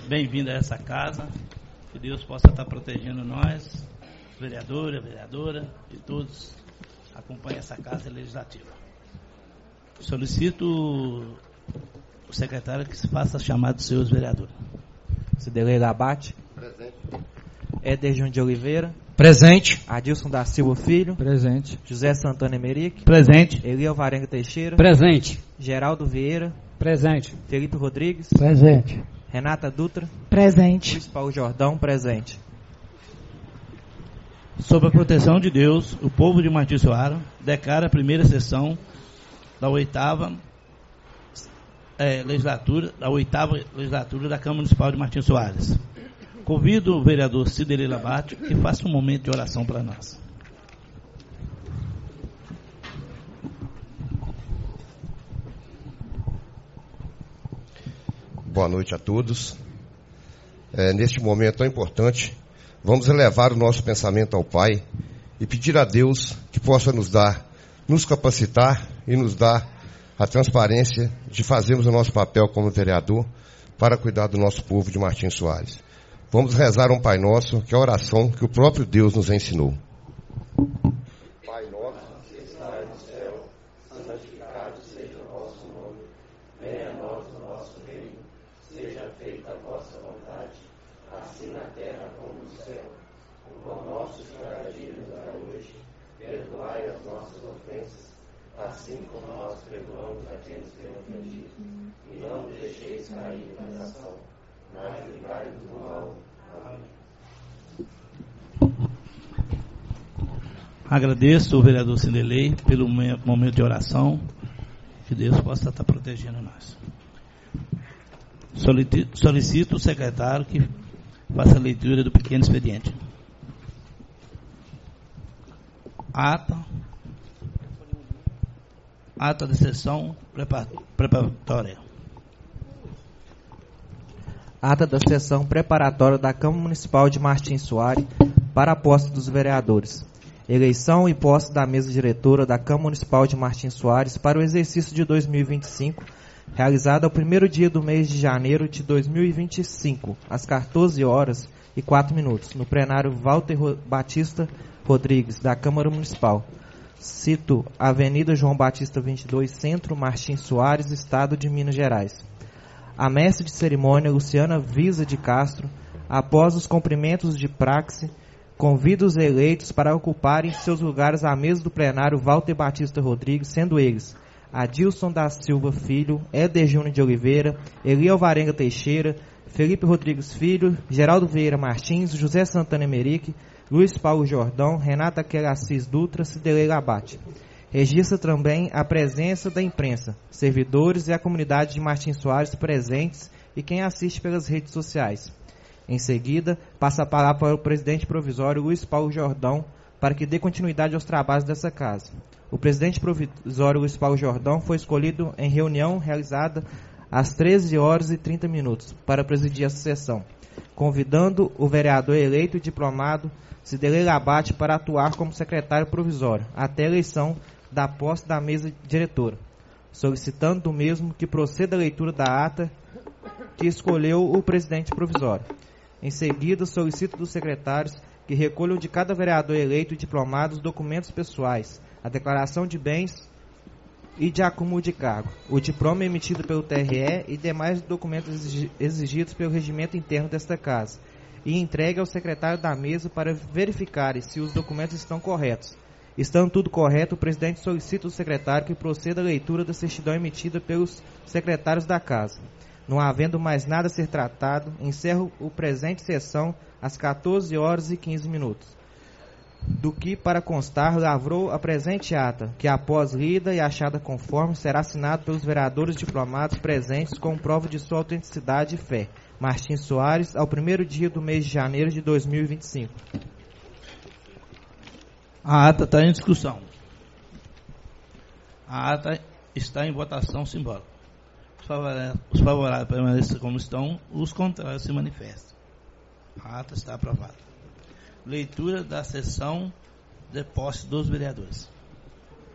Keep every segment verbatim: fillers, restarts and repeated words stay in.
bem-vindo a essa casa. Que Deus possa estar protegendo nós, vereadora, vereadora e todos que acompanham essa casa legislativa. Solicito o secretário que se faça chamar dos seus vereadores. Cidelei Labate. Presente. Éder Júnior de Oliveira. Presente. Adilson da Silva Filho. Presente. José Santana Emerick. Presente. Eli Alvarenga Teixeira. Presente. Geraldo Vieira. Presente. Felipe Rodrigues. Presente. Renata Dutra. Presente. Luiz Paulo Jordão. Presente. Sob a proteção de Deus, o povo de Martim Soares declara a primeira sessão da oitava é, legislatura, da oitava legislatura da Câmara Municipal de Martim Soares. Convido o vereador Cidelei Labate que faça um momento de oração para nós. Boa noite a todos. É, neste momento tão importante, vamos elevar o nosso pensamento ao Pai e pedir a Deus que possa nos dar, nos capacitar e nos dar a transparência de fazermos o nosso papel como vereador para cuidar do nosso povo de Martim Soares. Vamos rezar um Pai Nosso, que é a oração que o próprio Deus nos ensinou. Pai nosso, que estás no céu, santificado seja o vosso nome. Venha a nós o nosso reino. Seja feita a vossa vontade, assim na terra como no céu. O pão nosso de cada dia nos dá hoje. Perdoai as nossas ofensas, assim como nós perdoamos a quem nos tem ofendido. E não nos deixeis cair em tentação, mas livrai-nos do mal. Amém. Agradeço o vereador Cidelei pelo momento de oração. Que Deus possa estar protegendo nós. Solicito o secretário que faça a leitura do pequeno expediente. Ata. Ata de sessão preparatória. Ata da sessão preparatória da Câmara Municipal de Martim Soares para a posse dos vereadores. Eleição e posse da mesa diretora da Câmara Municipal de Martim Soares para o exercício de dois mil e vinte e cinco, realizada ao primeiro dia do mês de janeiro de dois mil e vinte e cinco, às quatorze horas e quatro minutos, no plenário Walter Batista Rodrigues, da Câmara Municipal. Cito Avenida João Batista vinte e dois, Centro, Martim Soares, Estado de Minas Gerais. A mestre de cerimônia, Luciana Visa de Castro, após os cumprimentos de praxe, convida os eleitos para ocuparem seus lugares à mesa do plenário Walter Batista Rodrigues, sendo eles Adilson da Silva Filho, Éder Júnior de Oliveira, Eli Alvarenga Teixeira, Felipe Rodrigues Filho, Geraldo Vieira Martins, José Santana Emerick, Luiz Paulo Jordão, Renata Assis Dutra, Cidelei Labate. Registra também a presença da imprensa, servidores e a comunidade de Martim Soares presentes e quem assiste pelas redes sociais. Em seguida, passa a palavra para o presidente provisório Luiz Paulo Jordão para que dê continuidade aos trabalhos dessa casa. O presidente provisório Luiz Paulo Jordão foi escolhido em reunião realizada às treze horas e trinta minutos para presidir essa sessão, convidando o vereador eleito e diplomado Cidelei Labate para atuar como secretário provisório até a eleição da posse da mesa diretora, solicitando do mesmo que proceda a leitura da ata que escolheu o presidente provisório. Em seguida, solicito dos secretários que recolham de cada vereador eleito e diplomado os documentos pessoais, a declaração de bens e de acúmulo de cargo, o diploma emitido pelo T R E e demais documentos exigidos pelo regimento interno desta casa, e entregue ao secretário da mesa para verificar se os documentos estão corretos. Estando tudo correto, o presidente solicita ao secretário que proceda à leitura da certidão emitida pelos secretários da casa. Não havendo mais nada a ser tratado, encerro o presente sessão às quatorze horas e quinze minutos. Do que, para constar, lavrou a presente ata, que após lida e achada conforme, será assinado pelos vereadores diplomados presentes com prova de sua autenticidade e fé. Martim Soares, ao primeiro dia do mês de janeiro de dois mil e vinte e cinco. A ata está em discussão. A ata está em votação simbólica. Os favoráveis permaneçam como estão, os contrários se manifestam. A ata está aprovada. Leitura da sessão de posse dos vereadores.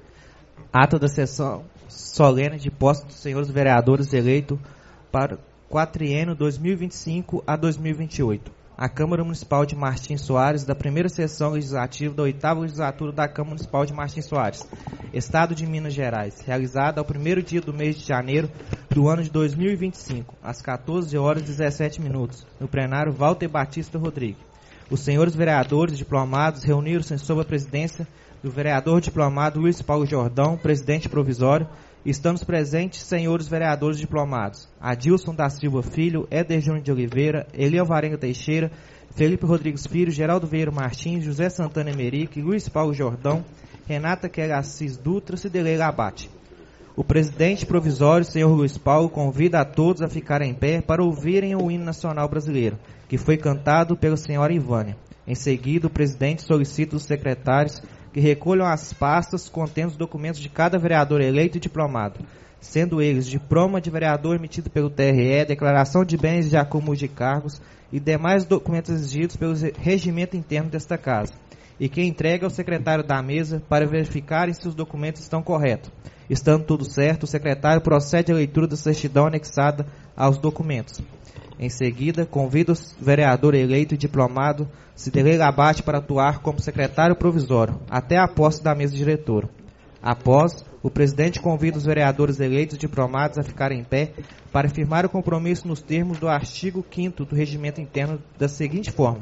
Ata da sessão solene de posse dos senhores vereadores eleitos para quatriênio dois mil e vinte e cinco a dois mil e vinte e oito. A Câmara Municipal de Martins Soares, da primeira sessão legislativa da oitava legislatura da Câmara Municipal de Martins Soares, Estado de Minas Gerais, realizada ao primeiro dia do mês de janeiro do ano de dois mil e vinte e cinco, às quatorze horas e dezessete minutos, no plenário Walter Batista Rodrigues. Os senhores vereadores diplomados reuniram-se sob a presidência do vereador diplomado Luiz Paulo Jordão, presidente provisório. Estamos presentes, senhores vereadores diplomados: Adilson da Silva Filho, Éder Júnior de Oliveira, Eli Alvarenga Teixeira, Felipe Rodrigues Filho, Geraldo Vieira Martins, José Santana Emerick, Luiz Paulo Jordão, Renata Kelly Assis Dutra, Cidelei Abate. O presidente provisório, senhor Luiz Paulo, convida a todos a ficarem em pé para ouvirem o hino nacional brasileiro, que foi cantado pela senhora Ivânia. Em seguida, o presidente solicita os secretários que recolham as pastas contendo os documentos de cada vereador eleito e diplomado, sendo eles diploma de vereador emitido pelo T R E, declaração de bens de acúmulo de cargos e demais documentos exigidos pelo regimento interno desta casa, e que entregue ao secretário da mesa para verificarem se os documentos estão corretos. Estando tudo certo, o secretário procede à leitura da certidão anexada aos documentos. Em seguida, convida o vereador eleito e diplomado Cidelei Abate para atuar como secretário provisório, até a posse da mesa diretora. Após, o presidente convida os vereadores eleitos e diplomados a ficarem em pé para firmar o compromisso nos termos do artigo quinto do Regimento Interno da seguinte forma: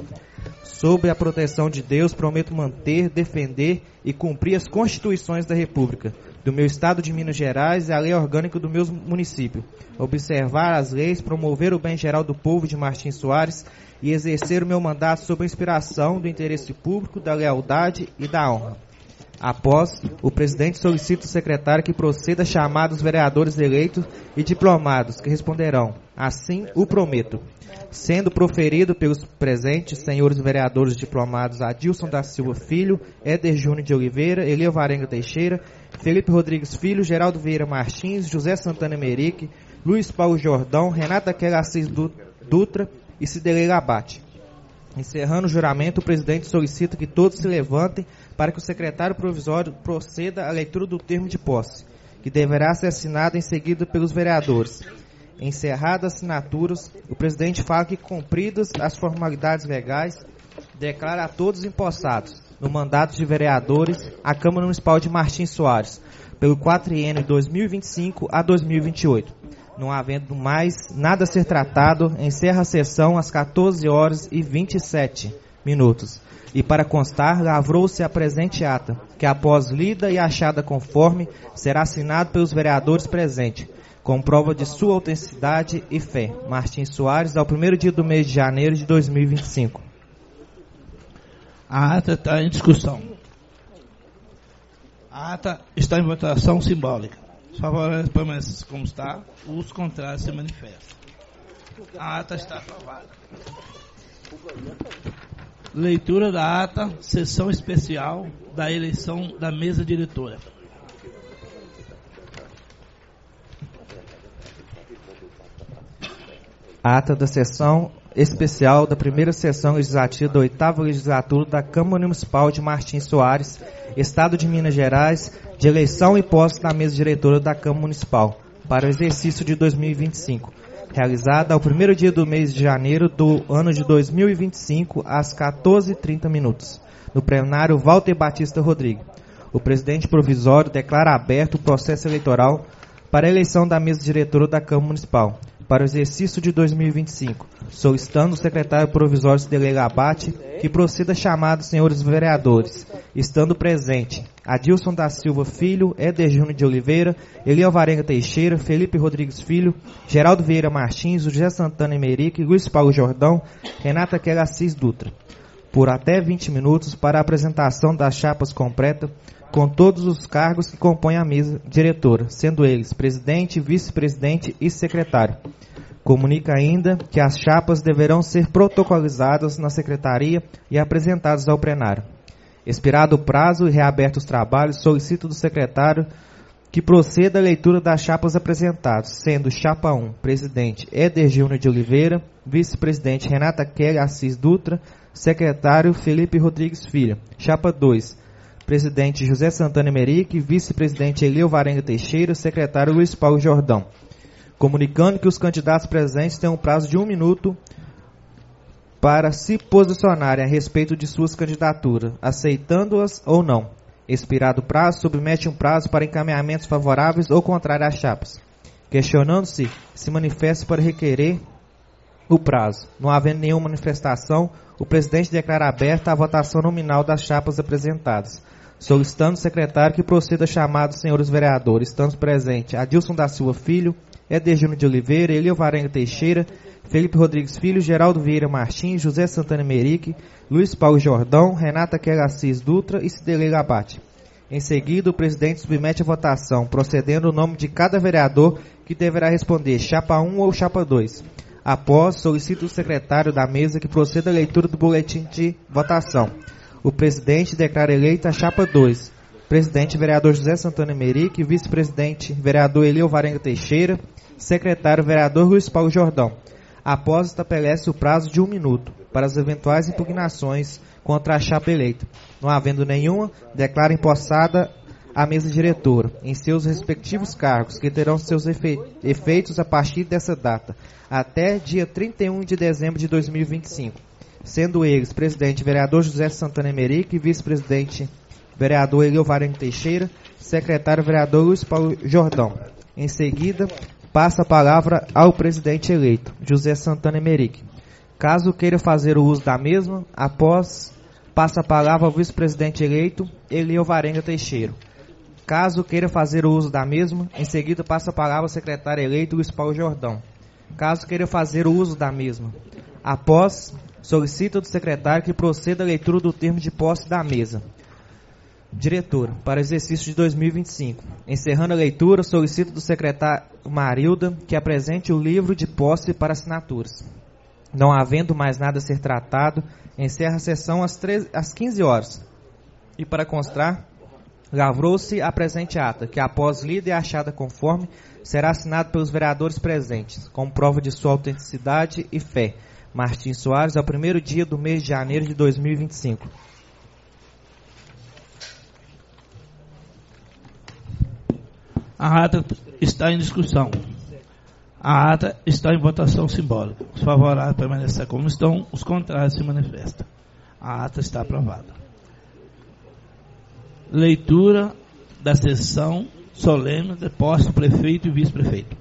sob a proteção de Deus, prometo manter, defender e cumprir as constituições da República, do meu Estado de Minas Gerais e a lei orgânica do meu município, observar as leis, promover o bem geral do povo de Martins Soares e exercer o meu mandato sob a inspiração do interesse público, da lealdade e da honra. Após, o presidente solicita o secretário que proceda a chamar os vereadores eleitos e diplomados, que responderão: assim o prometo. Sendo proferido pelos presentes senhores vereadores diplomados Adilson da Silva Filho, Éder Júnior de Oliveira, Eli Alvarenga Teixeira, Felipe Rodrigues Filho, Geraldo Vieira Martins, José Santana Emerick, Luiz Paulo Jordão, Renata Kelly Assis Dutra e Cidelei Abate. Encerrando o juramento, o presidente solicita que todos se levantem para que o secretário provisório proceda à leitura do termo de posse, que deverá ser assinado em seguida pelos vereadores. Encerradas as assinaturas, o presidente fala que, cumpridas as formalidades legais, declara a todos empossados, no mandato de vereadores, a Câmara Municipal de Martins Soares, pelo quatriênio de dois mil e vinte e cinco a dois mil e vinte e oito. Não havendo mais nada a ser tratado, encerra a sessão às quatorze horas e vinte e sete minutos. E para constar, lavrou-se a presente ata, que após lida e achada conforme, será assinado pelos vereadores presentes, com prova de sua autenticidade e fé. Martins Soares, ao primeiro dia do mês de janeiro de dois mil e vinte e cinco. A ata está em discussão. A ata está em votação simbólica. Os favoráveis permanecem como está, os contrários se manifestam. A ata está aprovada. Leitura da ata, sessão especial da eleição da mesa diretora. Ata da sessão especial da primeira sessão legislativa da oitava legislatura da Câmara Municipal de Martins Soares, Estado de Minas Gerais, de eleição e posse da mesa diretora da Câmara Municipal, para o exercício de dois mil e vinte e cinco, realizada ao primeiro dia do mês de janeiro do ano de dois mil e vinte e cinco, às quatorze e trinta minutos, no plenário Walter Batista Rodrigues. O presidente provisório declara aberto o processo eleitoral para a eleição da mesa diretora da Câmara Municipal, para o exercício de dois mil e vinte e cinco, solicitando o secretário provisório Cidelei Abate que proceda a chamar dos senhores vereadores, estando presente Adilson da Silva Filho, Éder Júnior de Oliveira, Eli Alvarenga Teixeira, Felipe Rodrigues Filho, Geraldo Vieira Martins, José Santana Emerick, Luiz Paulo Jordão, Renata Kelly Assis Dutra, por até vinte minutos para a apresentação das chapas completas com todos os cargos que compõem a mesa diretora, sendo eles presidente, vice-presidente e secretário. Comunica ainda que as chapas deverão ser protocolizadas na secretaria e apresentadas ao plenário. Expirado o prazo e reabertos os trabalhos, solicito do secretário que proceda a leitura das chapas apresentadas, sendo chapa um, presidente Éder Júnior de Oliveira, vice-presidente Renata Kelly Assis Dutra, secretário Felipe Rodrigues Filho. Chapa dois, presidente José Santana Emerick, vice-presidente Eli Alvarenga Teixeira, secretário Luiz Paulo Jordão. comunicando que os candidatos presentes têm um prazo de um minuto para se posicionarem a respeito de suas candidaturas, aceitando-as ou não. Expirado o prazo, submete um prazo para encaminhamentos favoráveis ou contrários às chapas, questionando-se se manifesta para requerer o prazo. Não havendo nenhuma manifestação, o presidente declara aberta a votação nominal das chapas apresentadas, solicitando ao secretário que proceda a chamar dos senhores vereadores, estando presente Adilson da Silva Filho, Éder Júnior de Oliveira, Elio Varenga Teixeira, Felipe Rodrigues Filho, Geraldo Vieira Martins, José Santana Merique, Luiz Paulo Jordão, Renata Quer Assis Dutra e Cidelei Labate. Em seguida, o presidente submete a votação, procedendo o nome de cada vereador, que deverá responder chapa um ou chapa dois. Após, solicita o secretário da mesa que proceda a leitura do boletim de votação. O presidente declara eleita a chapa dois. Presidente, vereador José Santana Merique, vice-presidente, vereador Elio Varenga Teixeira, secretário, vereador Luiz Paulo Jordão. Após, estabelece o prazo de um minuto para as eventuais impugnações contra a chapa eleita. Não havendo nenhuma, declara empossada a mesa diretora, em seus respectivos cargos, que terão seus efe- efeitos a partir dessa data, até dia trinta e um de dezembro de dois mil e vinte e cinco, sendo eles presidente vereador José Santana Emerick, vice-presidente vereador Elio Varenga Teixeira, secretário vereador Luiz Paulo Jordão. Em seguida, passa a palavra ao presidente eleito, José Santana Emerick. Caso queira fazer o uso da mesma, após, passa a palavra ao vice-presidente eleito, Elio Varenga Teixeira. Caso queira fazer o uso da mesma, em seguida passa a palavra ao secretário eleito, Luiz Paulo Jordão. Caso queira fazer o uso da mesma, após, solicita do secretário que proceda a leitura do termo de posse da mesa diretora para o exercício de dois mil e vinte e cinco. Encerrando a leitura, solicito do secretário Marilda que apresente o livro de posse para assinaturas. Não havendo mais nada a ser tratado, encerra a sessão às, treze, às quinze horas. E para constar, lavrou-se a presente ata, que após lida e achada conforme, será assinado pelos vereadores presentes, como prova de sua autenticidade e fé. Martins Soares, ao primeiro dia do mês de janeiro de dois mil e vinte e cinco. A ata está em discussão. A ata está em votação simbólica. Os favoráveis permanecem como estão, os contrários se manifestam. A ata está aprovada. Leitura da sessão solene de posse do prefeito e vice-prefeito.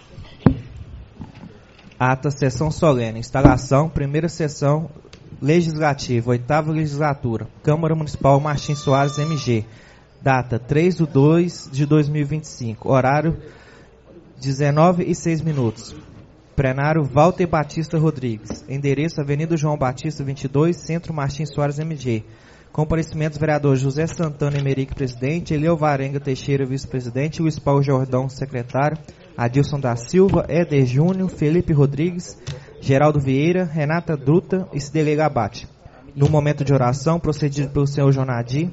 Ata, sessão solene, instalação, primeira sessão legislativa, oitava legislatura, Câmara Municipal Martins Soares, M G. Data três de dois de dois mil e vinte e cinco, horário dezenove e seis minutos. Plenário Walter Batista Rodrigues. Endereço Avenida João Batista vinte e dois, Centro Martins Soares, M G. Comparecimentos vereador José Santana Emerick, presidente, Elio Varenga Teixeira, vice-presidente, Luiz Paulo Jordão, secretário, Adilson da Silva, Éder Júnior, Felipe Rodrigues, Geraldo Vieira, Renata Druta e Cidelei Labate. No momento de oração, procedido pelo senhor Jonadi.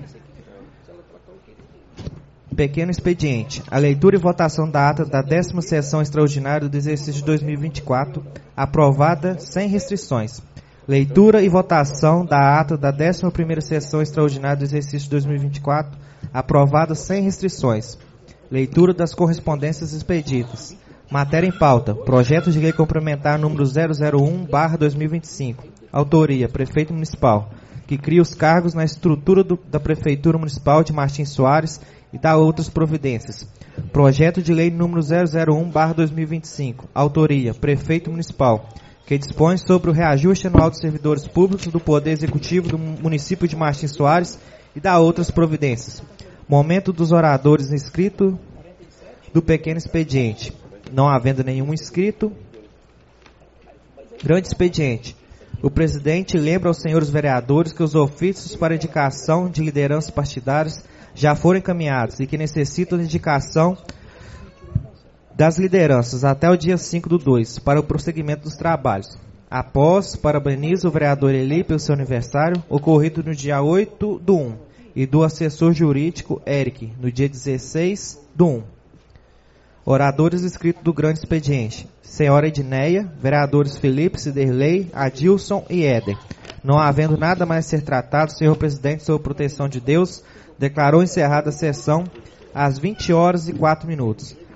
Pequeno expediente. A leitura e votação da ata da décima sessão extraordinária do exercício de dois mil e vinte e quatro, aprovada sem restrições. Leitura e votação da ata da décima primeira sessão extraordinária do exercício de dois mil e vinte e quatro, aprovada sem restrições. Leitura das correspondências expedidas. Matéria em pauta. Projeto de lei complementar número zero zero um barra dois mil e vinte e cinco. Autoria, Prefeito Municipal, que cria os cargos na estrutura do, da Prefeitura Municipal de Martins Soares e dá outras providências. Projeto de lei número zero zero um barra dois mil e vinte e cinco. Autoria, Prefeito Municipal, que dispõe sobre o reajuste anual dos servidores públicos do Poder Executivo do município de Martins Soares e dá outras providências. Momento dos oradores inscritos do pequeno expediente. Não havendo nenhum inscrito. Grande expediente. O presidente lembra aos senhores vereadores que os ofícios para indicação de lideranças partidárias já foram encaminhados e que necessitam de indicação das lideranças até o dia cinco do dois para o prosseguimento dos trabalhos. Após, parabeniza o vereador Eli pelo seu aniversário, ocorrido no dia oito do um, e do assessor jurídico Eric, no dia dezesseis do um. Oradores inscritos do grande expediente. Senhora Edneia, vereadores Felipe, Ciderley, Adilson e Éder. Não havendo nada mais a ser tratado, senhor presidente, sob proteção de Deus, declarou encerrada a sessão às vinte horas e quatro minutos.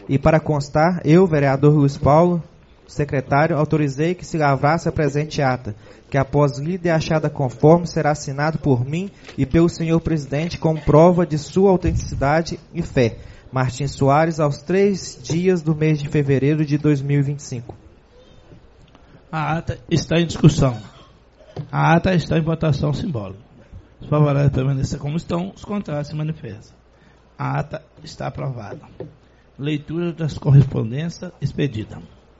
E para constar, eu, vereador Luiz Paulo, secretário, autorizei que se lavrasse a presente ata, que após lida e achada conforme, será assinado por mim e pelo senhor presidente como prova de sua autenticidade e fé. Martins Soares, aos três dias do mês de fevereiro de dois mil e vinte e cinco. A ata está em discussão. A ata está em votação simbólica. Os favoráveis permaneçam como estão, os contrários se manifestam. A ata está aprovada. Leitura das correspondências expedidas.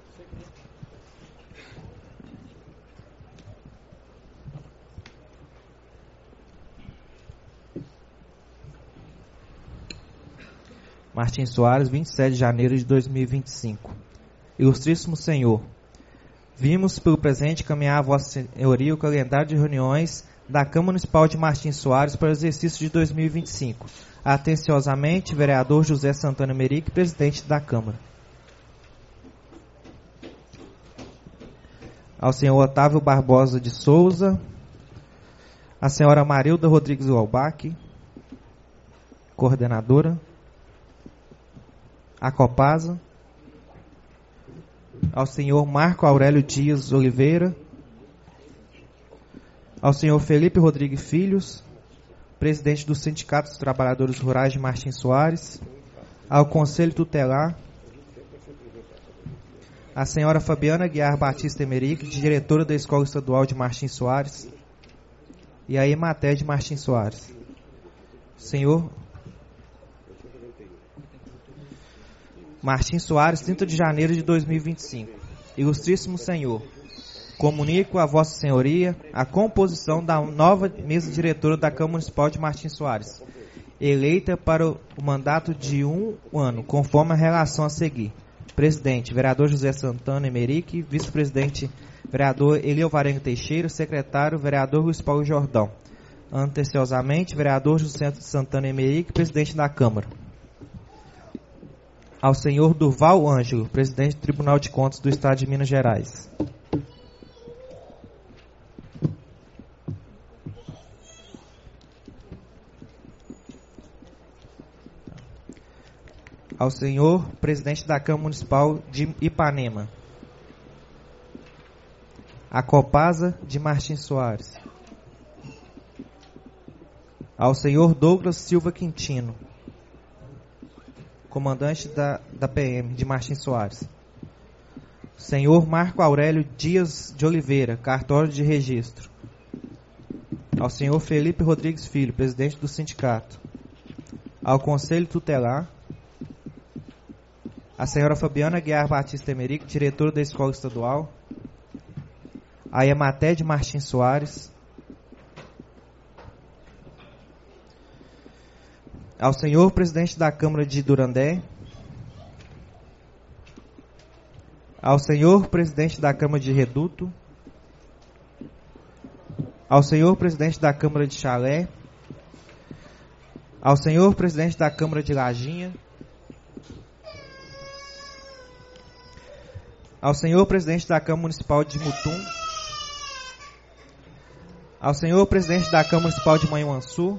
Martins Soares, vinte e sete de janeiro de dois mil e vinte e cinco. Ilustríssimo Senhor, vimos pelo presente caminhar a Vossa Senhoria o calendário de reuniões da Câmara Municipal de Martins Soares para o exercício de dois mil e vinte e cinco. Atenciosamente, vereador José Santana Emerick, presidente da Câmara. Ao senhor Otávio Barbosa de Souza, a senhora Marilda Rodrigues Walbach, coordenadora, a Copasa, ao senhor Marco Aurélio Dias Oliveira, ao senhor Felipe Rodrigues Filhos, presidente do Sindicato dos Trabalhadores Rurais de Martins Soares, ao Conselho Tutelar, a senhora Fabiana Guiar Batista Emerick, diretora da Escola Estadual de Martins Soares, e a Ematé de Martins Soares. Senhor Martins Soares, trinta de janeiro de dois mil e vinte e cinco. Ilustríssimo Senhor, comunico a Vossa Senhoria a composição da nova mesa diretora da Câmara Municipal de Martins Soares, eleita para o mandato de um ano, conforme a relação a seguir. Presidente, vereador José Santana Emerick, vice-presidente, vereador Eliovarenga Teixeira, secretário, vereador Luiz Paulo Jordão. Anteciosamente, vereador José Santana Emerick, presidente da Câmara. Ao senhor Durval Ângelo, presidente do Tribunal de Contas do Estado de Minas Gerais. Ao senhor presidente da Câmara Municipal de Ipanema. A Copasa de Martins Soares. Ao senhor Douglas Silva Quintino, comandante da, da P M de Martins Soares. Senhor Marco Aurélio Dias de Oliveira, cartório de registro. Ao senhor Felipe Rodrigues Filho, presidente do sindicato. Ao Conselho Tutelar. A senhora Fabiana Guiar Batista Emerick, diretora da Escola Estadual. A Ematé de Martins Soares. Ao senhor presidente da Câmara de Durandé. Ao senhor presidente da Câmara de Reduto. Ao senhor presidente da Câmara de Chalé. Ao senhor presidente da Câmara de Lajinha. Ao senhor presidente da Câmara Municipal de Mutum. Ao senhor presidente da Câmara Municipal de Manhuaçu.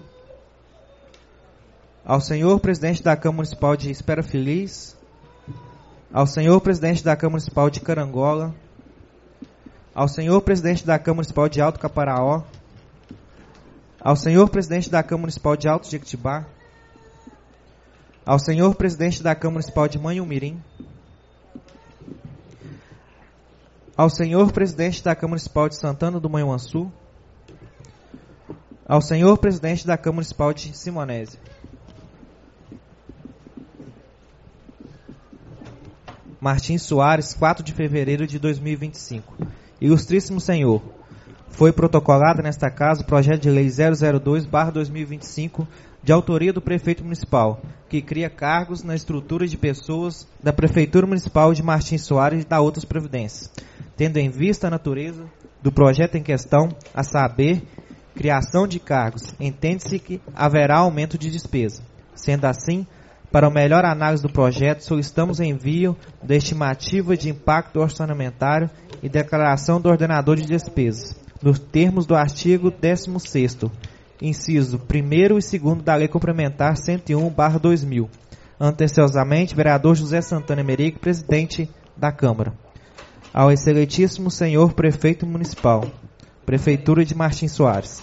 Ao senhor presidente da Câmara Municipal de Espera Feliz. Ao senhor presidente da Câmara Municipal de Carangola. Ao senhor presidente da Câmara Municipal de Alto Caparaó. Ao senhor presidente da Câmara Municipal de Alto Jequitibá. Ao senhor presidente da Câmara Municipal de Manhumirim. Ao senhor presidente da Câmara Municipal de Santana do Manhuaçu. Ao senhor presidente da Câmara Municipal de Simonésia. Martins Soares, quatro de fevereiro de dois mil e vinte e cinco. Ilustríssimo Senhor, foi protocolado nesta casa o projeto de lei zero zero dois barra dois mil e vinte e cinco, de autoria do prefeito municipal, que cria cargos na estrutura de pessoas da Prefeitura Municipal de Martins Soares e da outras providências, tendo em vista a natureza do projeto em questão, a saber, criação de cargos, entende-se que haverá aumento de despesa. Sendo assim, para a melhor análise do projeto, solicitamos envio da estimativa de impacto orçamentário e declaração do ordenador de despesas, nos termos do artigo décimo sexto, inciso primeiro e segundo da Lei Complementar cento e um barra dois mil, Anteciosamente, vereador José Santana Emerick, presidente da Câmara. Ao excelentíssimo senhor prefeito municipal, Prefeitura de Martins Soares.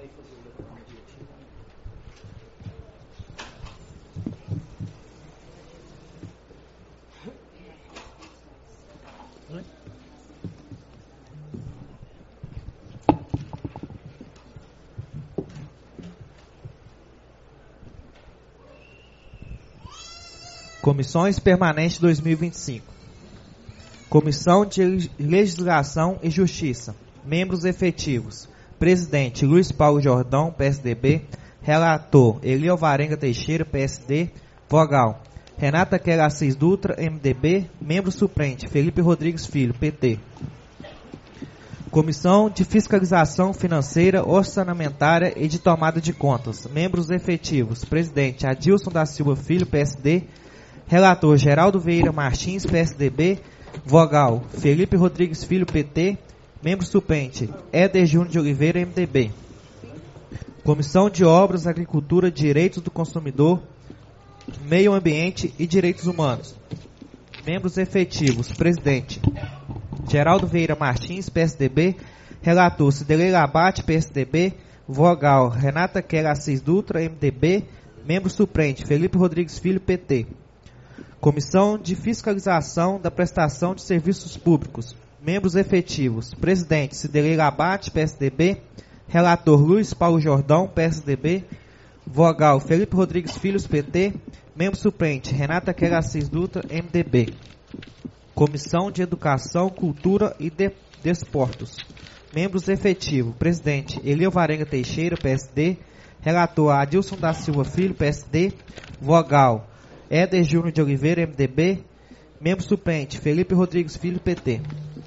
Comissões Permanentes dois mil e vinte e cinco. Comissão de Legislação e Justiça. Membros efetivos. Presidente Luiz Paulo Jordão, P S D B. Relator Eli Alvarenga Teixeira, P S D. Vogal Renata Quer Assis Dutra, M D B. Membro suplente Felipe Rodrigues Filho, P T. Comissão de Fiscalização Financeira, Orçamentária e de Tomada de Contas. Membros efetivos. Presidente Adilson da Silva Filho, P S D. Relator Geraldo Vieira Martins, P S D B. Vogal Felipe Rodrigues Filho, P T. Membro suplente Éder Júnior de Oliveira, M D B. Comissão de Obras, Agricultura, Direitos do Consumidor, Meio Ambiente e Direitos Humanos. Membros efetivos. Presidente Geraldo Vieira Martins, P S D B. Relator Cidelei Labate, P S D B. Vogal Renata Quer Assis Dutra, M D B. Membro suplente Felipe Rodrigues Filho, P T. Comissão de Fiscalização da Prestação de Serviços Públicos. Membros efetivos. Presidente Cidelei Labate, P S D B. Relator Luiz Paulo Jordão, P S D B. Vogal Felipe Rodrigues Filho, P T. Membro suplente Renata Quer Assis Dutra, M D B. Comissão de Educação, Cultura e de Desportos. Membros efetivos. Presidente Eli Alvarenga Teixeira, P S D. Relator Adilson da Silva Filho, P S D. Vogal Éder Júnior de Oliveira, M D B. Membro suplente Felipe Rodrigues Filho, P T.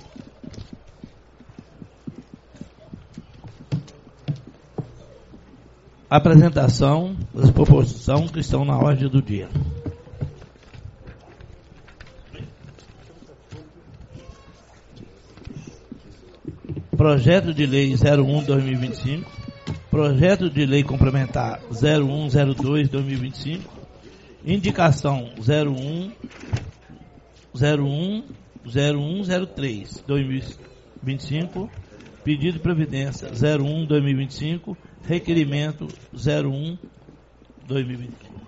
Apresentação das proposições que estão na ordem do dia. Projeto de Lei zero um barra dois mil e vinte e cinco. Projeto de Lei Complementar zero um zero dois barra dois mil e vinte e cinco. Indicação zero um zero um zero um zero três barra dois mil e vinte e cinco. Pedido de Previdência zero um barra dois mil e vinte e cinco. Requerimento zero um barra dois mil e vinte e cinco.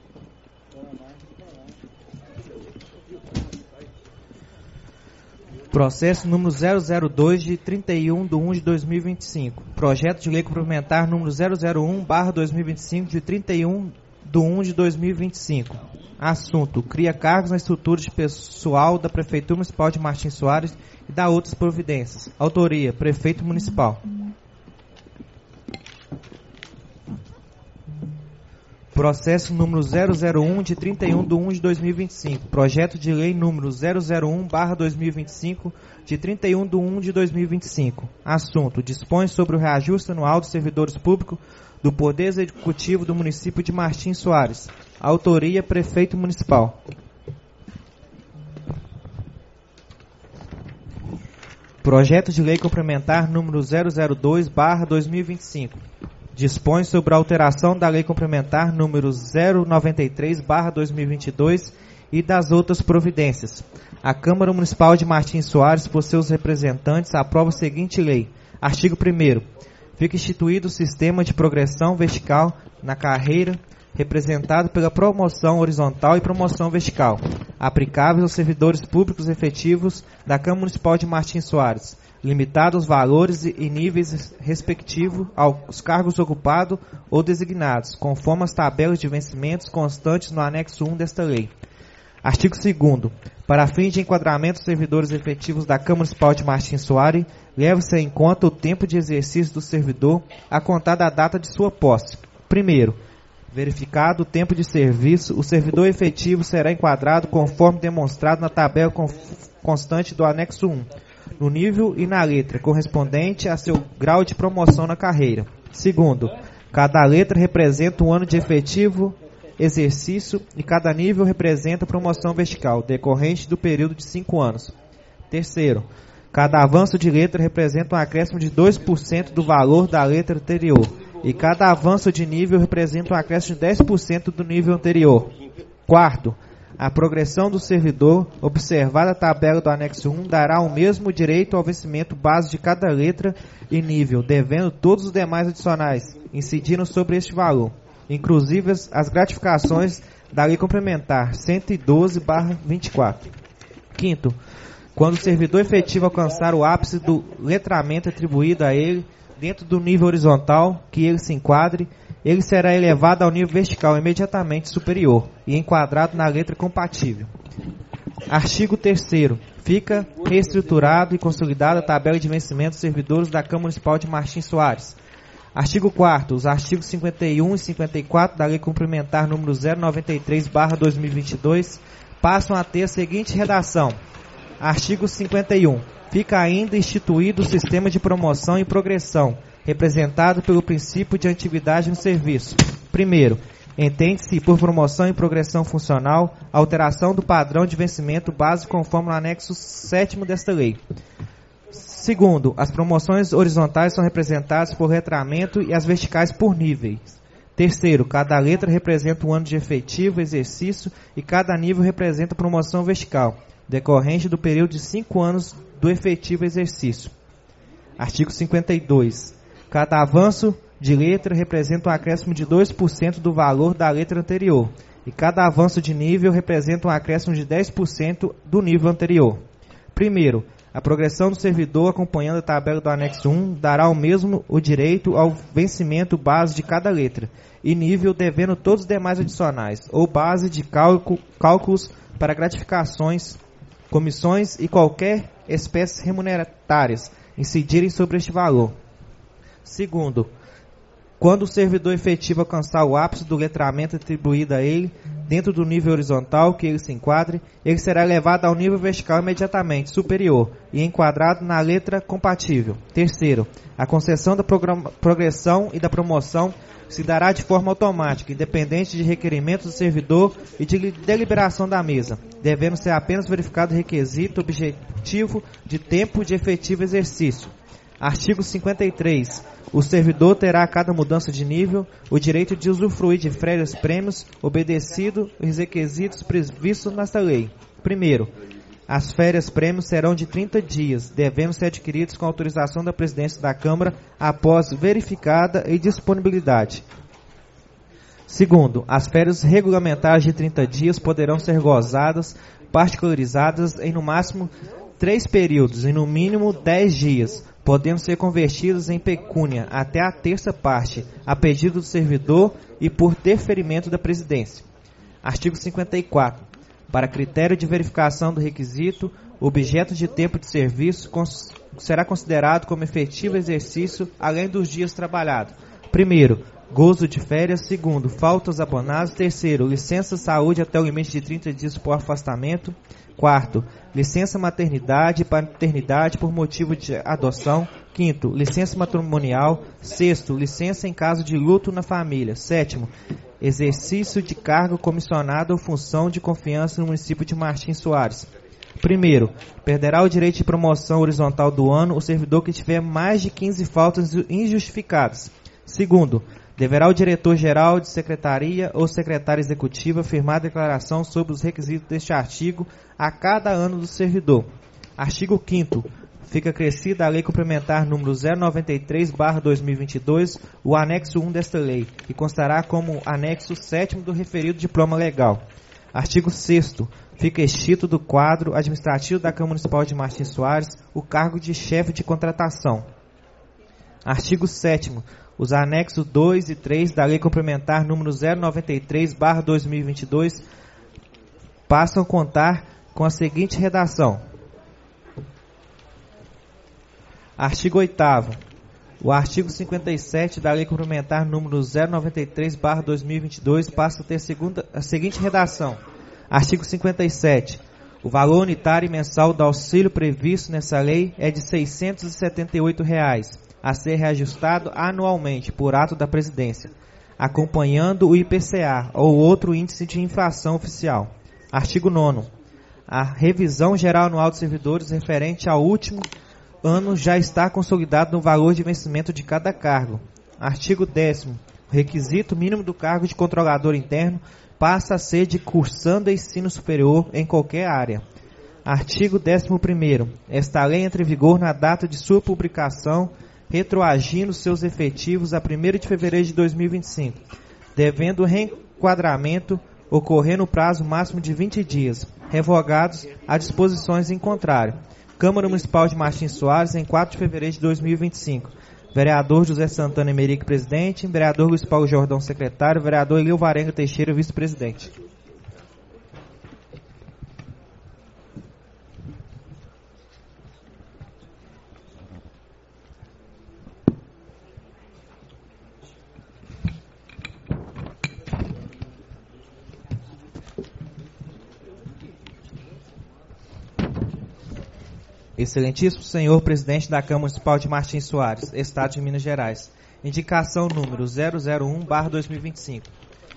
Processo número zero zero dois, de trinta e um de um de dois mil e vinte e cinco. Projeto de Lei Complementar número zero zero um barra dois mil e vinte e cinco, de trinta e um de um de dois mil e vinte e cinco. Assunto: cria cargos na estrutura de pessoal da Prefeitura Municipal de Martins Soares e dá outras providências. Autoria: Prefeito Municipal. Processo número zero zero um, de trinta e um de um de dois mil e vinte e cinco. Projeto de Lei número zero zero um barra dois mil e vinte e cinco, de trinta e um de um de dois mil e vinte e cinco. Assunto: dispõe sobre o reajuste anual dos servidores públicos do Poder Executivo do município de Martins Soares. Autoria: Prefeito Municipal. Projeto de Lei Complementar número zero zero dois barra dois mil e vinte e cinco. Dispõe sobre a alteração da Lei Complementar número zero noventa e três barra dois mil e vinte e dois e das outras providências. A Câmara Municipal de Martins Soares, por seus representantes, aprova a seguinte lei. Artigo primeiro. Fica instituído o sistema de progressão vertical na carreira, representado pela promoção horizontal e promoção vertical, aplicáveis aos servidores públicos efetivos da Câmara Municipal de Martins Soares, limitado aos valores e níveis respectivos aos cargos ocupados ou designados, conforme as tabelas de vencimentos constantes no anexo um desta lei. Artigo segundo. Para fins de enquadramento dos servidores efetivos da Câmara Municipal de Martins Soares, leva-se em conta o tempo de exercício do servidor a contar da data de sua posse. Primeiro, verificado o tempo de serviço, o servidor efetivo será enquadrado conforme demonstrado na tabela constante do anexo um, no nível e na letra correspondente a seu grau de promoção na carreira. Segundo, cada letra representa um ano de efetivo exercício e cada nível representa promoção vertical, decorrente do período de cinco anos. Terceiro, cada avanço de letra representa um acréscimo de dois por cento do valor da letra anterior, e cada avanço de nível representa um acréscimo de dez por cento do nível anterior. Quarto, a progressão do servidor, observada a tabela do anexo um, dará o mesmo direito ao vencimento base de cada letra e nível, devendo todos os demais adicionais, incidindo sobre este valor, inclusive as, as gratificações da Lei Complementar cento e doze barra vinte e quatro. Quinto, quando o servidor efetivo alcançar o ápice do letramento atribuído a ele, dentro do nível horizontal que ele se enquadre, ele será elevado ao nível vertical imediatamente superior e enquadrado na letra compatível. Artigo terceiro. Fica reestruturado e consolidada a tabela de vencimento dos servidores da Câmara Municipal de Martins Soares. Artigo quarto. Os artigos cinquenta e um e cinquenta e quatro da Lei Complementar número zero noventa e três barra dois mil e vinte e dois passam a ter a seguinte redação. Artigo cinquenta e um. Fica ainda instituído o sistema de promoção e progressão, representado pelo princípio de antiguidade no serviço. Primeiro, entende-se por promoção e progressão funcional a alteração do padrão de vencimento base conforme o anexo sétimo desta lei. Segundo, as promoções horizontais são representadas por letramento e as verticais por níveis. Terceiro, cada letra representa um ano de efetivo exercício e cada nível representa promoção vertical, decorrente do período de cinco anos do efetivo exercício. Artigo cinquenta e dois. Cada avanço de letra representa um acréscimo de dois por cento do valor da letra anterior, e cada avanço de nível representa um acréscimo de dez por cento do nível anterior. Primeiro, a progressão do servidor acompanhando a tabela do anexo um dará ao mesmo o direito ao vencimento base de cada letra, e nível devendo todos os demais adicionais, ou base de cálculo, cálculos para gratificações, comissões e qualquer espécies remuneratárias incidirem sobre este valor. Segundo, quando o servidor efetivo alcançar o ápice do letramento atribuído a ele, dentro do nível horizontal que ele se enquadre, ele será elevado ao nível vertical imediatamente superior e enquadrado na letra compatível. Terceiro, a concessão da progressão e da promoção se dará de forma automática, independente de requerimentos do servidor e de deliberação da mesa, devendo ser apenas verificado o requisito objetivo de tempo de efetivo exercício. Artigo cinquenta e três. O servidor terá a cada mudança de nível o direito de usufruir de férias prêmios, obedecido os requisitos previstos nesta lei. Primeiro, as férias prêmios serão de trinta dias, devendo ser adquiridos com autorização da presidência da Câmara após verificada e disponibilidade. Segundo, as férias regulamentares de trinta dias poderão ser gozadas, particularizadas em no máximo três períodos e no mínimo dez dias, podendo ser convertidos em pecúnia até a terça parte, a pedido do servidor e por deferimento da presidência. Artigo cinquenta e quatro. Para critério de verificação do requisito, o objeto de tempo de serviço cons- será considerado como efetivo exercício além dos dias trabalhados. Primeiro, gozo de férias. Segundo, faltas abonadas. Terceiro, licença saúde até o limite de trinta dias por afastamento. Quarto, licença maternidade e paternidade por motivo de adoção. Quinto, licença matrimonial. Sexto, licença em caso de luto na família. Sétimo, exercício de cargo comissionado ou função de confiança no município de Martins Soares. Primeiro, perderá o direito de promoção horizontal do ano o servidor que tiver mais de quinze faltas injustificadas. Segundo, deverá o diretor-geral de secretaria ou secretária executiva firmar declaração sobre os requisitos deste artigo a cada ano do servidor. Artigo quinto. Fica crescida a Lei Complementar número zero noventa e três barra dois mil e vinte e dois, o anexo um desta lei, que constará como anexo sétimo do referido diploma legal. Artigo sexto. Fica extinto do quadro administrativo da Câmara Municipal de Martins Soares o cargo de chefe de contratação. Artigo sétimo. Os anexos dois e três da Lei Complementar número zero noventa e três barra dois mil e vinte e dois passam a contar com a seguinte redação. Artigo oitavo. O artigo cinquenta e sete da Lei Complementar número zero noventa e três barra dois mil e vinte e dois passa a ter segunda, a seguinte redação. Artigo cinquenta e sete. O valor unitário mensal do auxílio previsto nessa lei é de seiscentos e setenta e oito reais, a ser reajustado anualmente por ato da presidência, acompanhando o I P C A ou outro índice de inflação oficial. Artigo nono. A revisão geral anual dos servidores referente ao último ano já está consolidado no valor de vencimento de cada cargo. Artigo décimo. O requisito mínimo do cargo de controlador interno passa a ser de cursando ensino superior em qualquer área. Artigo décimo primeiro. Esta lei entra em vigor na data de sua publicação, retroagindo seus efetivos a primeiro de fevereiro de dois mil e vinte e cinco, devendo o reenquadramento ocorrer no prazo máximo de vinte dias, revogados a disposições em contrário. Câmara Municipal de Martins Soares, em quatro de fevereiro de dois mil e vinte e cinco. Vereador José Santana Emerick, presidente. Vereador Luiz Paulo Jordão, secretário. Vereador Elio Varenga Teixeira, vice-presidente. Excelentíssimo senhor presidente da Câmara Municipal de Martins Soares, Estado de Minas Gerais. Indicação número zero zero um barra dois mil e vinte e cinco.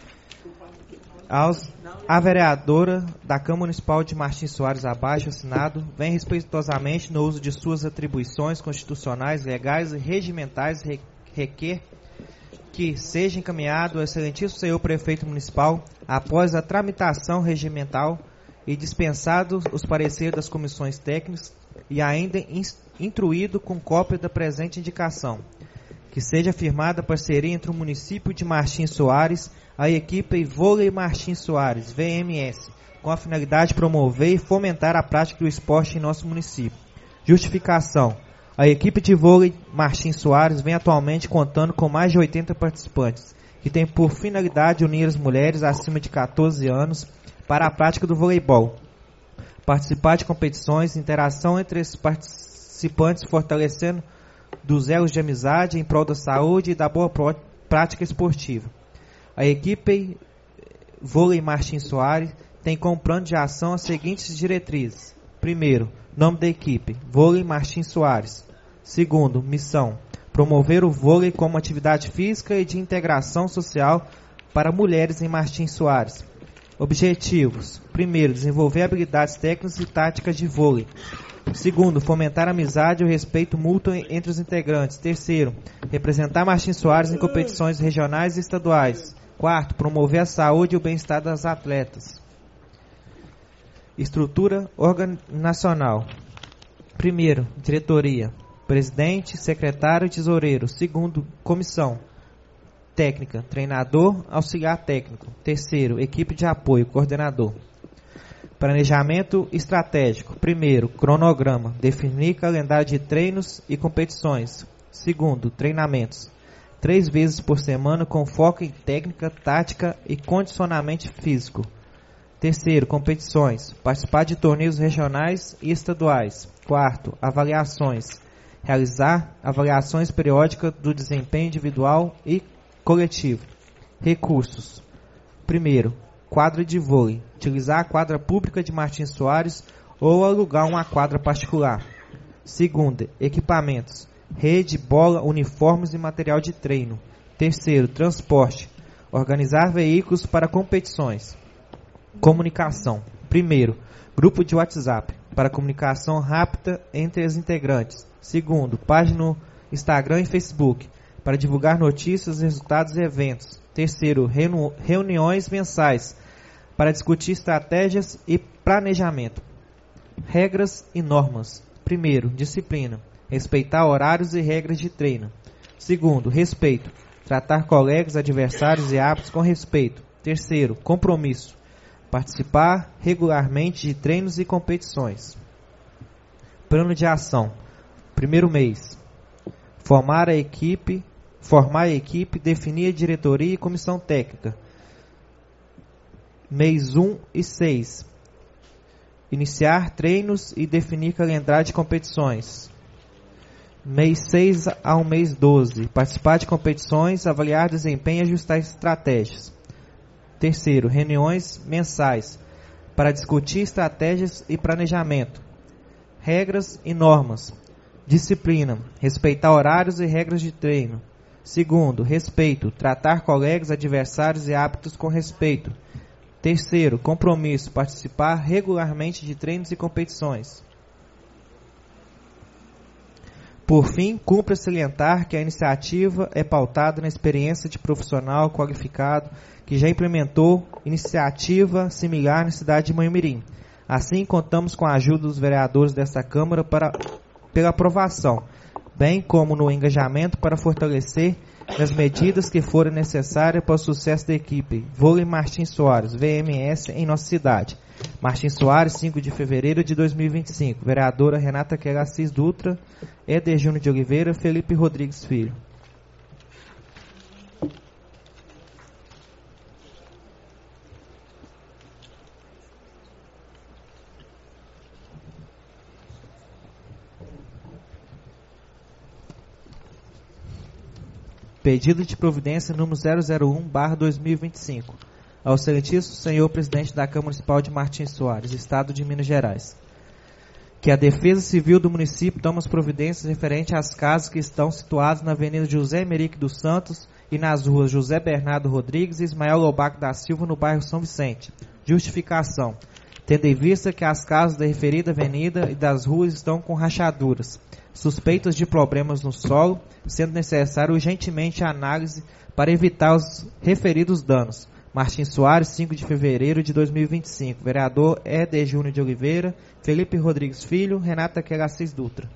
Aos, a vereadora da Câmara Municipal de Martins Soares, abaixo assinado, vem respeitosamente no uso de suas atribuições constitucionais, legais e regimentais re, requer que seja encaminhado ao excelentíssimo senhor prefeito municipal, após a tramitação regimental e dispensados os pareceres das comissões técnicas, e ainda instruído com cópia da presente indicação, que seja firmada a parceria entre o município de Martins Soares, a equipe Vôlei Martins Soares, V M S, com a finalidade de promover e fomentar a prática do esporte em nosso município. Justificação. A equipe de vôlei Martins Soares vem atualmente contando com mais de oitenta participantes, que tem por finalidade unir as mulheres acima de catorze anos para a prática do voleibol, participar de competições, interação entre os participantes, fortalecendo dos elos de amizade em prol da saúde e da boa prática esportiva. A equipe Vôlei Martins Soares tem como plano de ação as seguintes diretrizes. Primeiro, nome da equipe, Vôlei Martins Soares. Segundo, missão, promover o vôlei como atividade física e de integração social para mulheres em Martins Soares. Objetivos. Primeiro, desenvolver habilidades técnicas e táticas de vôlei. Segundo, fomentar a amizade e o respeito mútuo entre os integrantes. Terceiro, representar Martins Soares em competições regionais e estaduais. Quarto, promover a saúde e o bem-estar das atletas. Estrutura organizacional. Primeiro, diretoria. Presidente, secretário e tesoureiro. Segundo, comissão técnica, treinador, auxiliar técnico. Terceiro, equipe de apoio, coordenador. Planejamento estratégico. Primeiro, cronograma, definir calendário de treinos e competições. Segundo, treinamentos. Três vezes por semana com foco em técnica, tática e condicionamento físico. Terceiro, competições. Participar de torneios regionais e estaduais. Quarto, avaliações. Realizar avaliações periódicas do desempenho individual e coletivo. Recursos. Primeiro, quadra de vôlei. Utilizar a quadra pública de Martins Soares ou alugar uma quadra particular. Segundo, equipamentos. Rede, bola, uniformes e material de treino. Terceiro, transporte. Organizar veículos para competições. Comunicação. Primeiro, grupo de WhatsApp para comunicação rápida entre os integrantes. Segundo, página no Instagram e Facebook para divulgar notícias, resultados e eventos. Terceiro, reuni- reuniões mensais para discutir estratégias e planejamento. Regras e normas. Primeiro, disciplina. Respeitar horários e regras de treino. Segundo, respeito. Tratar colegas, adversários e árbitros com respeito. Terceiro, compromisso. Participar regularmente de treinos e competições. Plano de ação. Primeiro mês. Formar a equipe, formar a equipe, definir a diretoria e comissão técnica. Mês um e seis. Iniciar treinos e definir calendário de competições. Mês seis ao mês doze. Participar de competições, avaliar desempenho e ajustar estratégias. Terceiro, reuniões mensais para discutir estratégias e planejamento. Regras e normas. Disciplina, respeitar horários e regras de treino. Segundo, respeito, tratar colegas, adversários e árbitros com respeito. Terceiro, compromisso, participar regularmente de treinos e competições. Por fim, cumpre salientar que a iniciativa é pautada na experiência de profissional qualificado que já implementou iniciativa similar na cidade de Manhumirim. Assim, contamos com a ajuda dos vereadores desta Câmara para, pela aprovação, bem como no engajamento para fortalecer as medidas que forem necessárias para o sucesso da equipe Vôlei Martins Soares, V M S, em nossa cidade. Martins Soares, cinco de fevereiro de dois mil e vinte e cinco. Vereadora Renata Queiroz Assis Dutra, Éder Júnior de Oliveira, Felipe Rodrigues Filho. Pedido de providência número zero zero um barra dois mil e vinte e cinco. Ao excelentíssimo senhor presidente da Câmara Municipal de Martins Soares, Estado de Minas Gerais, que a Defesa Civil do município toma as providências referentes às casas que estão situadas na Avenida José Emerique dos Santos e nas ruas José Bernardo Rodrigues e Ismael Lobaco da Silva, no bairro São Vicente. Justificação. Tendo em vista que as casas da referida avenida e das ruas estão com rachaduras, suspeitas de problemas no solo, sendo necessário urgentemente a análise para evitar os referidos danos. Martins Soares, cinco de fevereiro de dois mil e vinte e cinco. Vereador Éder Júnior de Oliveira, Felipe Rodrigues Filho, Renata Queiroz Assis Dutra.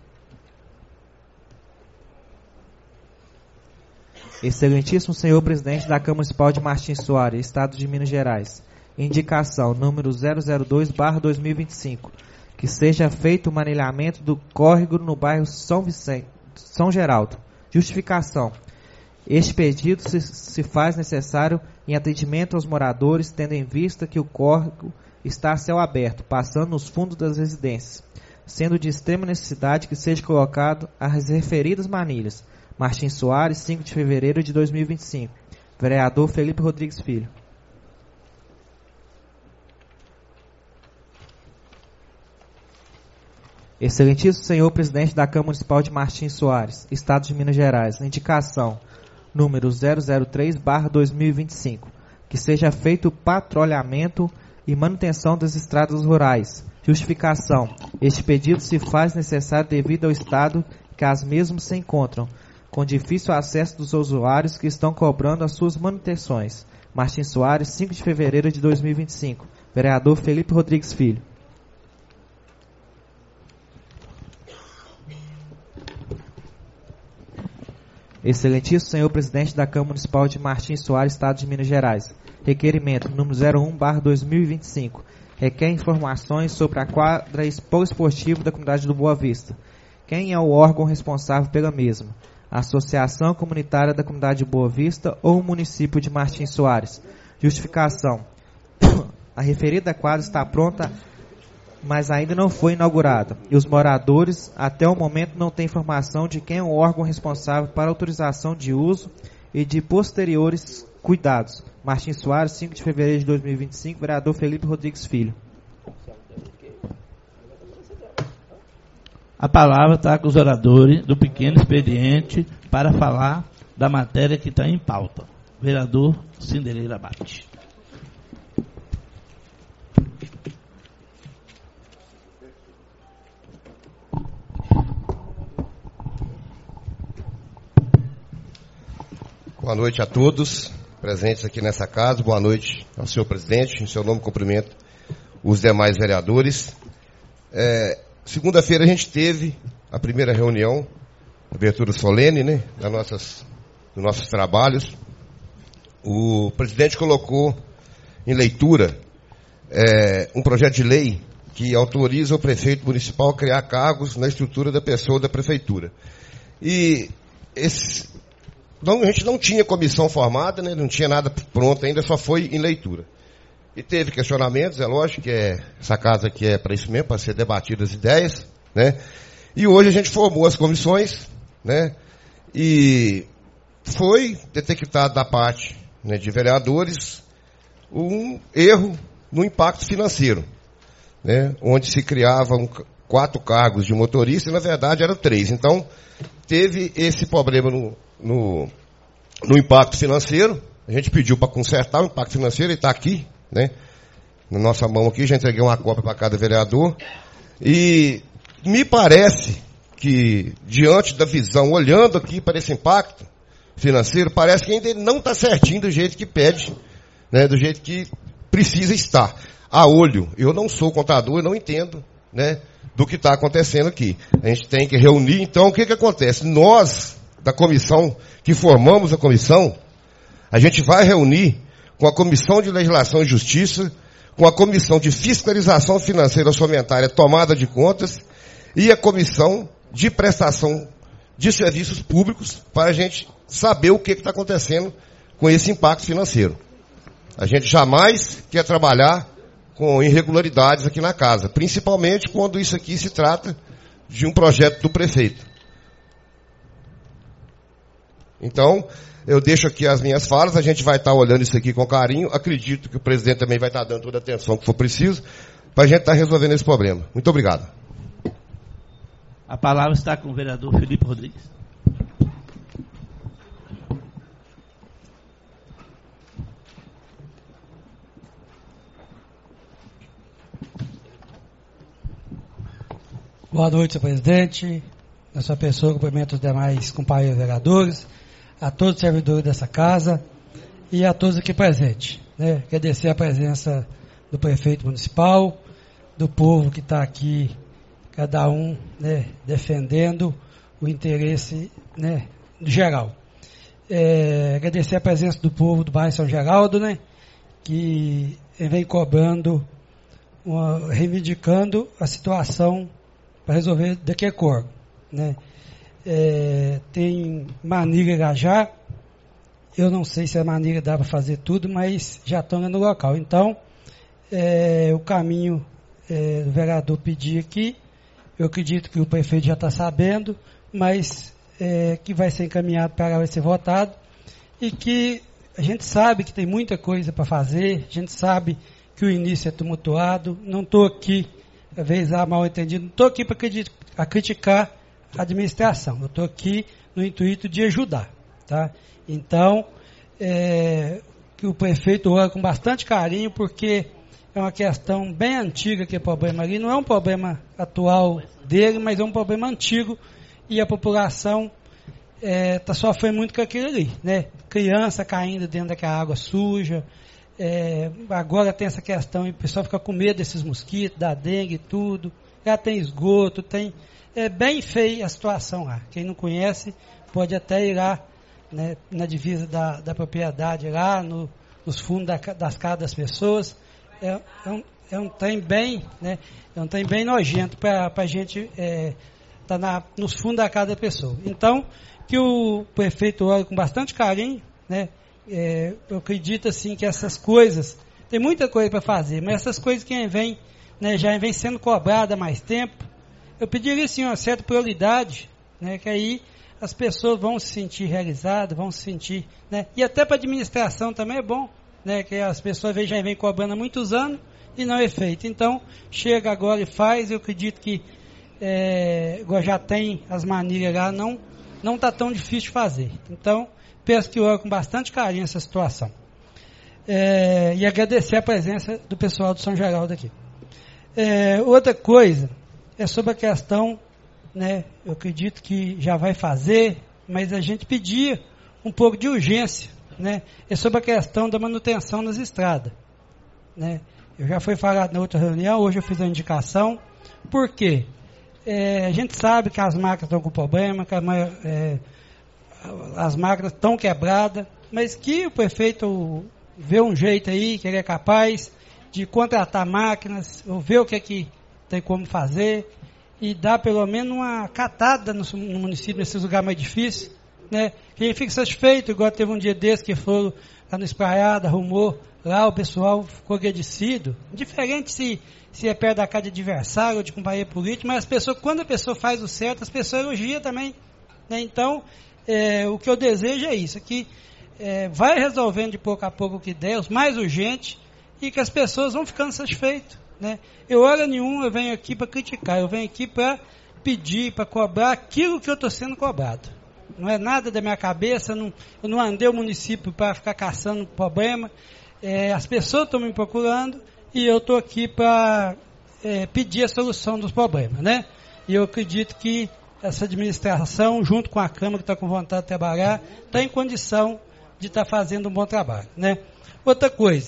Excelentíssimo senhor presidente da Câmara Municipal de Martins Soares, Estado de Minas Gerais. Indicação número zero zero dois barra dois mil e vinte e cinco. Que seja feito o manilhamento do córrego no bairro São Vicente, São Geraldo. Justificação. Este pedido se, se faz necessário em atendimento aos moradores, tendo em vista que o córrego está a céu aberto, passando nos fundos das residências, sendo de extrema necessidade que seja colocado as referidas manilhas. Martins Soares, cinco de fevereiro de dois mil e vinte e cinco. Vereador Felipe Rodrigues Filho. Excelentíssimo senhor presidente da Câmara Municipal de Martins Soares, Estado de Minas Gerais, indicação número zero zero três barra dois mil e vinte e cinco, que seja feito o patrulhamento e manutenção das estradas rurais. Justificação. Este pedido se faz necessário devido ao estado que as mesmas se encontram, com difícil acesso dos usuários que estão cobrando as suas manutenções. Martins Soares, cinco de fevereiro de dois mil e vinte e cinco. Vereador Felipe Rodrigues Filho. Excelentíssimo senhor presidente da Câmara Municipal de Martins Soares, Estado de Minas Gerais. Requerimento número zero um barra dois mil e vinte e cinco. Requer informações sobre a quadra poliesportiva da comunidade do Boa Vista. Quem é o órgão responsável pela mesma? A Associação Comunitária da Comunidade de Boa Vista ou o município de Martins Soares? Justificação. A referida quadra está pronta, mas ainda não foi inaugurada, e os moradores, até o momento, não têm informação de quem é o órgão responsável para a autorização de uso e de posteriores cuidados. Martins Soares, cinco de fevereiro de dois mil e vinte e cinco, vereador Felipe Rodrigues Filho. A palavra está com os oradores do pequeno expediente para falar da matéria que está em pauta. Vereador Cindereira Bate. Boa noite a todos presentes aqui nessa casa. Boa noite ao senhor presidente. Em seu nome, cumprimento os demais vereadores. É, Segunda-feira a gente teve a primeira reunião, abertura solene, né, das nossas, dos nossos trabalhos. O presidente colocou em leitura é, um projeto de lei que autoriza o prefeito municipal a criar cargos na estrutura da pessoa da prefeitura. E esse... Não, a gente não tinha comissão formada, né, não tinha nada pronto ainda, só foi em leitura. E teve questionamentos, é lógico que é, essa casa aqui é para isso mesmo, para ser debatidas ideias, né? E hoje a gente formou as comissões, né? E foi detectado da parte, né, de vereadores um erro no impacto financeiro, né? Onde se criavam quatro cargos de motorista e na verdade eram três. Então teve esse problema no No, no impacto financeiro. A gente pediu para consertar o impacto financeiro, ele está aqui, né, na nossa mão aqui, já entreguei uma cópia para cada vereador, e me parece que, diante da visão, olhando aqui para esse impacto financeiro, parece que ainda ele não está certinho do jeito que pede, né, do jeito que precisa estar. A olho, eu não sou contador, eu não entendo, né, do que está acontecendo aqui. A gente tem que reunir, então, o que que acontece? Nós, da comissão, que formamos a comissão, a gente vai reunir com a Comissão de Legislação e Justiça, com a Comissão de Fiscalização Financeira Orçamentária, Tomada de Contas, e a Comissão de Prestação de Serviços Públicos, para a gente saber o que está acontecendo com esse impacto financeiro. A gente jamais quer trabalhar com irregularidades aqui na casa, principalmente quando isso aqui se trata de um projeto do prefeito. Então, eu deixo aqui as minhas falas, a gente vai estar olhando isso aqui com carinho, acredito que o presidente também vai estar dando toda a atenção que for preciso, para a gente estar resolvendo esse problema. Muito obrigado. A palavra está com o vereador Felipe Rodrigues. Boa noite, senhor presidente. Na sua pessoa, cumprimento os demais companheiros vereadores, a todos os servidores dessa casa e a todos aqui presentes. Né? Agradecer a presença do prefeito municipal, do povo que está aqui, cada um, né, defendendo o interesse, né, geral. É, agradecer a presença do povo do bairro São Geraldo, né, que vem cobrando, uma, reivindicando a situação para resolver daquele cor, né. É, tem maneira já, eu não sei se a maneira dá para fazer tudo, mas já estão no local. Então, é, o caminho é, do vereador pedir aqui, eu acredito que o prefeito já está sabendo, mas é, que vai ser encaminhado para vai ser votado, e que a gente sabe que tem muita coisa para fazer, a gente sabe que o início é tumultuado, não estou aqui, às vezes há mal entendido, não estou aqui para criticar a administração, eu estou aqui no intuito de ajudar, tá? Então, é, que o prefeito olha com bastante carinho, porque é uma questão bem antiga que é problema ali, não é um problema atual dele, mas é um problema antigo, e a população está é, sofrendo muito com aquilo ali, né? Criança caindo dentro daquela água suja, é, agora tem essa questão, e o pessoal fica com medo desses mosquitos, da dengue e tudo, já tem esgoto, tem... É bem feia a situação lá. Quem não conhece pode até ir lá, né, na divisa da, da propriedade, lá no, nos fundos da, das casas das pessoas. É, é, um, é um trem bem, né, é um trem bem nojento para a gente estar é, tá na, nos fundos da casa da pessoa. Então, que o prefeito olhe com bastante carinho, né, é, eu acredito assim que essas coisas, tem muita coisa para fazer, mas essas coisas que vem, né, já vem sendo cobrada há mais tempo, eu pediria assim uma certa prioridade, né, que aí as pessoas vão se sentir realizadas, vão se sentir, né, e até para a administração também é bom, né, que as pessoas já vêm cobrando há muitos anos e não é feito. Então, chega agora e faz, eu acredito que é, já tem as maneiras lá, não não está tão difícil de fazer. Então, peço que olhe com bastante carinho essa situação. É, e agradecer a presença do pessoal do São Geraldo aqui. É, outra coisa é sobre a questão, né, eu acredito que já vai fazer, mas a gente pedia um pouco de urgência, né, é sobre a questão da manutenção nas estradas, né. Eu já fui falado na outra reunião, hoje eu fiz a indicação, por quê? É, a gente sabe que as máquinas estão com problema, que a, é, as máquinas estão quebradas, mas que o prefeito vê um jeito aí, que ele é capaz de contratar máquinas, ou ver o que é que tem como fazer, e dar pelo menos uma catada no, no município, nesses lugares mais difíceis, né? Que a gente fique satisfeito, igual teve um dia desse que foram lá no Espraiada, arrumou, lá o pessoal ficou agradecido, diferente se, se é perto da casa de adversário ou de companheiro político, mas as pessoas, quando a pessoa faz o certo, as pessoas elogiam também, né? Então, é, o que eu desejo é isso, que é, vai resolvendo de pouco a pouco o que der, os mais urgentes, e que as pessoas vão ficando satisfeitas, né? Eu, hora nenhuma, eu venho aqui para criticar, eu venho aqui para pedir, para cobrar aquilo que eu estou sendo cobrado. Não é nada da minha cabeça, eu não, eu não andei o município para ficar caçando problema, é, as pessoas estão me procurando e eu estou aqui para é, pedir a solução dos problemas, né? E eu acredito que essa administração, junto com a Câmara, que está com vontade de trabalhar, está em condição de estar tá fazendo um bom trabalho, né? Outra coisa,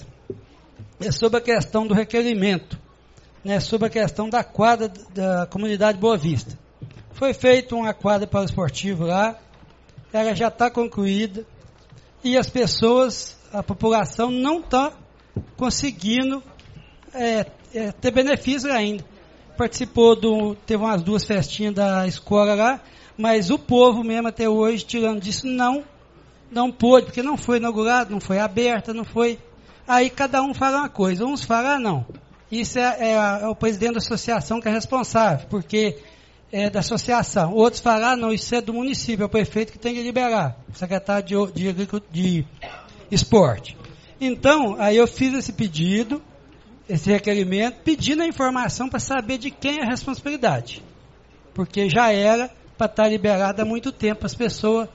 é sobre a questão do requerimento, né, sobre a questão da quadra da comunidade Boa Vista. Foi feita uma quadra para o esportivo lá, ela já está concluída, e as pessoas, a população não está conseguindo é, é, ter benefício ainda. Participou, do, teve umas duas festinhas da escola lá, mas o povo mesmo até hoje, tirando disso, não, não pôde, porque não foi inaugurado, não foi aberta, não foi... Aí cada um fala uma coisa, uns falam, ah, não, isso é, é, é o presidente da associação que é responsável, porque é da associação. Outros falam, ah, não, isso é do município, é o prefeito que tem que liberar, o secretário de, de, de esporte. Então, aí eu fiz esse pedido, esse requerimento, pedindo a informação para saber de quem é a responsabilidade. Porque já era para estar liberado há muito tempo, as pessoas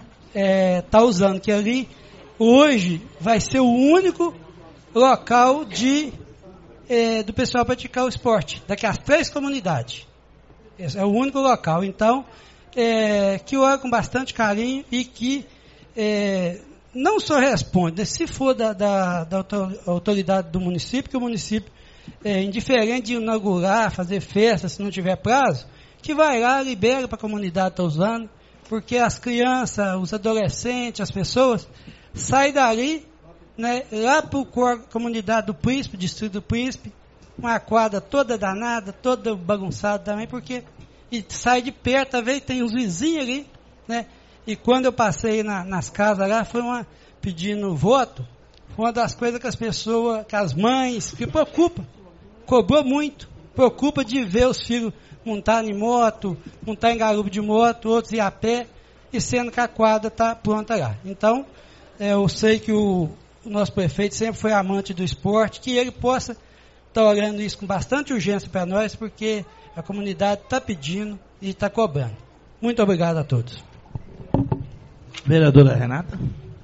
estão é, usando, que ali, hoje, vai ser o único local de, é, do pessoal praticar o esporte, daqui às três comunidades. Esse é o único local. Então, é, que olha com bastante carinho e que é, não só responde, né, se for da, da, da autoridade do município, que o município, é, indiferente de inaugurar, fazer festa, se não tiver prazo, que vai lá, libera para a comunidade estar usando, porque as crianças, os adolescentes, as pessoas, saem dali, né, lá para a comunidade do Príncipe, distrito do Príncipe, uma quadra toda danada, toda bagunçada também, porque e sai de perto, às vezes tem uns vizinhos ali, né? E quando eu passei na, nas casas lá, foi uma pedindo voto, foi uma das coisas que as pessoas, que as mães, que preocupa, cobrou muito, preocupa de ver os filhos montar em moto, montar em garupa de moto, outros ir a pé, e sendo que a quadra está pronta lá. Então, é, eu sei que o, o nosso prefeito sempre foi amante do esporte, que ele possa estar tá olhando isso com bastante urgência para nós, porque a comunidade está pedindo e está cobrando. Muito obrigado a todos. Vereadora Renata.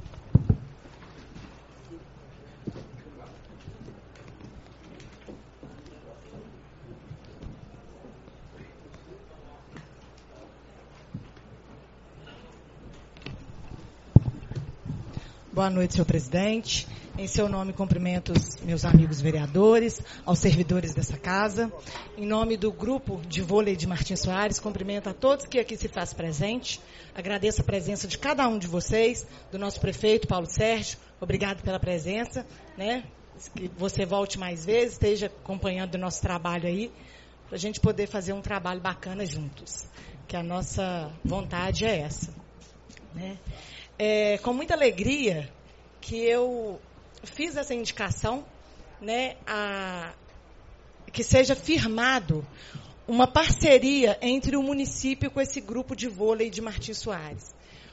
Boa noite, senhor presidente. Em seu nome, cumprimento os meus amigos vereadores, aos servidores dessa casa. Em nome do grupo de vôlei de Martins Soares, cumprimento a todos que aqui se faz presente. Agradeço a presença de cada um de vocês, do nosso prefeito, Paulo Sérgio. Obrigado pela presença, né? Que você volte mais vezes, esteja acompanhando o nosso trabalho aí, para a gente poder fazer um trabalho bacana juntos. Que a nossa vontade é essa, né? É, com muita alegria que eu fiz essa indicação, né, a, que seja firmado uma parceria entre o município com esse grupo de vôlei de Martins Soares.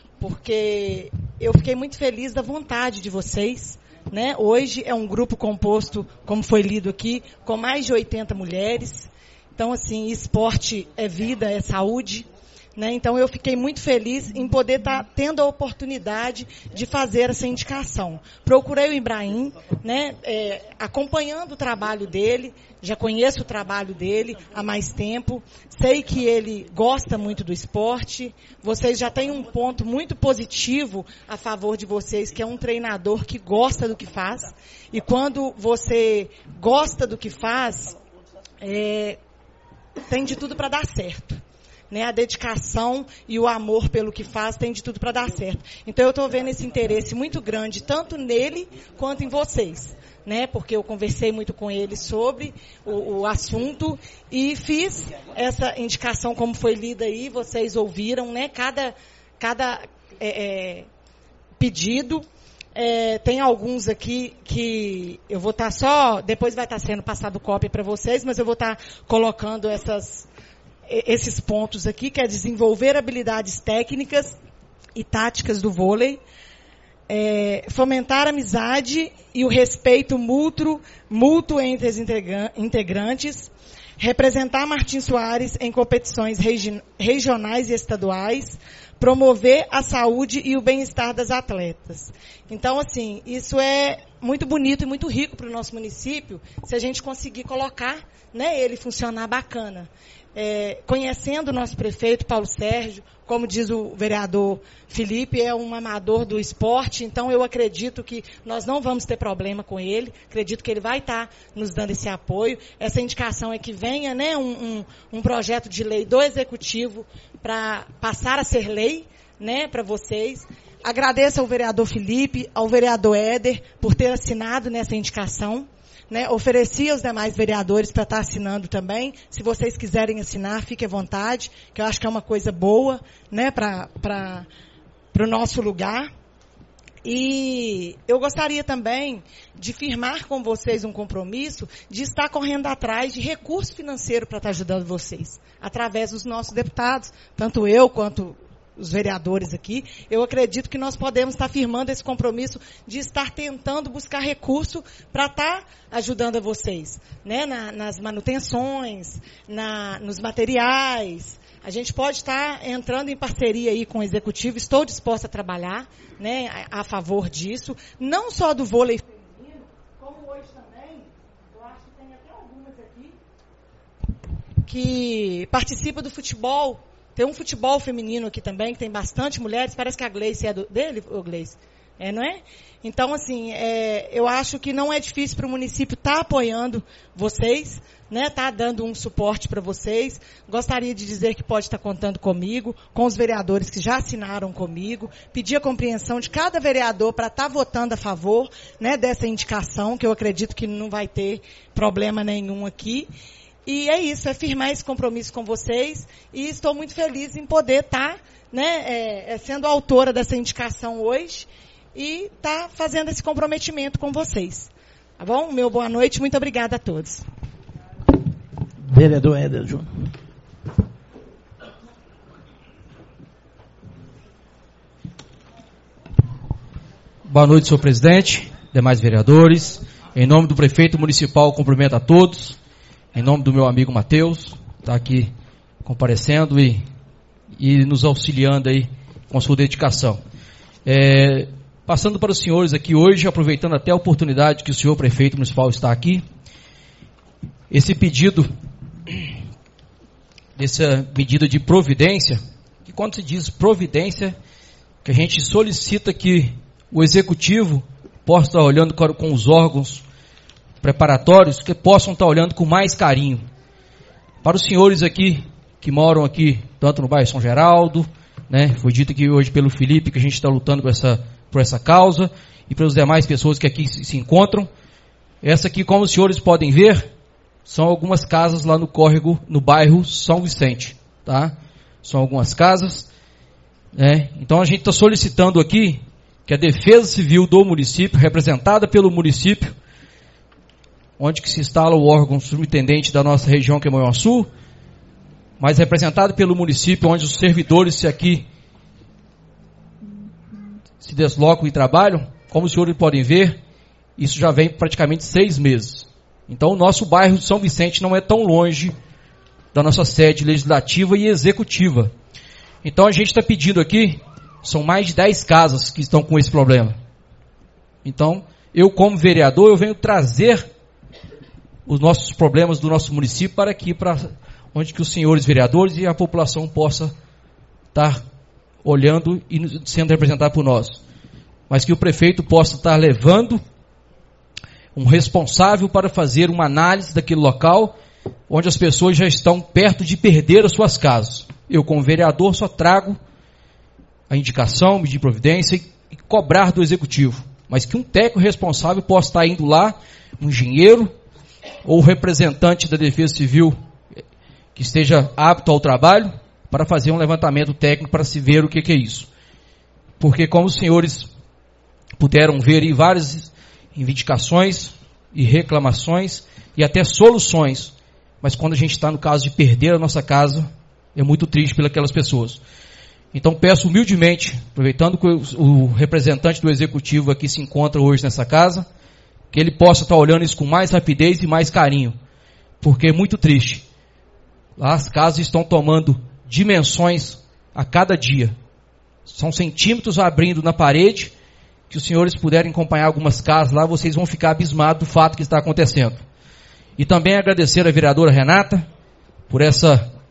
Porque eu fiquei muito feliz da vontade de vocês, né? Hoje é um grupo composto, como foi lido aqui, com mais de oitenta mulheres. Então, assim, esporte é vida, é saúde. Né? Então, eu fiquei muito feliz em poder estar tá tendo a oportunidade de fazer essa indicação. Procurei o Ibrahim, né, é, acompanhando o trabalho dele, já conheço o trabalho dele há mais tempo, sei que ele gosta muito do esporte, vocês já têm um ponto muito positivo a favor de vocês, que é um treinador que gosta do que faz, e quando você gosta do que faz, é, tem de tudo para dar certo. Né, a dedicação e o amor pelo que faz tem de tudo para dar certo. Então, eu estou vendo esse interesse muito grande, tanto nele quanto em vocês. Né, porque eu conversei muito com ele sobre o, o assunto e fiz essa indicação como foi lida aí, vocês ouviram, né, cada, cada é, é, pedido. É, tem alguns aqui que eu vou estar tá só, depois vai estar tá sendo passado cópia para vocês, mas eu vou estar tá colocando essas... esses pontos aqui, que é desenvolver habilidades técnicas e táticas do vôlei, é, fomentar a amizade e o respeito mútuo, mútuo entre os integrantes, representar Martins Soares em competições regi- regionais e estaduais, promover a saúde e o bem-estar das atletas. Então, assim, isso é muito bonito e muito rico para o nosso município, se a gente conseguir colocar, né, ele funcionar bacana. é, conhecendo o nosso prefeito, Paulo Sérgio, como diz o vereador Felipe, é um amador do esporte, então eu acredito que nós não vamos ter problema com ele, acredito que ele vai estar nos dando esse apoio. Essa indicação é que venha, né, um, um, um projeto de lei do Executivo para passar a ser lei, né, para vocês. Agradeço ao vereador Felipe, ao vereador Éder, por ter assinado nessa indicação. Né, ofereci aos demais vereadores para estar assinando também. Se vocês quiserem assinar, fique à vontade, que eu acho que é uma coisa boa, né, para para o nosso lugar. E eu gostaria também de firmar com vocês um compromisso de estar correndo atrás de recurso financeiro para estar ajudando vocês, através dos nossos deputados, tanto eu quanto os vereadores aqui. Eu acredito que nós podemos estar firmando esse compromisso de estar tentando buscar recurso para estar ajudando a vocês, né, na, nas manutenções, na, nos materiais. A gente pode estar entrando em parceria aí com o Executivo, estou disposta a trabalhar, né, a, a favor disso, não só do vôlei feminino, como hoje também, eu acho que tem até algumas aqui, que participa do futebol. Tem um futebol feminino aqui também, que tem bastante mulheres. Parece que a Gleice é do, dele, ô Gleice. É, não é? Então, assim, é, eu acho que não é difícil para o município estar tá apoiando vocês, né? Tá dando um suporte para vocês. Gostaria de dizer que pode estar tá contando comigo, com os vereadores que já assinaram comigo. Pedir a compreensão de cada vereador para estar tá votando a favor, né, dessa indicação, que eu acredito que não vai ter problema nenhum aqui. E é isso, é firmar esse compromisso com vocês, e estou muito feliz em poder estar, né, é, é, sendo autora dessa indicação hoje e estar fazendo esse comprometimento com vocês. Tá bom? Meu boa noite, muito obrigada a todos. Vereador Éder Júnior. Boa noite, senhor presidente, demais vereadores. Em nome do prefeito municipal, cumprimento a todos. Em nome do meu amigo Matheus, está aqui comparecendo e, e nos auxiliando aí com a sua dedicação. É, passando para os senhores aqui hoje, aproveitando até a oportunidade que o senhor prefeito municipal está aqui, esse pedido, essa medida de providência, que quando se diz providência, que a gente solicita que o executivo possa estar olhando com os órgãos preparatórios, que possam estar olhando com mais carinho. Para os senhores aqui, que moram aqui, tanto no bairro São Geraldo, né, foi dito aqui hoje pelo Felipe, que a gente está lutando por essa, por essa causa, e para as demais pessoas que aqui se, se encontram. Essa aqui, como os senhores podem ver, são algumas casas lá no córrego, no bairro São Vicente, tá? São algumas casas, né? Então a gente está solicitando aqui que a Defesa Civil do município, representada pelo município, onde que se instala o órgão subintendente da nossa região, que é Manhuaçu, mas representado pelo município, onde os servidores se aqui se deslocam e trabalham. Como os senhores podem ver, isso já vem praticamente seis meses. Então o nosso bairro de São Vicente não é tão longe da nossa sede legislativa e executiva. Então a gente está pedindo aqui, são mais de dez casas que estão com esse problema. Então, eu como vereador, eu venho trazer os nossos problemas do nosso município para aqui, para onde que os senhores vereadores e a população possa estar olhando e sendo representado por nós. Mas que o prefeito possa estar levando um responsável para fazer uma análise daquele local, onde as pessoas já estão perto de perder as suas casas. Eu, como vereador, só trago a indicação, medir providência e, e cobrar do executivo. Mas que um técnico responsável possa estar indo lá, um engenheiro, ou representante da Defesa Civil que esteja apto ao trabalho, para fazer um levantamento técnico para se ver o que, que é isso. Porque como os senhores puderam ver aí várias reivindicações e reclamações e até soluções, mas quando a gente está no caso de perder a nossa casa, é muito triste pelas pessoas. Então peço humildemente, aproveitando que o representante do executivo aqui se encontra hoje nessa casa, que ele possa estar olhando isso com mais rapidez e mais carinho, porque é muito triste. Lá as casas estão tomando dimensões a cada dia. São centímetros abrindo na parede, que os senhores puderem acompanhar algumas casas lá, vocês vão ficar abismados do fato que está acontecendo. E também agradecer a vereadora Renata, por essa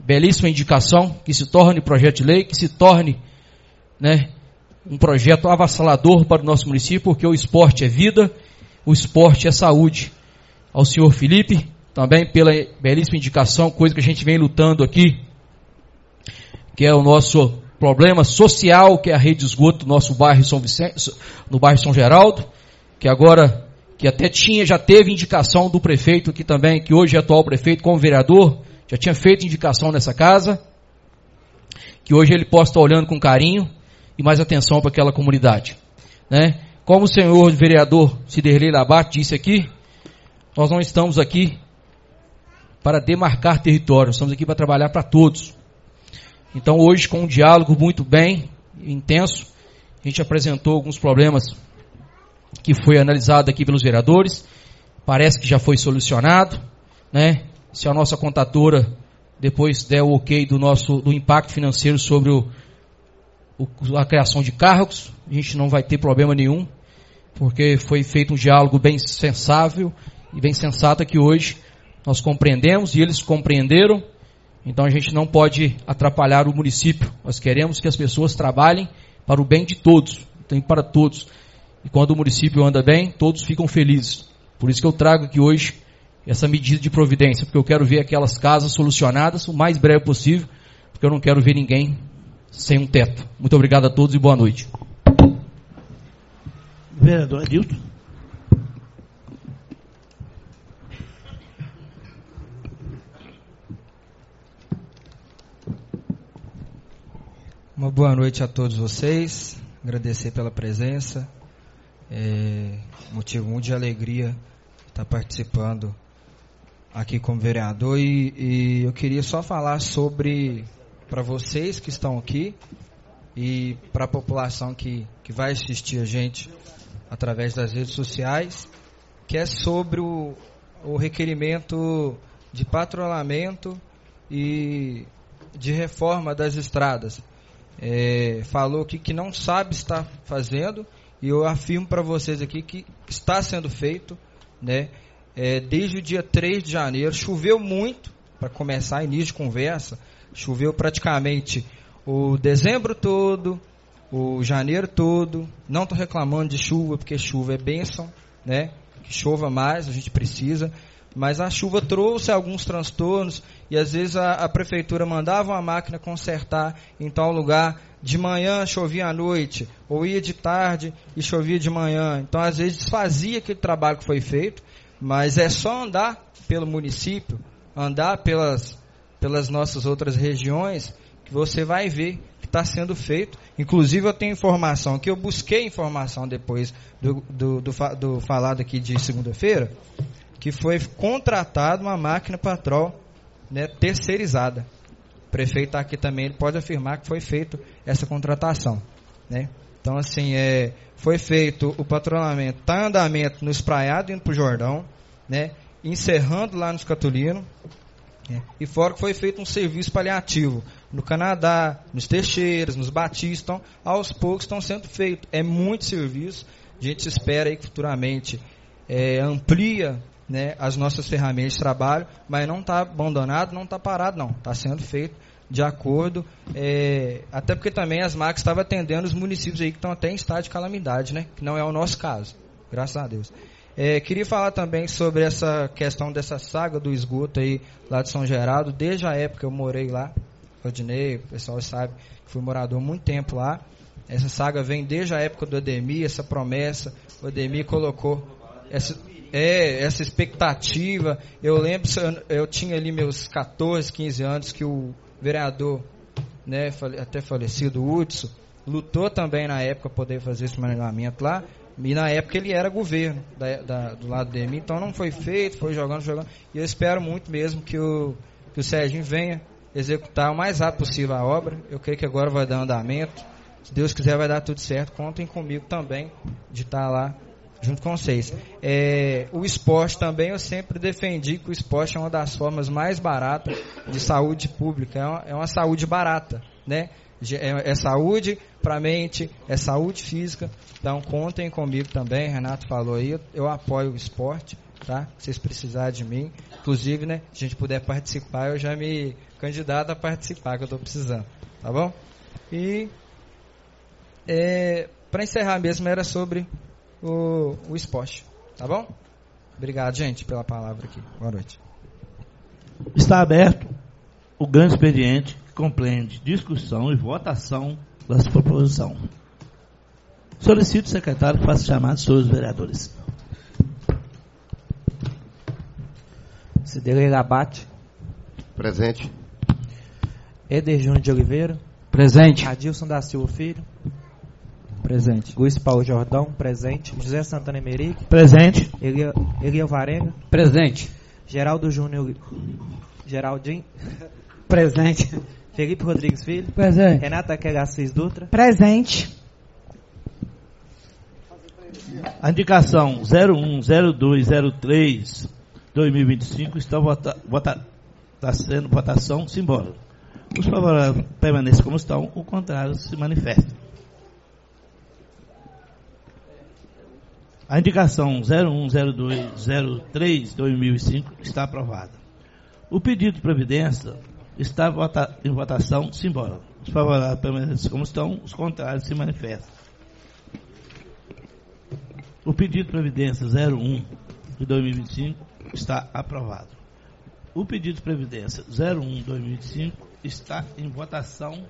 belíssima indicação, que se torne projeto de lei, que se torne, né, um projeto avassalador para o nosso município, porque o esporte é vida, o esporte é saúde. Ao senhor Felipe, também pela belíssima indicação, coisa que a gente vem lutando aqui, que é o nosso problema social, que é a rede de esgoto do nosso bairro São Vicente, no bairro São Geraldo, que agora, que até tinha, já teve indicação do prefeito aqui também, que hoje é atual prefeito como vereador, já tinha feito indicação nessa casa, que hoje ele possa estar olhando com carinho e mais atenção para aquela comunidade, né? Como o senhor vereador Ciderley Labate disse aqui, nós não estamos aqui para demarcar território, estamos aqui para trabalhar para todos. Então hoje, com um diálogo muito bem, intenso, a gente apresentou alguns problemas que foi analisado aqui pelos vereadores, parece que já foi solucionado, né? Se a nossa contadora depois der o ok do nosso do impacto financeiro sobre o, o, a criação de cargos, a gente não vai ter problema nenhum, porque foi feito um diálogo bem sensável e bem sensato que hoje nós compreendemos e eles compreenderam. Então a gente não pode atrapalhar o município. Nós queremos que as pessoas trabalhem para o bem de todos, então para todos. E quando o município anda bem, todos ficam felizes. Por isso que eu trago aqui hoje essa medida de providência, porque eu quero ver aquelas casas solucionadas o mais breve possível, porque eu não quero ver ninguém sem um teto. Muito obrigado a todos e boa noite. Vereador Adilton. Uma boa noite a todos vocês, agradecer pela presença, é motivo muito de alegria estar participando aqui como vereador e, e eu queria só falar sobre, para vocês que estão aqui e para a população que, que vai assistir a gente através das redes sociais, que é sobre o, o requerimento de patrulhamento e de reforma das estradas. É, falou aqui que não sabe estar fazendo, e eu afirmo para vocês aqui que está sendo feito, né? É, desde o dia três de janeiro, choveu muito, para começar, início de conversa, choveu praticamente o dezembro todo, o janeiro todo. Não estou reclamando de chuva, porque chuva é bênção, né? Que chova mais, a gente precisa. Mas a chuva trouxe alguns transtornos e às vezes a, a prefeitura mandava uma máquina consertar em tal lugar, de manhã chovia à noite, ou ia de tarde e chovia de manhã. Então às vezes desfazia aquele trabalho que foi feito, mas é só andar pelo município, andar pelas, pelas nossas outras regiões, que você vai ver que está sendo feito. Inclusive eu tenho informação, que eu busquei informação depois do, do, do, do falado aqui de segunda-feira, que foi contratada uma máquina patrol, né, terceirizada. O prefeito está aqui também, ele pode afirmar que foi feita essa contratação, né? Então, assim, é, foi feito o patrulhamento, está em andamento no Espraiado, indo para o Jordão, né, encerrando lá no Escatolino, né, e fora que foi feito um serviço paliativo no Canadá, nos Teixeiras, nos Batistas. Então, aos poucos estão sendo feitos. É muito serviço, a gente espera aí que futuramente é, amplia, né, as nossas ferramentas de trabalho, mas não está abandonado, não está parado, não. Está sendo feito de acordo, é, até porque também as máquinas estavam atendendo os municípios aí que estão até em estado de calamidade, né, que não é o nosso caso, graças a Deus. É, queria falar também sobre essa questão dessa saga do esgoto aí lá de São Geraldo. Desde a época eu morei lá, Rodinei, o pessoal sabe que fui morador há muito tempo lá. Essa saga vem desde a época do Ademir, essa promessa, o Ademir colocou essa... É, essa expectativa. Eu lembro, eu, eu tinha ali meus catorze, quinze anos, que o vereador, né, até falecido, Hudson, lutou também na época para poder fazer esse manejamento lá, e na época ele era governo da, da, do lado de mim, então não foi feito, foi jogando, jogando, e eu espero muito mesmo que o, que o Serginho venha executar o mais rápido possível a obra. Eu creio que agora vai dar andamento, se Deus quiser vai dar tudo certo. Contem comigo também de estar lá junto com vocês. É, o esporte também, eu sempre defendi que o esporte é uma das formas mais baratas de saúde pública. É uma, é uma saúde barata, né? É, é saúde para a mente, é saúde física. Então contem comigo também, Renato falou aí, eu, eu apoio o esporte, tá? Se vocês precisarem de mim, inclusive, né, se a gente puder participar, eu já me candidato a participar, que eu estou precisando, tá bom? E é, para encerrar mesmo, era sobre o, o esporte, tá bom? Obrigado, gente, pela palavra aqui. Boa noite. Está aberto o grande expediente que compreende discussão e votação das proposições. Solicito o secretário que faça chamado sobre os vereadores. Cidelei Labate. Presente. Eder Júnior de Oliveira. Presente. Adilson da Silva Filho. Presente. Luiz Paulo Jordão. Presente. José Santana Emerick. Presente. Elia, Elia Varenga. Presente. Geraldo Júnior. Geraldinho. Presente. Felipe Rodrigues Filho. Presente. Renata Quegacis Dutra. Presente. A indicação zero um zero dois zero três dois mil e vinte e cinco está, vota, vota, está sendo votação simbólica. Os favoráveis permanecem como estão, o contrário se manifesta. A indicação zero um zero dois zero três dois mil e cinco está aprovada. O pedido de providência está vota, em votação simbólica. Os favoráveis permanecem como estão, os contrários se manifestam. O pedido de providência zero um de dois mil e vinte e cinco está aprovado. O pedido de providência zero um de dois mil e vinte e cinco está em votação.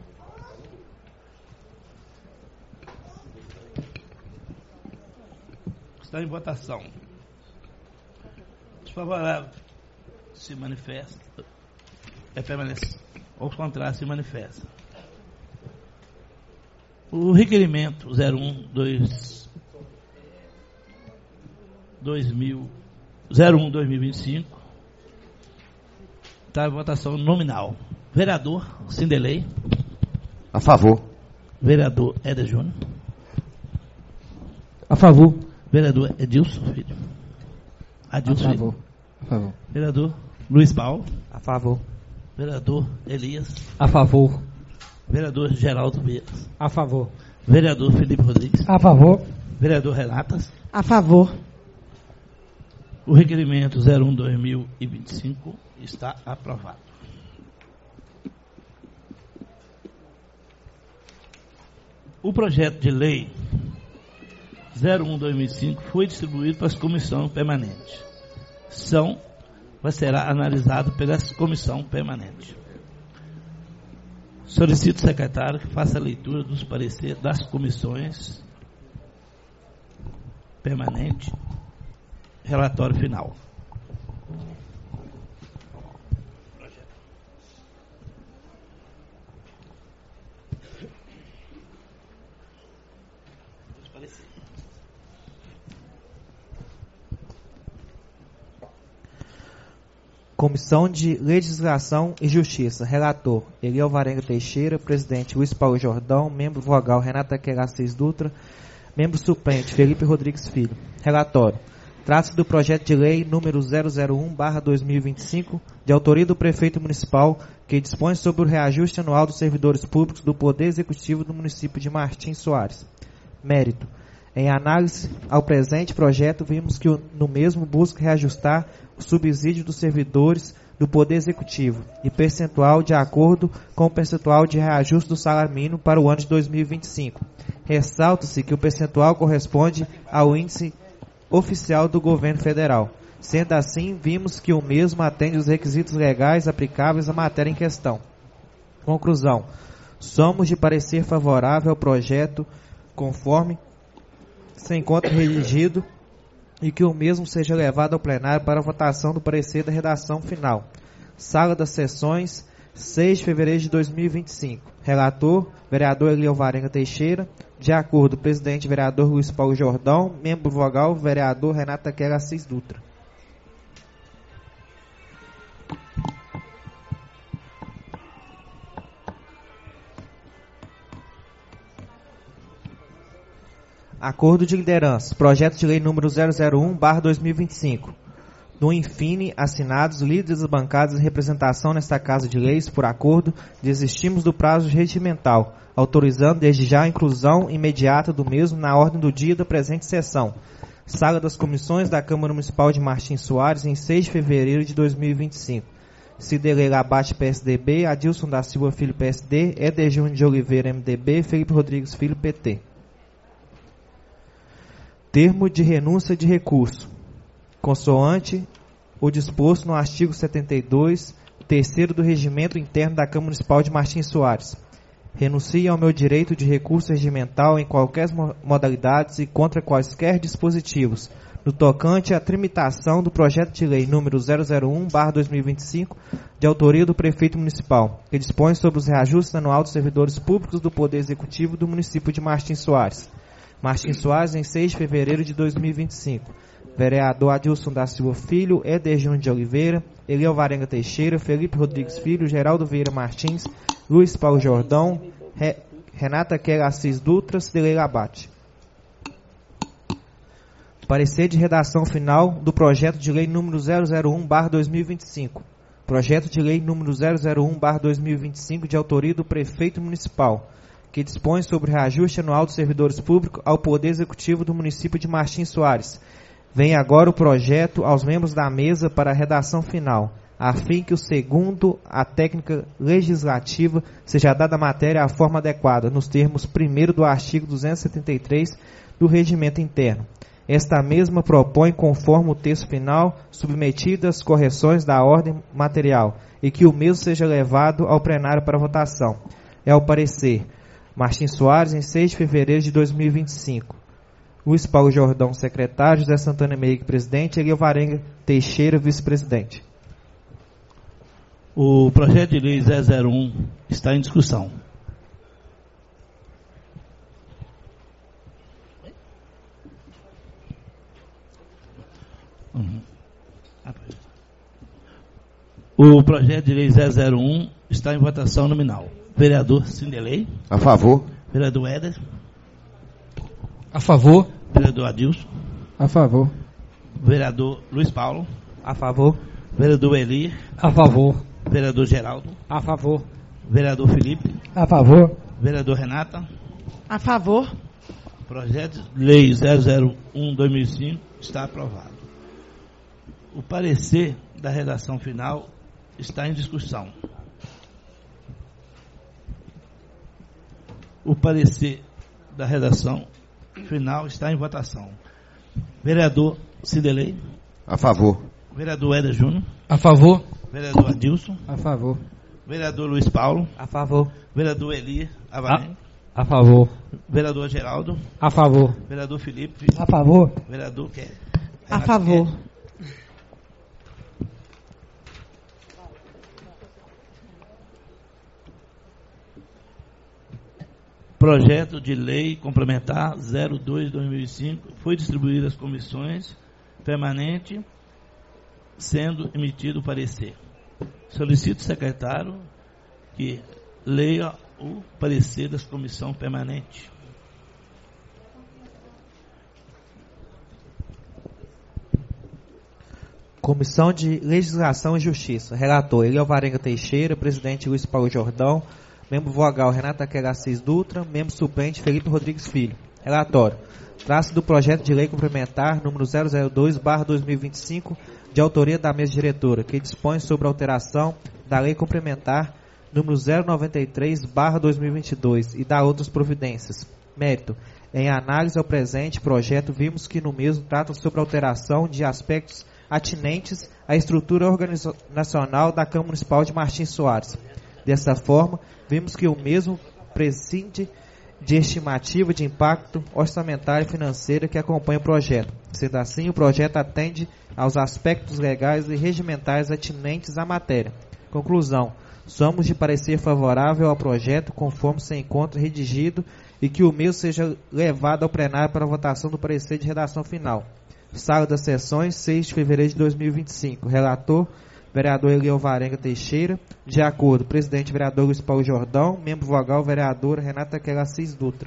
Está em votação. Os favoráveis se manifestam. É permanece. Ou os contrários se manifestam. O requerimento zero um dois mil zero um dois mil e vinte e cinco está em votação nominal. Vereador Sindelei. A favor. Vereador Éder Júnior. A favor. Vereador Edilson Filho. Adilson A favor. Filho. A favor. Vereador Luiz Paulo. A favor. Vereador Elias. A favor. Vereador Geraldo Vias. A favor. Vereador Felipe Rodrigues. A favor. Vereador Renatas. A favor. O requerimento zero um dois mil e vinte e cinco está aprovado. O projeto de lei zero um dois mil e cinco foi distribuído para as comissões permanentes. São, vai será analisado pela comissão permanente. Solicito ao secretário que faça a leitura dos pareceres das comissões permanentes. Relatório final. Comissão de Legislação e Justiça. Relator Eliel Varenga Teixeira. Presidente Luiz Paulo Jordão. Membro vogal Renata Quegacis Dutra. Membro suplente Felipe Rodrigues Filho. Relatório. Trata-se do projeto de lei número zero zero um barra dois mil e vinte e cinco, de autoria do prefeito municipal, que dispõe sobre o reajuste anual dos servidores públicos do Poder Executivo do município de Martins Soares. Mérito. Em análise ao presente projeto, vimos que no mesmo busca reajustar o subsídio dos servidores do Poder Executivo e percentual de acordo com o percentual de reajuste do salário mínimo para o ano de dois mil e vinte e cinco. Ressalta-se que o percentual corresponde ao índice oficial do governo federal. Sendo assim, vimos que o mesmo atende os requisitos legais aplicáveis à matéria em questão. Conclusão. Somos de parecer favorável ao projeto conforme se encontra redigido e que o mesmo seja levado ao plenário para votação do parecer da redação final. Sala das Sessões, seis de fevereiro de dois mil e vinte e cinco. Relator, vereador Eliel Varenga Teixeira. De acordo, presidente, vereador Luiz Paulo Jordão. Membro vogal, vereador Renata Quegacis Dutra. Acordo de liderança. Projeto de lei número zero zero um barra dois mil e vinte e cinco. Do Infine, assinados líderes das bancadas em representação nesta Casa de Leis, por acordo, desistimos do prazo regimental, autorizando desde já a inclusão imediata do mesmo na ordem do dia da presente sessão. Sala das Comissões da Câmara Municipal de Martins Soares, em seis de fevereiro de dois mil e vinte e cinco. Ciderley Labate, P S D B, Adilson da Silva Filho, P S D, Éder Júnior de Oliveira, M D B, Felipe Rodrigues Filho, P T. Termo de renúncia de recurso. Consoante o disposto no artigo setenta e dois, terceiro do Regimento Interno da Câmara Municipal de Martins Soares. Renuncio ao meu direito de recurso regimental em qualquer modalidades e contra quaisquer dispositivos, no tocante à tramitação do projeto de lei número zero zero um barra dois mil e vinte e cinco, de autoria do prefeito municipal, que dispõe sobre os reajustes anuais dos servidores públicos do Poder Executivo do município de Martins Soares. Martins Soares, em seis de fevereiro de dois mil e vinte e cinco. Vereador Adilson da Silva Filho, Éder Júnior de Oliveira, Eliel Varenga Teixeira, Felipe Rodrigues Filho, Geraldo Vieira Martins, Luiz Paulo Jordão, Re, Renata Quer Assis Dutra, Ciderley Labate. Parecer de redação final do projeto de lei número zero zero um barra dois mil e vinte e cinco. Projeto de lei número zero zero um barra dois mil e vinte e cinco, de autoria do prefeito municipal, que dispõe sobre o reajuste anual dos servidores públicos ao Poder Executivo do município de Martins Soares. Vem agora o projeto aos membros da mesa para a redação final, a fim que o segundo a técnica legislativa seja dada a matéria à forma adequada, nos termos primeiro do artigo duzentos e setenta e três do Regimento Interno. Esta mesma propõe, conforme o texto final, submetidas correções da ordem material, e que o mesmo seja levado ao plenário para votação. É o parecer. Martins Soares, em seis de fevereiro de dois mil e vinte e cinco. Luiz Paulo Jordão, secretário. José Santana Meire, presidente. Eliel Varenga Teixeira, vice-presidente. O projeto de lei zero zero um está em discussão. Uhum. O projeto de lei zero zero um está em votação nominal. Vereador Ciderley. A favor. Vereador Éder. A favor. Vereador Adilson. A favor. Vereador Luiz Paulo. A favor. Vereador Eli. A favor. Vereador Geraldo. A favor. Vereador Felipe. A favor. Vereador Renata. A favor. Projeto de lei zero zero um barra dois mil e cinco está aprovado. O parecer da redação final está em discussão. O parecer da redação final está em votação. Vereador Ciderley. A favor. Vereador Éder Júnior. A favor. Vereador Adilson. A favor. Vereador Luiz Paulo. A favor. Vereador Eli Avarenga. A favor. Vereador Geraldo. A favor. Vereador Felipe. A favor. Vereador Quer. A favor. Projeto de lei complementar zero dois barra dois mil e cinco foi distribuído às comissões permanentes, sendo emitido o parecer. Solicito ao secretário que leia o parecer das comissões permanentes. Comissão de Legislação e Justiça. Relator Eliel Varenga Teixeira, presidente Luiz Paulo Jordão, membro vogal Renata Quer Assis Dutra, membro suplente Felipe Rodrigues Filho. Relatório. Trata-se do projeto de lei complementar número zero zero dois barra dois mil e vinte e cinco, de autoria da mesa diretora, que dispõe sobre a alteração da lei complementar número zero noventa e três barra dois mil e vinte e dois e da outras providências. Mérito. Em análise ao presente projeto, vimos que no mesmo trata sobre a alteração de aspectos atinentes à estrutura organizacional da Câmara Municipal de Martins Soares. Dessa forma, vimos que o mesmo prescinde de estimativa de impacto orçamentário e financeiro que acompanha o projeto. Sendo assim, o projeto atende aos aspectos legais e regimentais atinentes à matéria. Conclusão. Somos de parecer favorável ao projeto, conforme se encontra redigido, e que o mesmo seja levado ao plenário para votação do parecer de redação final. Sala das Sessões, seis de fevereiro de dois mil e vinte e cinco. Relator, vereador Eliel Varenga Teixeira. De acordo, presidente, vereador Luiz Paulo Jordão. Membro vogal, vereadora Renata Quer Assis Dutra.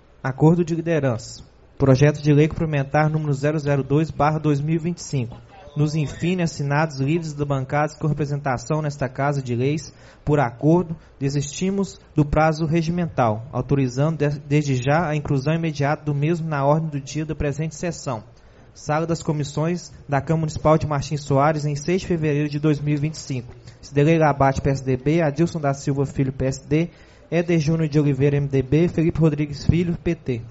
Acordo de liderança. Projeto de lei complementar número zero zero dois barra dois mil e vinte e cinco. nos infine assinados livres da bancada com representação nesta Casa de Leis, por acordo, desistimos do prazo regimental, autorizando de, desde já a inclusão imediata do mesmo na ordem do dia da presente sessão. Sala das Comissões da Câmara Municipal de Martins Soares, em seis de fevereiro de dois mil e vinte e cinco. Cidelei Labate, P S D B, Adilson da Silva Filho, P S D, Éder Júnior de Oliveira, M D B, Felipe Rodrigues Filho, P T.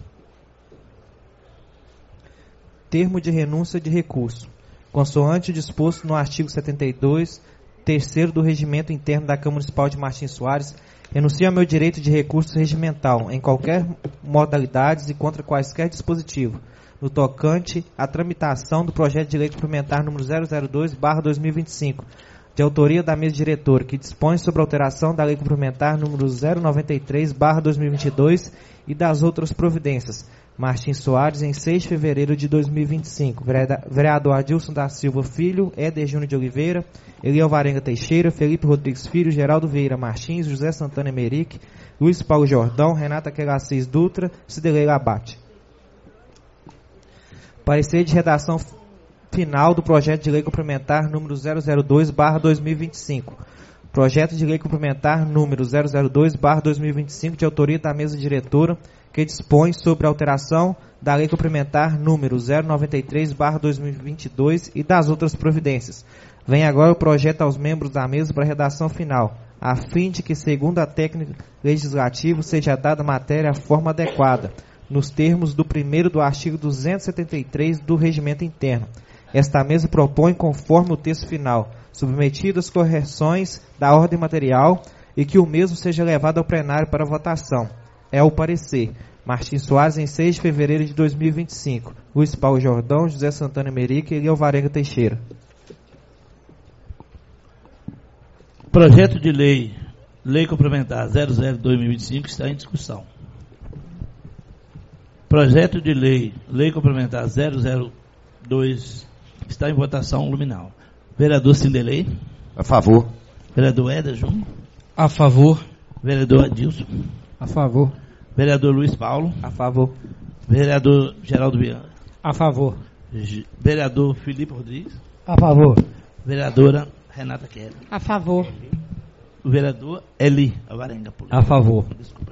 Termo de renúncia de recurso. Consoante o disposto no artigo setenta e dois, terceiro do Regimento Interno da Câmara Municipal de Martins Soares, renuncio ao meu direito de recurso regimental, em qualquer modalidades e contra quaisquer dispositivo, no tocante à tramitação do projeto de lei complementar número zero zero dois barra dois mil e vinte e cinco, de autoria da mesa diretora, que dispõe sobre a alteração da lei complementar número zero noventa e três barra dois mil e vinte e dois e das outras providências. Martins Soares, em seis de fevereiro de dois mil e vinte e cinco. Vereador Adilson da Silva Filho, Éder Júnior de Oliveira, Eliel Varenga Teixeira, Felipe Rodrigues Filho, Geraldo Vieira Martins, José Santana Emerick, Luiz Paulo Jordão, Renata Queracis Dutra, Cidelei Labate. Parecer de redação final do projeto de lei complementar número zero zero dois barra dois mil e vinte e cinco. Projeto de lei complementar número zero zero dois barra dois mil e vinte e cinco, de autoria da mesa diretora, que dispõe sobre a alteração da lei complementar número zero noventa e três barra dois mil e vinte e dois e das outras providências. Vem agora o projeto aos membros da mesa para redação final, a fim de que, segundo a técnica legislativa, seja dada a matéria a forma adequada, nos termos do primeiro do artigo duzentos e setenta e três do Regimento Interno. Esta mesa propõe, conforme o texto final, submetidas correções da ordem material e que o mesmo seja levado ao plenário para votação. É o parecer. Martins Soares, em seis de fevereiro de dois mil e vinte e cinco. Luiz Paulo Jordão, José Santana Emerick e Eliel Varenga Teixeira. Projeto de lei, lei complementar zero zero dois mil e vinte e cinco está em discussão. Projeto de lei, lei complementar zero zero dois está em votação nominal. Vereador Cidelei. A favor. Vereador Éder Júnior. A favor. Vereador Adilson. A favor. Vereador Luiz Paulo. A favor. Vereador Geraldo Viana. A favor. G- Vereador Felipe Rodrigues. A favor. Vereadora Renata Kelly. A favor. Vereador Eli Avarenga. A favor. Desculpa.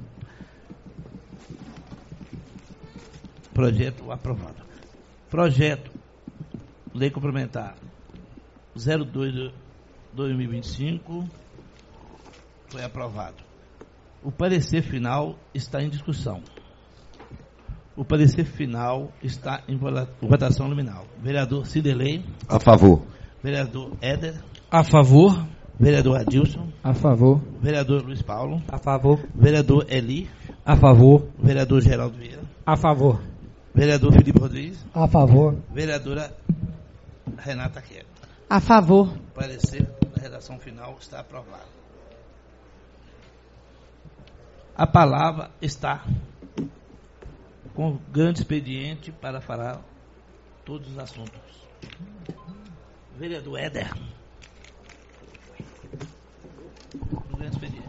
Projeto aprovado. Projeto lei complementar zero dois de dois mil e vinte e cinco foi aprovado. O parecer final está em discussão. O parecer final está em votação nominal. Vereador Cidelei. A favor. Vereador Éder. A favor. Vereador Adilson. A favor. Vereador Luiz Paulo. A favor. Vereador Eli. A favor. Vereador Geraldo Vieira. A favor. Vereador Felipe Rodrigues. A favor. Vereadora Renata Kelly. A favor. O parecer da redação final está aprovado. A palavra está com grande expediente para falar todos os assuntos. Vereador Éder. Com grande expediente.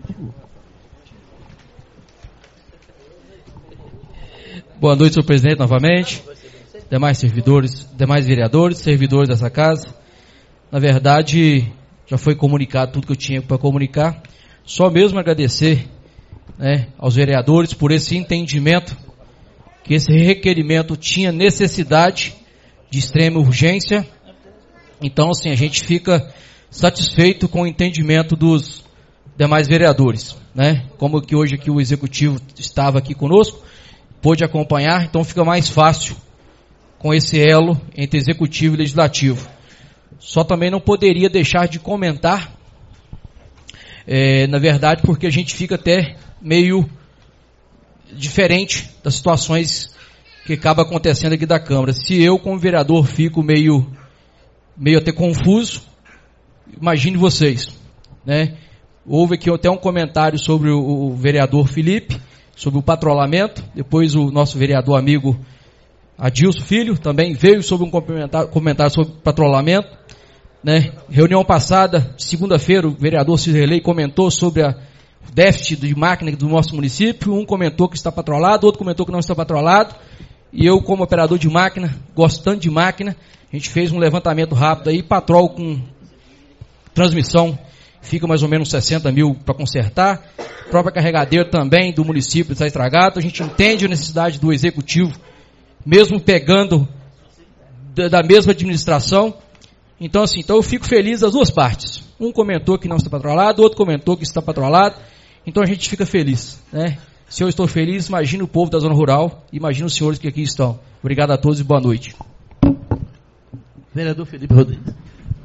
Boa noite, senhor presidente, novamente. Demais servidores, demais vereadores, servidores dessa casa. Na verdade, já foi comunicado tudo que eu tinha para comunicar. Só mesmo agradecer, né, aos vereadores por esse entendimento que esse requerimento tinha necessidade de extrema urgência. Então, assim, a gente fica satisfeito com o entendimento dos demais vereadores, né? Como que hoje aqui o executivo estava aqui conosco, pôde acompanhar, então fica mais fácil com esse elo entre executivo e legislativo. Só também não poderia deixar de comentar, é, na verdade, porque a gente fica até meio diferente das situações que acaba acontecendo aqui da Câmara. Se eu, como vereador, fico meio, meio até confuso, imagine vocês, né? Houve aqui até um comentário sobre o, o vereador Felipe, sobre o patrulhamento. Depois o nosso vereador amigo Adilson Filho também veio sobre um comentário, comentário sobre patrulhamento, né? Reunião passada, segunda-feira, o vereador Cidelei comentou sobre a déficit de máquina do nosso município. Um comentou que está patrolado, outro comentou que não está patrolado. E eu, como operador de máquina, gostando de máquina, a gente fez um levantamento rápido aí, patrol com transmissão, fica mais ou menos sessenta mil para consertar. Própria carregadeira também do município está estragado. A gente entende a necessidade do executivo, mesmo pegando da, da mesma administração. Então, assim, então eu fico feliz das duas partes. Um comentou que não está patrolado, outro comentou que está patrolado. Então a gente fica feliz, né? Se eu estou feliz, imagine o povo da zona rural, imagine os senhores que aqui estão. Obrigado a todos e boa noite. Vereador Felipe Rodrigues.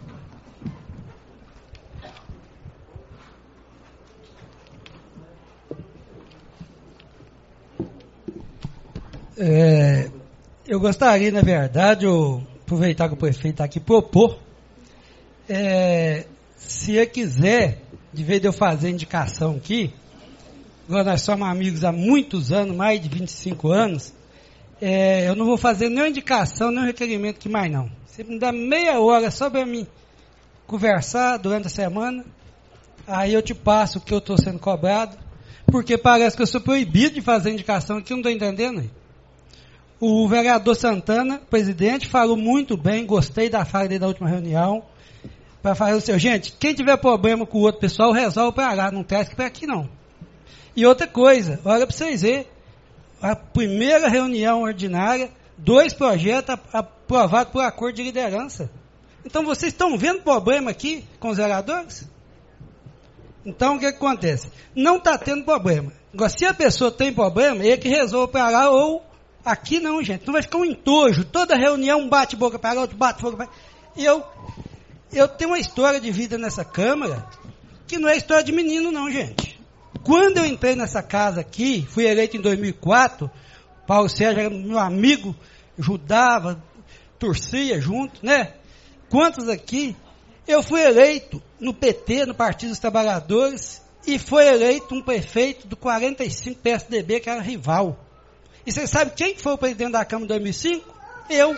É, eu gostaria, na verdade, eu aproveitar que o prefeito está aqui, propor, é, se ele quiser, de vez de eu fazer indicação aqui, agora nós somos amigos há muitos anos, mais de vinte e cinco anos, é, eu não vou fazer nenhuma indicação, nenhum requerimento que mais não. Você me dá meia hora só para mim conversar durante a semana, aí eu te passo o que eu estou sendo cobrado, porque parece que eu sou proibido de fazer indicação aqui, eu não estou entendendo aí. O vereador Santana, presidente, falou muito bem, gostei da fala dele da última reunião, para falar o seu, gente, quem tiver problema com o outro pessoal, resolve para lá, não traz que para aqui não. E outra coisa, olha para vocês verem, a primeira reunião ordinária, dois projetos aprovados por acordo de liderança. Então vocês estão vendo problema aqui com os vereadores? Então o que, que acontece? Não está tendo problema. Agora, se a pessoa tem problema, ele que resolve para lá ou aqui não, gente. Não vai ficar um entojo. Toda reunião, um bate boca para lá, outro bate boca para lá. E eu, eu tenho uma história de vida nessa Câmara que não é história de menino, não, gente. Quando eu entrei nessa casa aqui, fui eleito em dois mil e quatro, Paulo Sérgio era meu amigo, ajudava, torcia junto, né? Quantos aqui? Eu fui eleito no P T, no Partido dos Trabalhadores, e foi eleito um prefeito do quarenta e cinco P S D B, que era rival. E vocês sabem quem foi o presidente da Câmara em dois mil e cinco? Eu,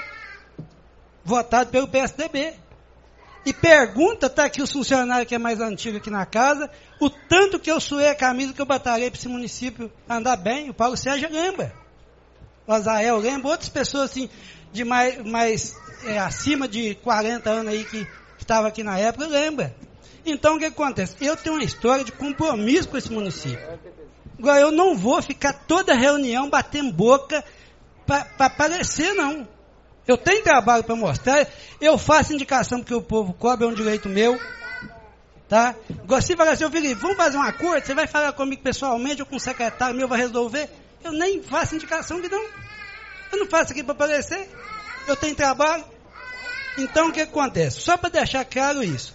votado pelo P S D B. E pergunta, está aqui os funcionários que é mais antigo aqui na casa, o tanto que eu suei a camisa que eu batalhei para esse município andar bem. O Paulo Sérgio lembra. O Azael lembra. Outras pessoas assim, de mais, mais é, acima de quarenta anos aí que estavam aqui na época, lembra. Então o que acontece? Eu tenho uma história de compromisso com esse município. Agora eu não vou ficar toda reunião batendo boca para aparecer, não. Eu tenho trabalho para mostrar, eu faço indicação porque o povo cobra, é um direito meu, tá? Agora se falar assim, ô Felipe, vamos fazer um acordo, você vai falar comigo pessoalmente ou com o secretário meu, vai resolver? Eu nem faço indicação que não. Eu não faço aqui para aparecer, eu tenho trabalho. Então o que acontece? Só para deixar claro isso,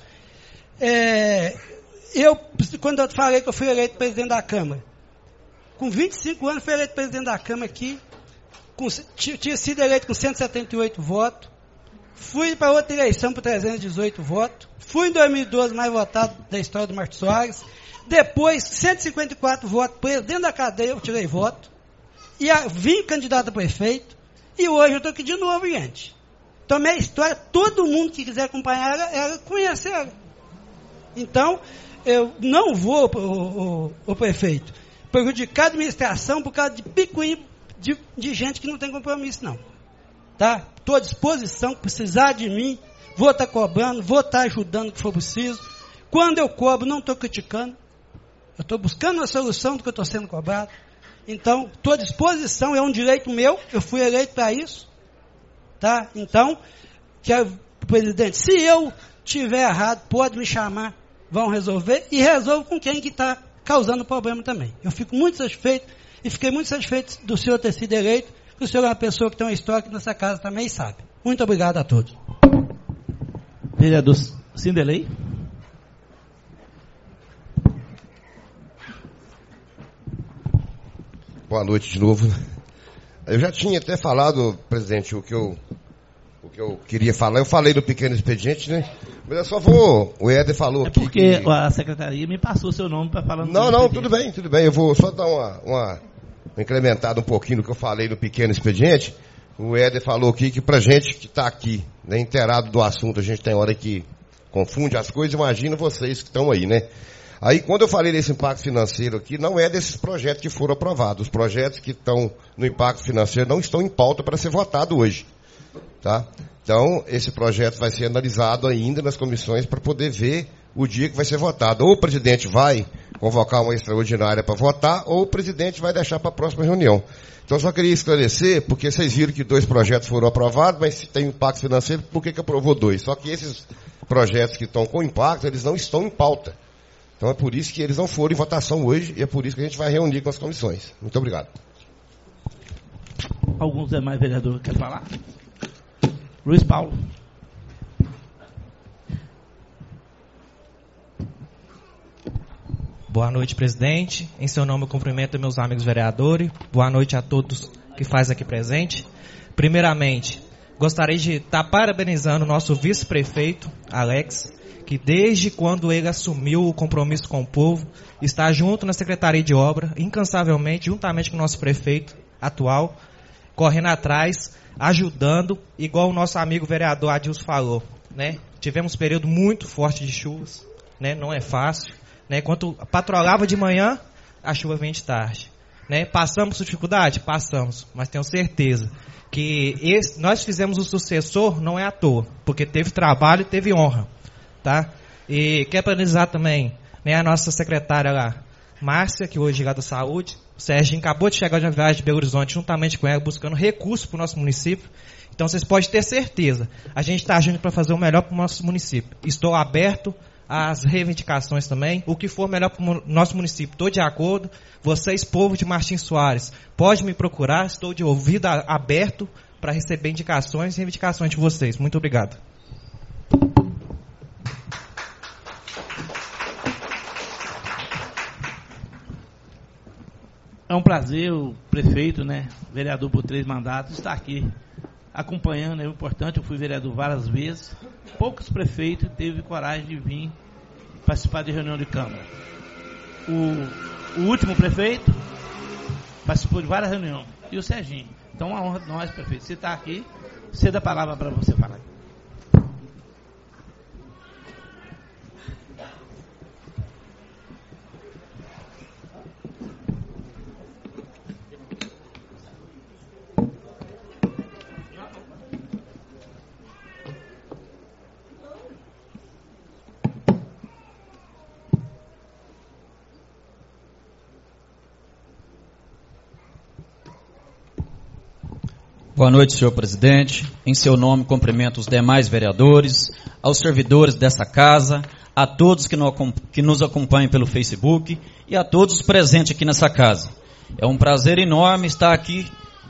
é, eu, quando eu falei que eu fui eleito presidente da Câmara, com vinte e cinco anos fui eleito presidente da Câmara aqui, Com, tinha sido eleito com cento e setenta e oito votos, fui para outra eleição por trezentos e dezoito votos, fui em dois mil e doze mais votado da história do Martins Soares, depois cento e cinquenta e quatro votos preso dentro da cadeia, eu tirei voto, e a, vim candidato a prefeito, e hoje eu estou aqui de novo, gente. Então minha história, todo mundo que quiser acompanhar, ela, ela conhece ela. Então, eu não vou, o, o, o prefeito, prejudicar a administração por causa de picuinho De, de gente que não tem compromisso, não. Tá? Estou à disposição, precisar de mim, vou estar tá cobrando, vou estar tá ajudando o que for preciso. Quando eu cobro, não estou criticando. Eu estou buscando uma solução do que eu estou sendo cobrado. Então, estou à disposição, é um direito meu, eu fui eleito para isso. Tá? Então, quero, presidente, se eu tiver errado, pode me chamar, vão resolver, e resolvo com quem que está causando problema também. Eu fico muito satisfeito. E fiquei muito satisfeito do senhor ter sido eleito, porque o senhor é uma pessoa que tem uma história que nessa casa também sabe. Muito obrigado a todos. Vereador Sindelei. Boa noite de novo. Eu já tinha até falado, presidente, o que eu, o que eu queria falar. Eu falei do pequeno expediente, né? Mas eu só vou... O Éder falou é aqui porque que... a secretaria me passou seu nome para falar... No não, não, tudo bem, tudo bem. Eu vou só dar uma... uma incrementado um pouquinho do que eu falei no pequeno expediente. O Éder falou aqui que pra gente que está aqui, né, inteirado do assunto, a gente tem hora que confunde as coisas, imagina vocês que estão aí, né? Aí, quando eu falei desse impacto financeiro aqui, não é desses projetos que foram aprovados. Os projetos que estão no impacto financeiro não estão em pauta para ser votado hoje. Tá? Então, esse projeto vai ser analisado ainda nas comissões para poder ver o dia que vai ser votado. Ou o presidente vai convocar uma extraordinária para votar, ou o presidente vai deixar para a próxima reunião. Então, só queria esclarecer, porque vocês viram que dois projetos foram aprovados, mas se tem impacto financeiro, por que que aprovou dois? Só que esses projetos que estão com impacto, eles não estão em pauta. Então, é por isso que eles não foram em votação hoje, e é por isso que a gente vai reunir com as comissões. Muito obrigado. Alguns demais vereadores querem falar? Luiz Paulo. Boa noite, presidente. Em seu nome eu cumprimento meus amigos vereadores. Boa noite a todos que faz aqui presente. Primeiramente, gostaria de estar parabenizando o nosso vice-prefeito, Alex, que desde quando ele assumiu o compromisso com o povo, está junto na Secretaria de Obra, incansavelmente, juntamente com o nosso prefeito atual, correndo atrás, ajudando, igual o nosso amigo vereador Adilson falou, né? Tivemos um período muito forte de chuvas, né? Não é fácil. Né, quando patrolava de manhã, a chuva vem de tarde. Né, passamos por dificuldade? Passamos. Mas tenho certeza que esse, nós fizemos o sucessor não é à toa. Porque teve trabalho e teve honra. Tá? E quero parabenizar também, né, a nossa secretária lá, Márcia, que hoje é ligada à saúde. O Serginho acabou de chegar de uma viagem de Belo Horizonte, juntamente com ela, buscando recursos para o nosso município. Então vocês podem ter certeza. A gente está agindo para fazer o melhor para o nosso município. Estou aberto as reivindicações também, o que for melhor para o nosso município, estou de acordo. Vocês, povo de Martins Soares, pode me procurar, estou de ouvido aberto para receber indicações e reivindicações de vocês. Muito obrigado. É um prazer o prefeito, né, vereador por três mandatos, estar aqui acompanhando. É importante, eu fui vereador várias vezes. Poucos prefeitos teve coragem de vir participar de reunião de Câmara. O, o último prefeito participou de várias reuniões. E o Serginho. Então, uma honra de nós, prefeito. Você está aqui, cedo a palavra para você falar. Boa noite, senhor presidente. Em seu nome, cumprimento os demais vereadores, aos servidores dessa casa, a todos que, no, que nos acompanham pelo Facebook e a todos presentes aqui nessa casa. É um prazer enorme estar aqui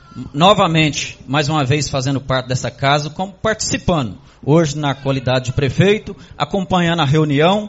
novamente, mais uma vez fazendo parte dessa casa, como participando, hoje na qualidade de prefeito, acompanhando a reunião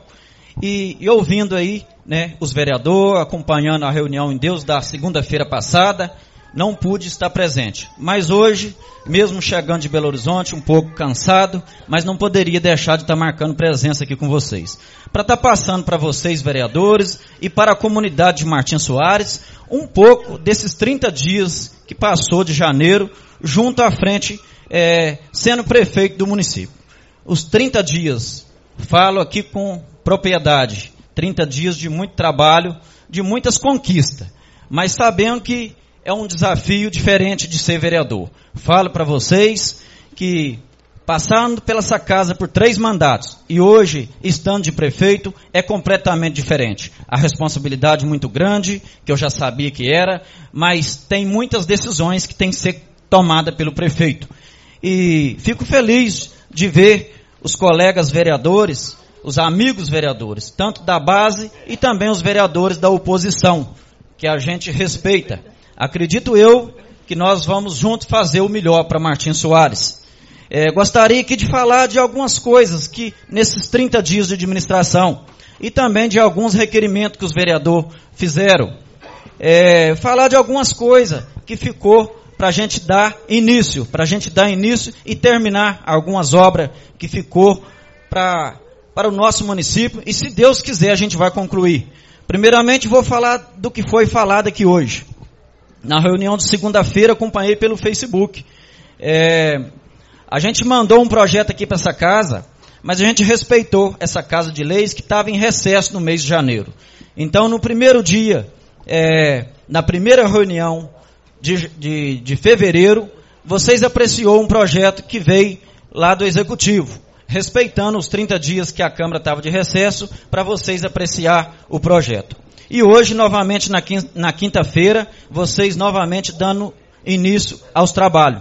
e, e ouvindo aí, né, os vereadores, acompanhando a reunião em Deus da segunda-feira passada. Não pude estar presente, mas hoje, mesmo chegando de Belo Horizonte, um pouco cansado, mas não poderia deixar de estar marcando presença aqui com vocês. Para estar passando para vocês, vereadores, e para a comunidade de Martins Soares, um pouco desses trinta dias que passou de janeiro, junto à frente, é, sendo prefeito do município. Os trinta dias, falo aqui com propriedade, trinta dias de muito trabalho, de muitas conquistas, mas sabendo que é um desafio diferente de ser vereador. Falo para vocês que, passando pela essa casa por três mandatos e hoje, estando de prefeito, é completamente diferente. A responsabilidade muito grande, que eu já sabia que era, mas tem muitas decisões que têm que ser tomadas pelo prefeito. E fico feliz de ver os colegas vereadores, os amigos vereadores, tanto da base e também os vereadores da oposição, que a gente respeita. Acredito eu que nós vamos juntos fazer o melhor para Martins Soares. É, gostaria aqui de falar de algumas coisas que nesses trinta dias de administração e também de alguns requerimentos que os vereadores fizeram. É, falar de algumas coisas que ficou para a gente dar início, para a gente dar início e terminar algumas obras que ficou pra, para o nosso município e, se Deus quiser, a gente vai concluir. Primeiramente, vou falar do que foi falado aqui hoje. Na reunião de segunda-feira, acompanhei pelo Facebook. É, a gente mandou um projeto aqui para essa casa, mas a gente respeitou essa Casa de Leis que estava em recesso no mês de janeiro. Então, no primeiro dia, é, na primeira reunião de, de, de fevereiro, vocês apreciou um projeto que veio lá do Executivo, respeitando os trinta dias que a Câmara estava de recesso, para vocês apreciar o projeto. E hoje, novamente, na quinta-feira, vocês novamente dando início aos trabalhos.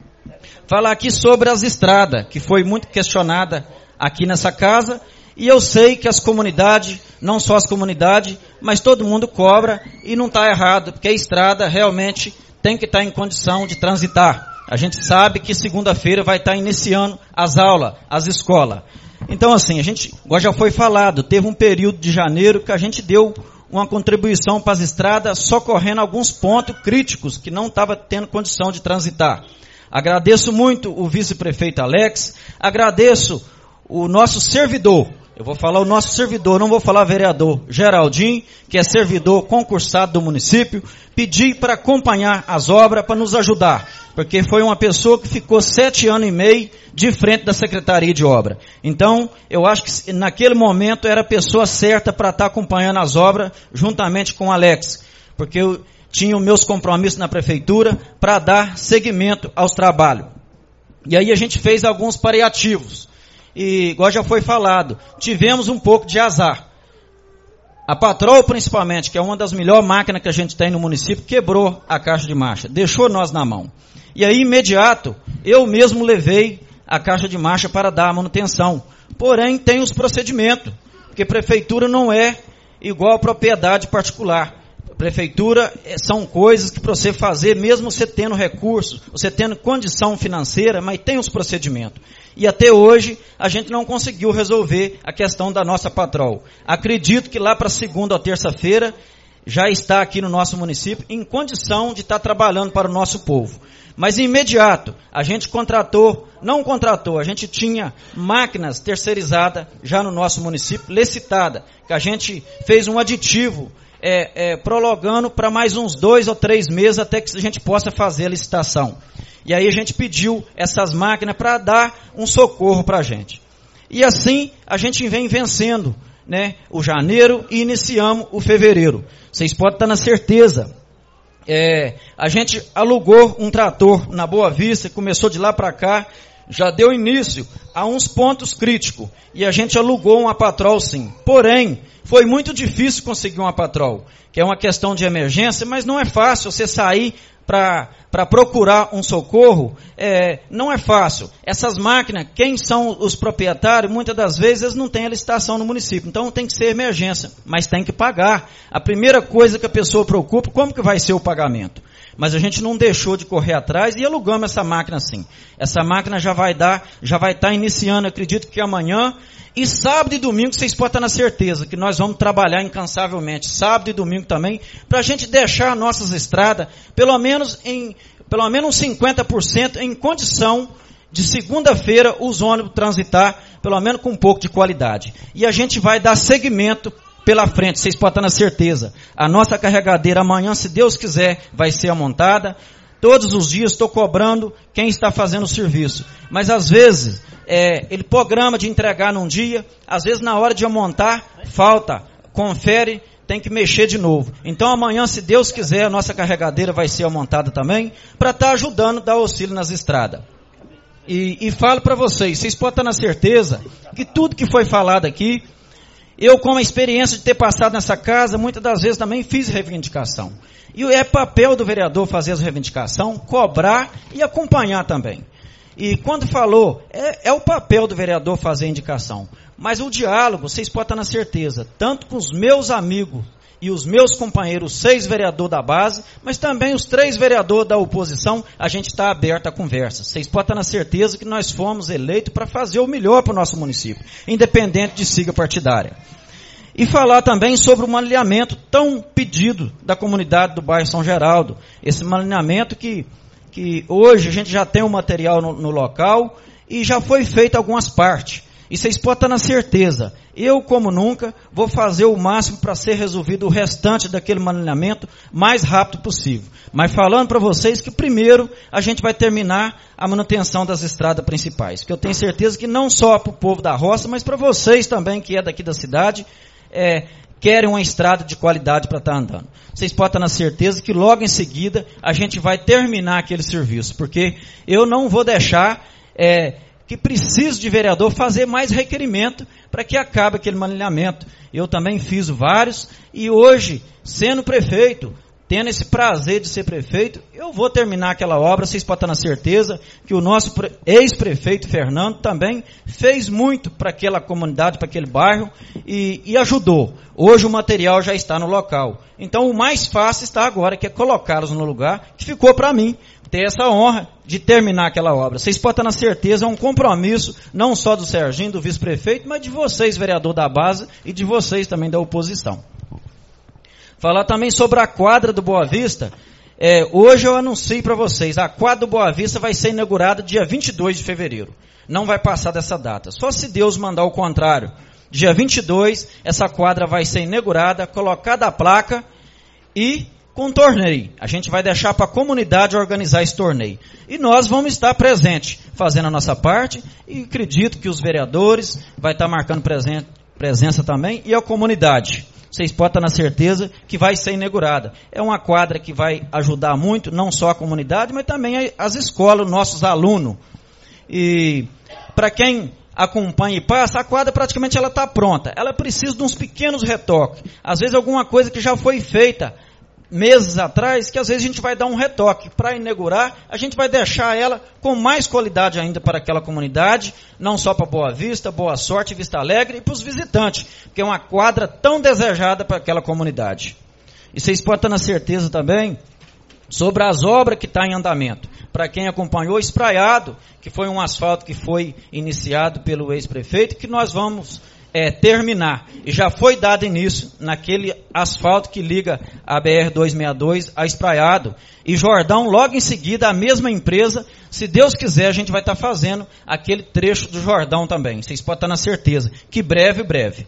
Falar aqui sobre as estradas, que foi muito questionada aqui nessa casa, e eu sei que as comunidades, não só as comunidades, mas todo mundo cobra, e não está errado, porque a estrada realmente tem que estar em condição de transitar. A gente sabe que segunda-feira vai estar iniciando as aulas, as escolas. Então, assim, a gente, igual já foi falado, teve um período de janeiro que a gente deu uma contribuição para as estradas, socorrendo alguns pontos críticos que não estava tendo condição de transitar. Agradeço muito o vice-prefeito Alex, agradeço o nosso servidor, eu vou falar o nosso servidor, não vou falar vereador, Geraldinho, que é servidor concursado do município, pedi para acompanhar as obras, para nos ajudar, porque foi uma pessoa que ficou sete anos e meio de frente da Secretaria de Obra. Então, eu acho que naquele momento era a pessoa certa para estar acompanhando as obras, juntamente com o Alex, porque eu tinha os meus compromissos na prefeitura para dar seguimento aos trabalhos. E aí a gente fez alguns paliativos. E, igual já foi falado, tivemos um pouco de azar. A Patrol, principalmente, que é uma das melhores máquinas que a gente tem no município, quebrou a caixa de marcha, deixou nós na mão. E aí, imediato, eu mesmo levei a caixa de marcha para dar a manutenção. Porém, tem os procedimentos, porque prefeitura não é igual a propriedade particular. Prefeitura são coisas que para você fazer, mesmo você tendo recursos, você tendo condição financeira, mas tem os procedimentos. E até hoje a gente não conseguiu resolver a questão da nossa Patrol. Acredito que lá para segunda ou terça-feira já está aqui no nosso município em condição de estar trabalhando para o nosso povo. Mas imediato, a gente contratou, não contratou, a gente tinha máquinas terceirizadas já no nosso município, licitada, que a gente fez um aditivo, É, é, prolongando para mais uns dois ou três meses até que a gente possa fazer a licitação. E aí a gente pediu essas máquinas para dar um socorro para a gente. E assim a gente vem vencendo, né, o janeiro e iniciamos o fevereiro. Vocês podem estar na certeza. É, a gente alugou um trator na Boa Vista, começou de lá para cá, já deu início a uns pontos críticos. E a gente alugou uma Patrol sim. Porém, foi muito difícil conseguir uma Patrol, que é uma questão de emergência, mas não é fácil você sair para procurar um socorro, é, não é fácil. Essas máquinas, quem são os proprietários, muitas das vezes eles não têm a licitação no município, então tem que ser emergência, mas tem que pagar. A primeira coisa que a pessoa preocupa, como que vai ser o pagamento? Mas a gente não deixou de correr atrás e alugamos essa máquina sim. Essa máquina já vai dar, já vai estar iniciando, acredito que amanhã. E sábado e domingo vocês podem estar na certeza que nós vamos trabalhar incansavelmente, sábado e domingo também, para a gente deixar nossas estradas, pelo menos em, pelo menos cinquenta por cento em condição de segunda-feira os ônibus transitar, pelo menos com um pouco de qualidade. E a gente vai dar seguimento pela frente, vocês podem estar na certeza. A nossa carregadeira amanhã, se Deus quiser, vai ser montada. Todos os dias estou cobrando quem está fazendo o serviço. Mas às vezes, é, ele programa de entregar num dia, às vezes na hora de eu montar, falta, confere, tem que mexer de novo. Então amanhã, se Deus quiser, a nossa carregadeira vai ser montada também, para estar ajudando a dar auxílio nas estradas. E, e falo para vocês, vocês podem estar na certeza que tudo que foi falado aqui, eu, com a experiência de ter passado nessa casa, muitas das vezes também fiz reivindicação. E é papel do vereador fazer as reivindicações, cobrar e acompanhar também. E quando falou, é, é o papel do vereador fazer a indicação. Mas o diálogo, vocês podem estar na certeza, tanto com os meus amigos e os meus companheiros, seis vereadores da base, mas também os três vereadores da oposição, a gente está aberto à conversa. Vocês podem estar na certeza que nós fomos eleitos para fazer o melhor para o nosso município, independente de sigla partidária. E falar também sobre o maneamento tão pedido da comunidade do bairro São Geraldo. Esse maneamento que, que hoje a gente já tem o material no, no local e já foi feito algumas partes. E vocês podem estar na certeza, eu, como nunca, vou fazer o máximo para ser resolvido o restante daquele maneamento mais rápido possível. Mas falando para vocês que primeiro a gente vai terminar a manutenção das estradas principais. Que eu tenho certeza que não só para o povo da roça, mas para vocês também, que é daqui da cidade, é, querem uma estrada de qualidade para estar andando. Vocês podem estar na certeza que logo em seguida a gente vai terminar aquele serviço. Porque eu não vou deixar... É, que precisa de vereador fazer mais requerimento para que acabe aquele manilhamento. Eu também fiz vários e hoje, sendo prefeito, tendo esse prazer de ser prefeito, eu vou terminar aquela obra. Vocês podem estar na certeza que o nosso ex-prefeito Fernando também fez muito para aquela comunidade, para aquele bairro e, e ajudou. Hoje o material já está no local. Então o mais fácil está agora, que é colocá-los no lugar que ficou para mim ter essa honra de terminar aquela obra. Vocês podem estar na certeza, é um compromisso, não só do Serginho, do vice-prefeito, mas de vocês, vereador da base, e de vocês também da oposição. Falar também sobre a quadra do Boa Vista. É, hoje eu anuncio para vocês, a quadra do Boa Vista vai ser inaugurada dia vinte e dois de fevereiro. Não vai passar dessa data. Só se Deus mandar o contrário. Dia vinte e dois, essa quadra vai ser inaugurada, colocada a placa e... com torneio. A gente vai deixar para a comunidade organizar esse torneio. E nós vamos estar presentes, fazendo a nossa parte, e acredito que os vereadores vai estar marcando presen- presença também, e a comunidade. Vocês podem estar na certeza que vai ser inaugurada. É uma quadra que vai ajudar muito, não só a comunidade, mas também as escolas, nossos alunos. E para quem acompanha e passa, a quadra praticamente ela está pronta. Ela precisa de uns pequenos retoques. Às vezes alguma coisa que já foi feita meses atrás, que às vezes a gente vai dar um retoque. Para inaugurar, a gente vai deixar ela com mais qualidade ainda para aquela comunidade, não só para Boa Vista, Boa Sorte, Vista Alegre e para os visitantes, que é uma quadra tão desejada para aquela comunidade. E vocês podem estar na certeza também sobre as obras que estão em andamento. Para quem acompanhou, Espraiado, que foi um asfalto que foi iniciado pelo ex-prefeito, que nós vamos... É, terminar, e já foi dado início naquele asfalto que liga a B R duzentos e sessenta e dois a Espraiado, e Jordão logo em seguida, a mesma empresa, se Deus quiser a gente vai estar fazendo aquele trecho do Jordão também, vocês podem estar na certeza, que breve, breve.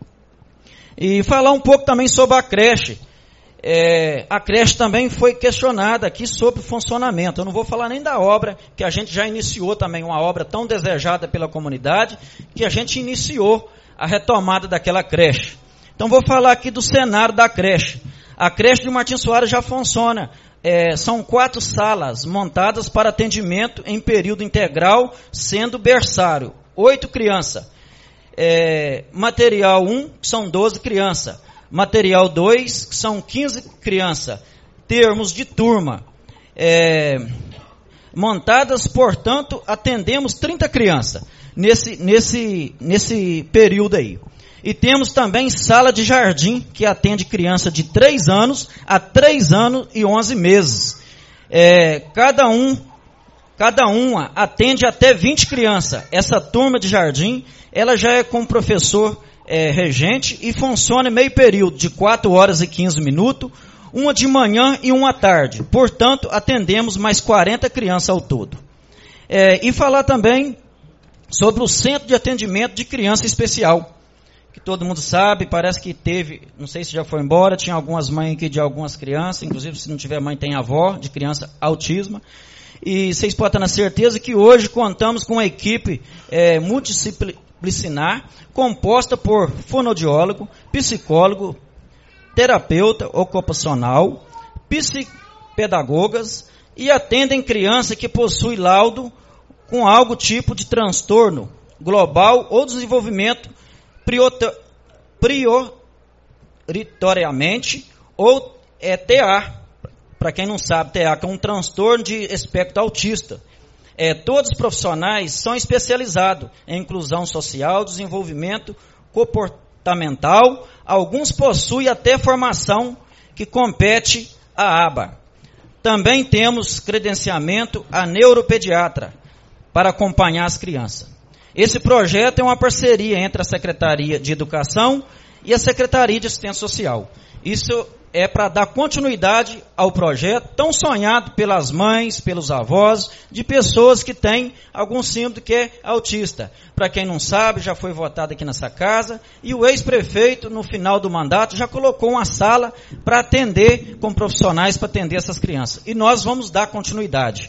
E falar um pouco também sobre a creche. É, a creche também foi questionada aqui sobre o funcionamento. Eu não vou falar nem da obra, que a gente já iniciou também, uma obra tão desejada pela comunidade, que a gente iniciou a retomada daquela creche. Então vou falar aqui do cenário da creche. A creche de Martins Soares já funciona. É, são quatro salas montadas para atendimento em período integral, sendo berçário. Oito crianças. É, material um, são doze crianças. Material dois, são quinze crianças. Termos de turma. É, montadas, portanto, atendemos trinta crianças. Nesse, nesse, nesse período aí. E temos também sala de jardim, que atende criança de três anos a três anos e onze meses. É, cada um, cada uma atende até vinte crianças. Essa turma de jardim, ela já é com professor é, regente e funciona em meio período, de quatro horas e quinze minutos, uma de manhã e uma à tarde. Portanto, atendemos mais quarenta crianças ao todo. É, e falar também sobre o Centro de Atendimento de Criança Especial, que todo mundo sabe, parece que teve, não sei se já foi embora, tinha algumas mães aqui de algumas crianças, inclusive se não tiver mãe tem avó, de criança autismo, e vocês podem estar na certeza que hoje contamos com uma equipe é, multidisciplinar, composta por fonoaudiólogo, psicólogo, terapeuta ocupacional, psicopedagogas, e atendem criança que possui laudo com algo tipo de transtorno global ou desenvolvimento prioritariamente, ou é T A, para quem não sabe, T A, que é um transtorno de espectro autista. É, todos os profissionais são especializados em inclusão social, desenvolvimento comportamental, alguns possuem até formação que compete à aba. Também temos credenciamento a neuropediatra, para acompanhar as crianças. Esse projeto é uma parceria entre a Secretaria de Educação e a Secretaria de Assistência Social. Isso é para dar continuidade ao projeto tão sonhado pelas mães, pelos avós, de pessoas que têm algum síndrome que é autista. Para quem não sabe, já foi votado aqui nessa casa, e o ex-prefeito, no final do mandato, já colocou uma sala para atender, com profissionais para atender essas crianças. E nós vamos dar continuidade.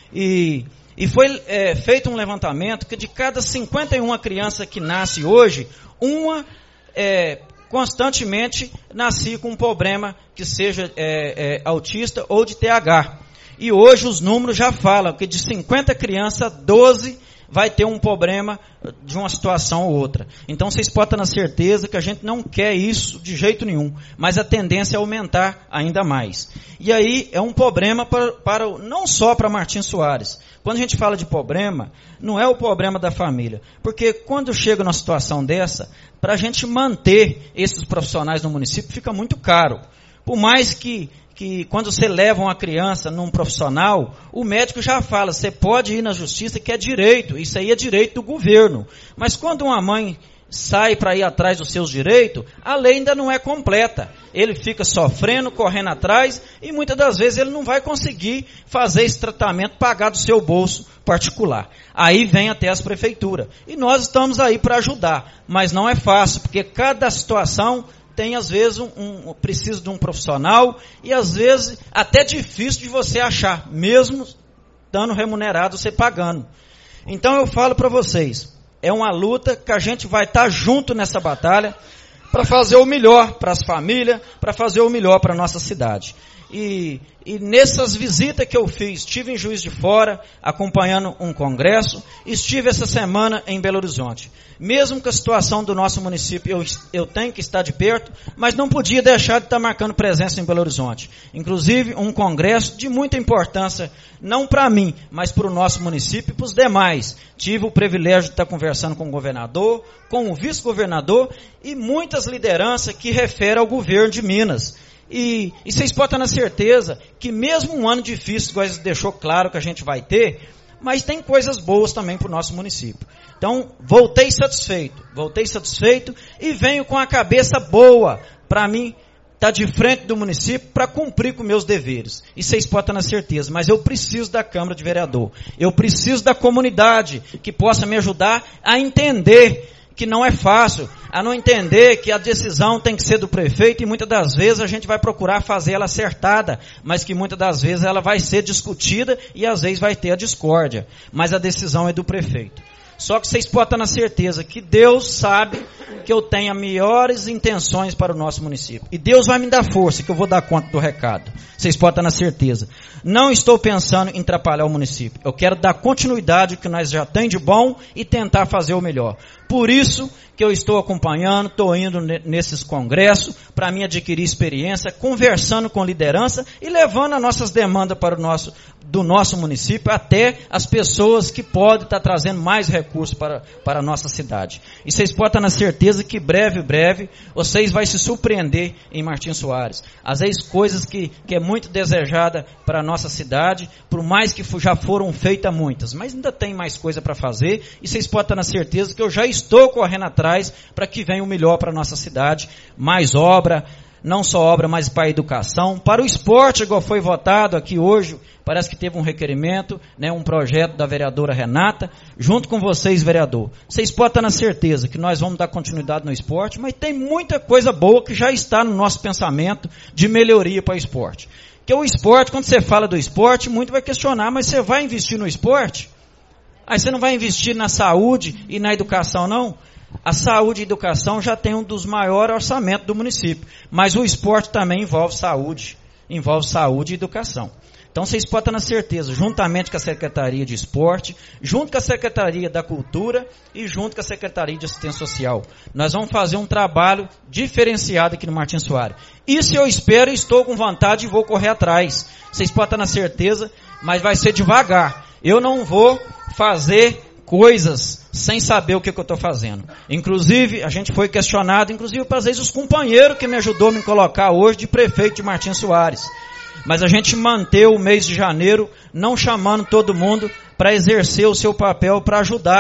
E, e foi é, feito um levantamento que de cada cinquenta e uma crianças que nasce hoje, uma é, constantemente nascia com um problema que seja é, é, autista ou de T H. E hoje os números já falam que de cinquenta crianças, doze vai ter um problema de uma situação ou outra. Então vocês podem estar na certeza que a gente não quer isso de jeito nenhum, mas a tendência é aumentar ainda mais. E aí é um problema para, para não só para Martins Soares. Quando a gente fala de problema, não é o problema da família. Porque quando chega numa situação dessa, para a gente manter esses profissionais no município fica muito caro. Por mais que, que quando você leva uma criança num profissional, o médico já fala, você pode ir na justiça que é direito, isso aí é direito do governo. Mas quando uma mãe sai para ir atrás dos seus direitos, a lei ainda não é completa. Ele fica sofrendo, correndo atrás, e muitas das vezes ele não vai conseguir fazer esse tratamento, pagar do seu bolso particular. Aí vem até as prefeituras. E nós estamos aí para ajudar, mas não é fácil, porque cada situação tem às vezes um, um precisa de um profissional, e às vezes até difícil de você achar, mesmo dando remunerado, você pagando. Então eu falo para vocês, é uma luta que a gente vai estar junto nessa batalha para fazer o melhor para as famílias, para fazer o melhor para a nossa cidade. E, e nessas visitas que eu fiz, estive em Juiz de Fora, acompanhando um congresso, estive essa semana em Belo Horizonte. Mesmo que a situação do nosso município, eu, eu tenho que estar de perto, mas não podia deixar de estar marcando presença em Belo Horizonte. Inclusive, um congresso de muita importância, não para mim, mas para o nosso município e para os demais. Tive o privilégio de estar conversando com o governador, com o vice-governador e muitas lideranças que referem ao governo de Minas. E, e vocês podem estar na certeza que mesmo um ano difícil, igual deixou claro que a gente vai ter, mas tem coisas boas também para o nosso município. Então, voltei satisfeito, voltei satisfeito e venho com a cabeça boa para mim estar de frente do município para cumprir com meus deveres. E vocês podem estar na certeza, mas eu preciso da Câmara de Vereador, eu preciso da comunidade que possa me ajudar a entender que não é fácil, a não entender que a decisão tem que ser do prefeito, e muitas das vezes a gente vai procurar fazer ela acertada, mas que muitas das vezes ela vai ser discutida e às vezes vai ter a discórdia, mas a decisão é do prefeito. Só que vocês podem estar na certeza que Deus sabe que eu tenho melhores intenções para o nosso município. E Deus vai me dar força, que eu vou dar conta do recado. Vocês podem estar na certeza. Não estou pensando em atrapalhar o município. Eu quero dar continuidade ao que nós já temos de bom e tentar fazer o melhor. Por isso que eu estou acompanhando, estou indo nesses congressos para mim adquirir experiência, conversando com liderança e levando as nossas demandas para o nosso, do nosso município até as pessoas que podem estar trazendo mais recursos para, para a nossa cidade. E vocês podem estar na certeza que breve, breve, vocês vão se surpreender em Martins Soares. Às vezes coisas que, que é muito desejada para a nossa cidade, por mais que já foram feitas muitas, mas ainda tem mais coisa para fazer, e vocês podem estar na certeza que eu já estou correndo atrás para que venha o melhor para a nossa cidade, mais obra, não só obra, mas para a educação, para o esporte, igual foi votado aqui hoje, parece que teve um requerimento, né, um projeto da vereadora Renata, junto com vocês, vereador. Vocês podem estar na certeza que nós vamos dar continuidade no esporte, mas tem muita coisa boa que já está no nosso pensamento de melhoria para o esporte. Que o esporte, quando você fala do esporte, muito vai questionar, mas você vai investir no esporte? Aí você não vai investir na saúde e na educação, não? A saúde e educação já tem um dos maiores orçamentos do município, mas o esporte também envolve saúde, envolve saúde e educação. Então vocês podem estar na certeza, juntamente com a Secretaria de Esporte, junto com a Secretaria da Cultura e junto com a Secretaria de Assistência Social, nós vamos fazer um trabalho diferenciado aqui no Martins Soares. Isso eu espero e estou com vontade e vou correr atrás. Vocês podem estar na certeza, mas vai ser devagar. Eu não vou fazer coisas sem saber o que, que eu estou fazendo. Inclusive, a gente foi questionado, inclusive, às vezes, os companheiros que me ajudou a me colocar hoje de prefeito de Martins Soares. Mas a gente manteve o mês de janeiro, não chamando todo mundo para exercer o seu papel, para ajudar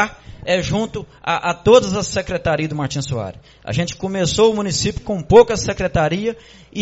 é junto a, a todas as secretarias do Martins Soares. A gente começou o município com poucas secretarias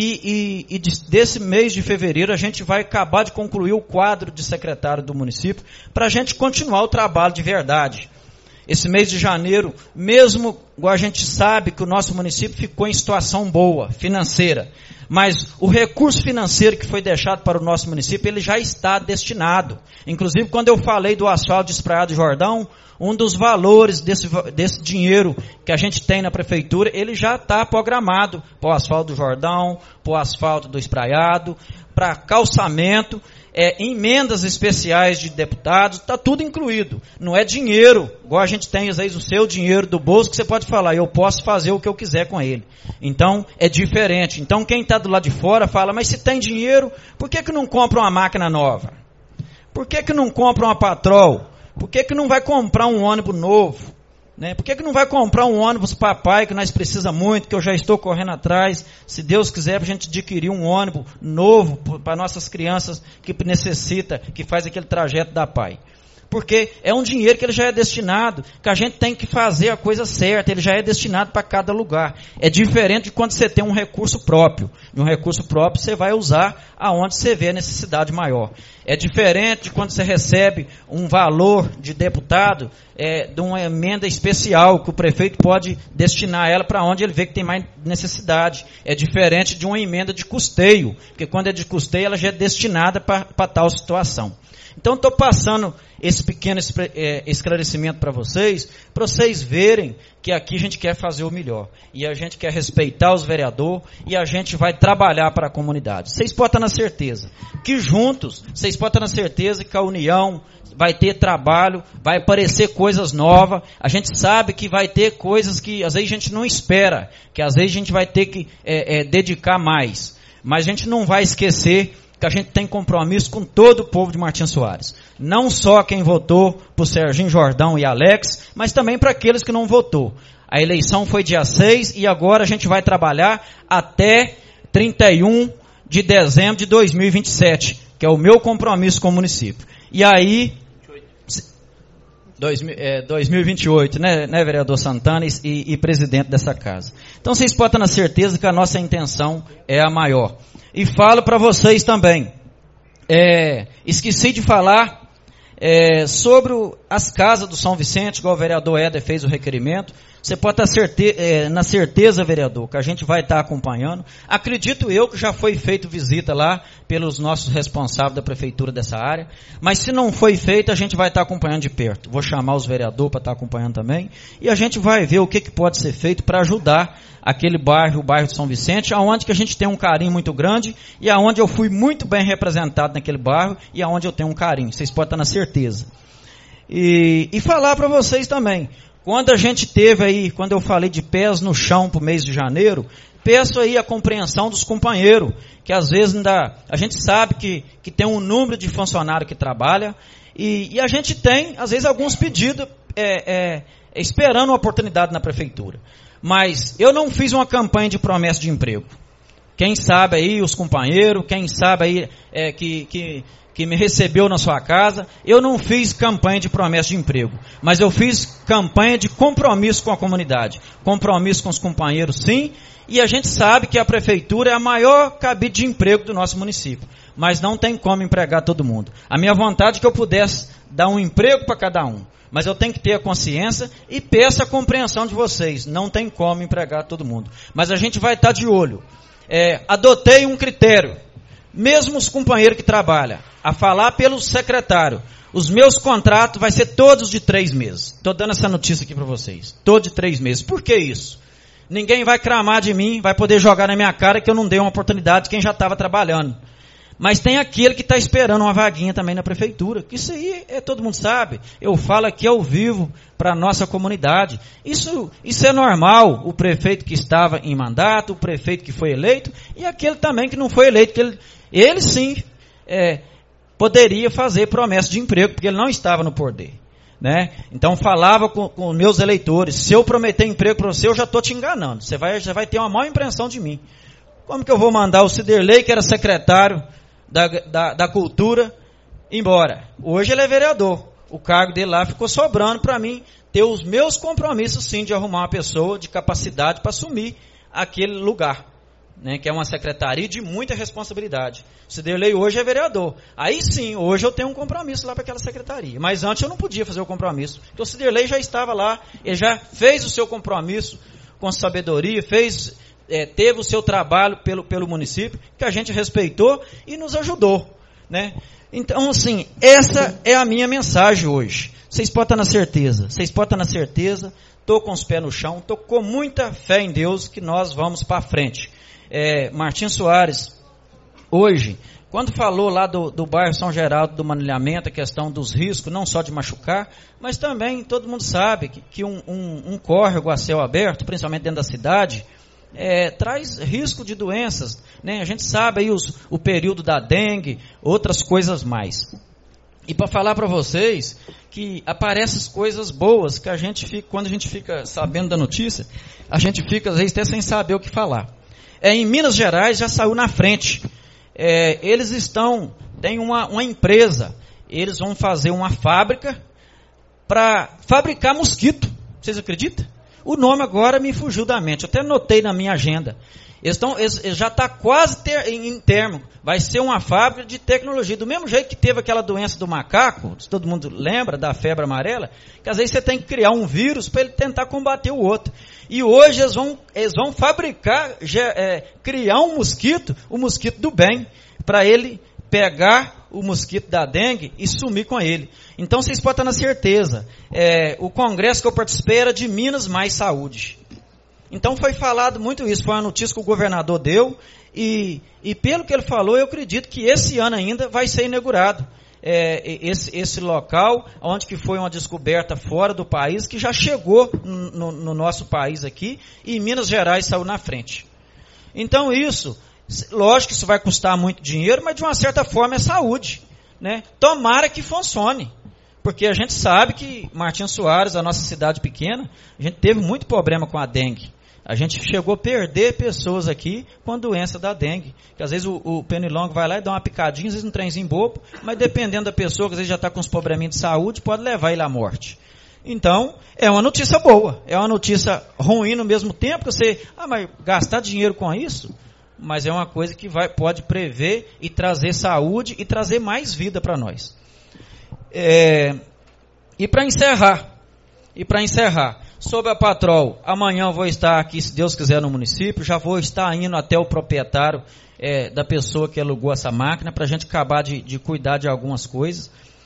e, e, e desse mês de fevereiro a gente vai acabar de concluir o quadro de secretário do município para a gente continuar o trabalho de verdade. Esse mês de janeiro, mesmo a gente sabe que o nosso município ficou em situação boa, financeira, mas o recurso financeiro que foi deixado para o nosso município, ele já está destinado. Inclusive, quando eu falei do asfalto de Espraiado do Jordão, um dos valores desse, desse dinheiro que a gente tem na prefeitura, ele já está programado para o asfalto do Jordão, para o asfalto do Espraiado, para calçamento, é, emendas especiais de deputados, está tudo incluído. Não é dinheiro, igual a gente tem às vezes o seu dinheiro do bolso, que você pode falar, eu posso fazer o que eu quiser com ele. Então, é diferente. Então, quem está do lado de fora fala, mas se tem dinheiro, por que que não compra uma máquina nova? Por que que não compra uma Patrol? Por que que não vai comprar um ônibus novo? Né? Por que que não vai comprar um ônibus papai, que nós precisamos muito, que eu já estou correndo atrás, se Deus quiser, para a gente adquirir um ônibus novo para nossas crianças que necessita, que faz aquele trajeto da Pai. Porque é um dinheiro que ele já é destinado, que a gente tem que fazer a coisa certa, ele já é destinado para cada lugar. É diferente de quando você tem um recurso próprio. E um recurso próprio você vai usar aonde você vê a necessidade maior. É diferente de quando você recebe um valor de deputado, é, de uma emenda especial, que o prefeito pode destinar ela para onde ele vê que tem mais necessidade. É diferente de uma emenda de custeio, porque quando é de custeio ela já é destinada para tal situação. Então, estou passando esse pequeno esclarecimento para vocês, para vocês verem que aqui a gente quer fazer o melhor. E a gente quer respeitar os vereadores e a gente vai trabalhar para a comunidade. Vocês podem estar na certeza que juntos, vocês podem estar na certeza que a união vai ter trabalho, vai aparecer coisas novas. A gente sabe que vai ter coisas que às vezes a gente não espera, que às vezes a gente vai ter que é, é, dedicar mais. Mas a gente não vai esquecer que a gente tem compromisso com todo o povo de Martins Soares. Não só quem votou por Serginho Jordão e Alex, mas também para aqueles que não votou. A eleição foi dia seis e agora a gente vai trabalhar até trinta e um de dezembro de dois mil e vinte e sete, que é o meu compromisso com o município. E aí, dois mil e vinte e oito, né, né vereador Santana e, e presidente dessa casa. Então vocês podem estar na certeza que a nossa intenção é a maior. E falo para vocês também, é, esqueci de falar é, sobre o, as casas do São Vicente, igual o vereador Éder fez o requerimento. Você pode estar certe, é, na certeza, vereador, que a gente vai estar acompanhando. Acredito eu que já foi feita visita lá pelos nossos responsáveis da prefeitura dessa área. Mas se não foi feita, a gente vai estar acompanhando de perto. Vou chamar os vereadores para estar acompanhando também. E a gente vai ver o que, que pode ser feito para ajudar aquele bairro, o bairro de São Vicente, aonde que a gente tem um carinho muito grande e aonde eu fui muito bem representado naquele bairro e aonde eu tenho um carinho. Vocês podem estar na certeza. E, e falar para vocês também. Quando a gente teve aí, quando eu falei de pés no chão para o mês de janeiro, peço aí a compreensão dos companheiros, que às vezes ainda, a gente sabe que, que tem um número de funcionários que trabalha, e, e a gente tem, às vezes, alguns pedidos é, é, esperando uma oportunidade na prefeitura. Mas eu não fiz uma campanha de promessa de emprego. Quem sabe aí, os companheiros, quem sabe aí é, que... que que me recebeu na sua casa, eu não fiz campanha de promessa de emprego, mas eu fiz campanha de compromisso com a comunidade, compromisso com os companheiros, sim, e a gente sabe que a prefeitura é a maior cabide de emprego do nosso município, mas não tem como empregar todo mundo. A minha vontade é que eu pudesse dar um emprego para cada um, mas eu tenho que ter a consciência e peço a compreensão de vocês, não tem como empregar todo mundo, mas a gente vai estar de olho. É, adotei um critério, mesmo os companheiros que trabalham, a falar pelo secretário, os meus contratos vai ser todos de três meses. Estou dando essa notícia aqui para vocês. Todos de três meses. Por que isso? Ninguém vai cramar de mim, vai poder jogar na minha cara que eu não dei uma oportunidade de quem já estava trabalhando. Mas tem aquele que está esperando uma vaguinha também na prefeitura. Isso aí é, todo mundo sabe. Eu falo aqui ao vivo para a nossa comunidade. Isso, isso é normal. O prefeito que estava em mandato, o prefeito que foi eleito e aquele também que não foi eleito. Que ele, ele sim é, poderia fazer promessa de emprego, porque ele não estava no poder. Né? Então falava com, com meus eleitores, se eu prometer emprego para você, eu já estou te enganando. Você vai, já vai ter uma má impressão de mim. Como que eu vou mandar o Ciderley, que era secretário Da, da, da cultura, embora? Hoje ele é vereador. o cargo dele lá ficou sobrando para mim ter os meus compromissos, sim, de arrumar uma pessoa de capacidade para assumir aquele lugar, né, que é uma secretaria de muita responsabilidade. O Ciderley hoje é vereador. Aí sim, hoje eu tenho um compromisso lá para aquela secretaria. Mas antes eu não podia fazer o compromisso, porque o Ciderley já estava lá, ele já fez o seu compromisso com sabedoria, fez, é, teve o seu trabalho pelo, pelo município, que a gente respeitou e nos ajudou, né? Então, assim, essa é a minha mensagem hoje. Vocês podem estar na certeza, vocês podem estar na certeza, estou com os pés no chão, estou com muita fé em Deus que nós vamos para frente. É, Martins Soares, hoje, quando falou lá do, do bairro São Geraldo, do manilhamento, a questão dos riscos, não só de machucar, mas também todo mundo sabe que, que um, um, um córrego a céu aberto, principalmente dentro da cidade, É, traz risco de doenças, né? A gente sabe aí os, o período da dengue, outras coisas mais. E para falar para vocês que aparecem coisas boas que a gente fica, quando a gente fica sabendo da notícia, a gente fica às vezes até sem saber o que falar. É, em Minas Gerais já saiu na frente. É, eles estão, tem uma, uma empresa, eles vão fazer uma fábrica para fabricar mosquito. Vocês acreditam? O nome agora me fugiu da mente, eu até anotei na minha agenda. Eles, tão, eles, eles já está quase ter, em, em termo, vai ser uma fábrica de tecnologia. Do mesmo jeito que teve aquela doença do macaco, se todo mundo lembra da febre amarela, que às vezes você tem que criar um vírus para ele tentar combater o outro. E hoje eles vão, eles vão fabricar, já, é, criar um mosquito, o mosquito do bem, para ele pegar o mosquito da dengue e sumir com ele. Então vocês podem estar na certeza, é, o congresso que eu participei era de Minas Mais Saúde. Então foi falado muito isso, foi uma notícia que o governador deu, e, e pelo que ele falou, eu acredito que esse ano ainda vai ser inaugurado é, esse, esse local, onde que foi uma descoberta fora do país, que já chegou no, no nosso país aqui, e Minas Gerais saiu na frente. Então isso, lógico que isso vai custar muito dinheiro, mas de uma certa forma é saúde, né? Tomara que funcione. Porque a gente sabe que Martins Soares, a nossa cidade pequena, a gente teve muito problema com a dengue. A gente chegou a perder pessoas aqui com a doença da dengue. Que às vezes o, o pernilongo vai lá e dá uma picadinha, às vezes um trenzinho bobo, mas dependendo da pessoa, que às vezes já está com uns probleminhas de saúde, pode levar ele à morte. Então, é uma notícia boa. É uma notícia ruim no mesmo tempo, que você, ah, mas gastar dinheiro com isso? Mas é uma coisa que vai, pode prever e trazer saúde e trazer mais vida para nós. É, e para encerrar, e para encerrar, sobre a Patrol, amanhã eu vou estar aqui, se Deus quiser, no município, já vou estar indo até o proprietário é, da pessoa que alugou essa máquina, para a gente acabar de, de cuidar de algumas coisas,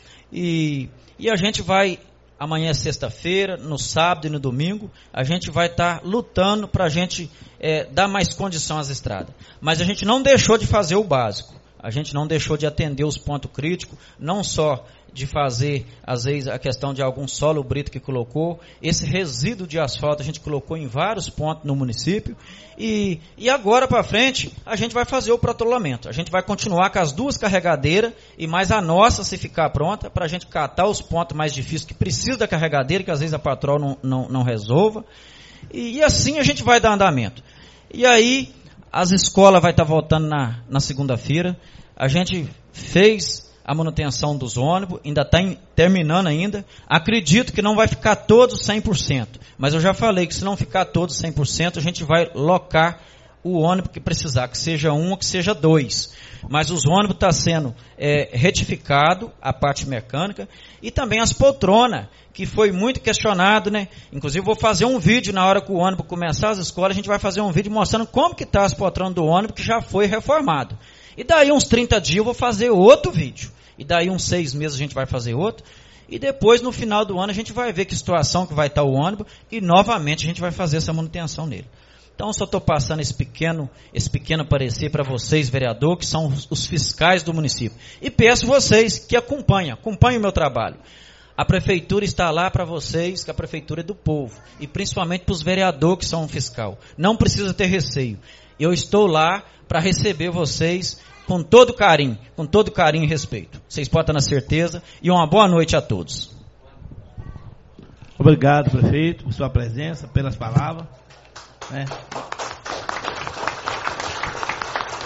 e, e a gente vai, amanhã é sexta-feira, no sábado e no domingo, a gente vai estar lutando para a gente é, dar mais condição às estradas, mas a gente não deixou de fazer o básico, a gente não deixou de atender os pontos críticos, não só de fazer, às vezes, a questão de algum solo brito que colocou, esse resíduo de asfalto a gente colocou em vários pontos no município, e, e agora para frente a gente vai fazer o protolamento, a gente vai continuar com as duas carregadeiras, e mais a nossa se ficar pronta, para a gente catar os pontos mais difíceis que precisa da carregadeira, que às vezes a Patrol não, não, não resolva, e, e assim a gente vai dar andamento. E aí, as escolas vão estar voltando na, na segunda-feira, a gente fez a manutenção dos ônibus, ainda está terminando ainda, acredito que não vai ficar todos cem por cento, mas eu já falei que se não ficar todos cem por cento, a gente vai locar o ônibus que precisar, que seja um ou que seja dois, mas os ônibus estão tá sendo é, retificado, a parte mecânica, e também as poltronas, que foi muito questionado, né? Inclusive vou fazer um vídeo na hora que o ônibus começar as escolas, a gente vai fazer um vídeo mostrando como que está as poltronas do ônibus que já foi reformado. E daí uns trinta dias eu vou fazer outro vídeo. E daí uns seis meses a gente vai fazer outro. E depois, no final do ano, a gente vai ver que situação que vai estar o ônibus. E novamente a gente vai fazer essa manutenção nele. Então, só estou passando esse pequeno, esse pequeno parecer para vocês, vereador, que são os fiscais do município. E peço vocês que acompanhem, acompanhem o meu trabalho. A prefeitura está lá para vocês, que a prefeitura é do povo. E principalmente para os vereadores que são um fiscal. Não precisa ter receio. Eu estou lá para receber vocês com todo carinho, com todo carinho e respeito. Vocês podem estar na certeza. E uma boa noite a todos. Obrigado, prefeito, por sua presença, pelas palavras. Né?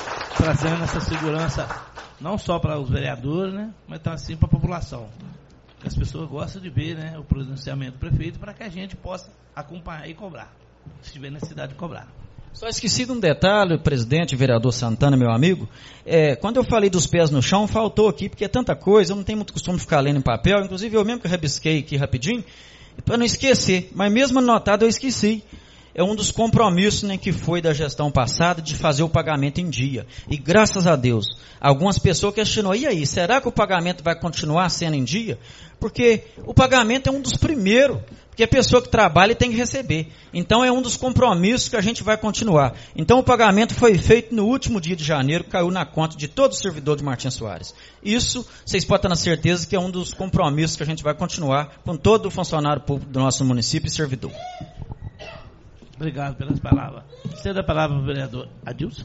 Trazendo essa segurança não só para os vereadores, né, mas também para a população. As pessoas gostam de ver, né, o pronunciamento do prefeito para que a gente possa acompanhar e cobrar, se tiver necessidade de cobrar. Só esqueci de um detalhe, presidente, vereador Santana, meu amigo. É, quando eu falei dos pés no chão, faltou aqui, porque é tanta coisa, eu não tenho muito costume de ficar lendo em papel, inclusive eu mesmo que rabisquei aqui rapidinho, para não esquecer, mas mesmo anotado eu esqueci. É um dos compromissos, né, que foi da gestão passada de fazer o pagamento em dia. E graças a Deus, algumas pessoas questionou, e aí, será que o pagamento vai continuar sendo em dia? Porque o pagamento é um dos primeiros, porque a pessoa que trabalha tem que receber. Então é um dos compromissos que a gente vai continuar. Então o pagamento foi feito no último dia de janeiro, caiu na conta de todo o servidor de Martins Soares. Isso, vocês podem ter na certeza que é um dos compromissos que a gente vai continuar com todo o funcionário público do nosso município e servidor. Obrigado pelas palavras. Cedo a palavra ao vereador Adilson.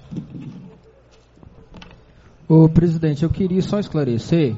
Ô, presidente, eu queria só esclarecer,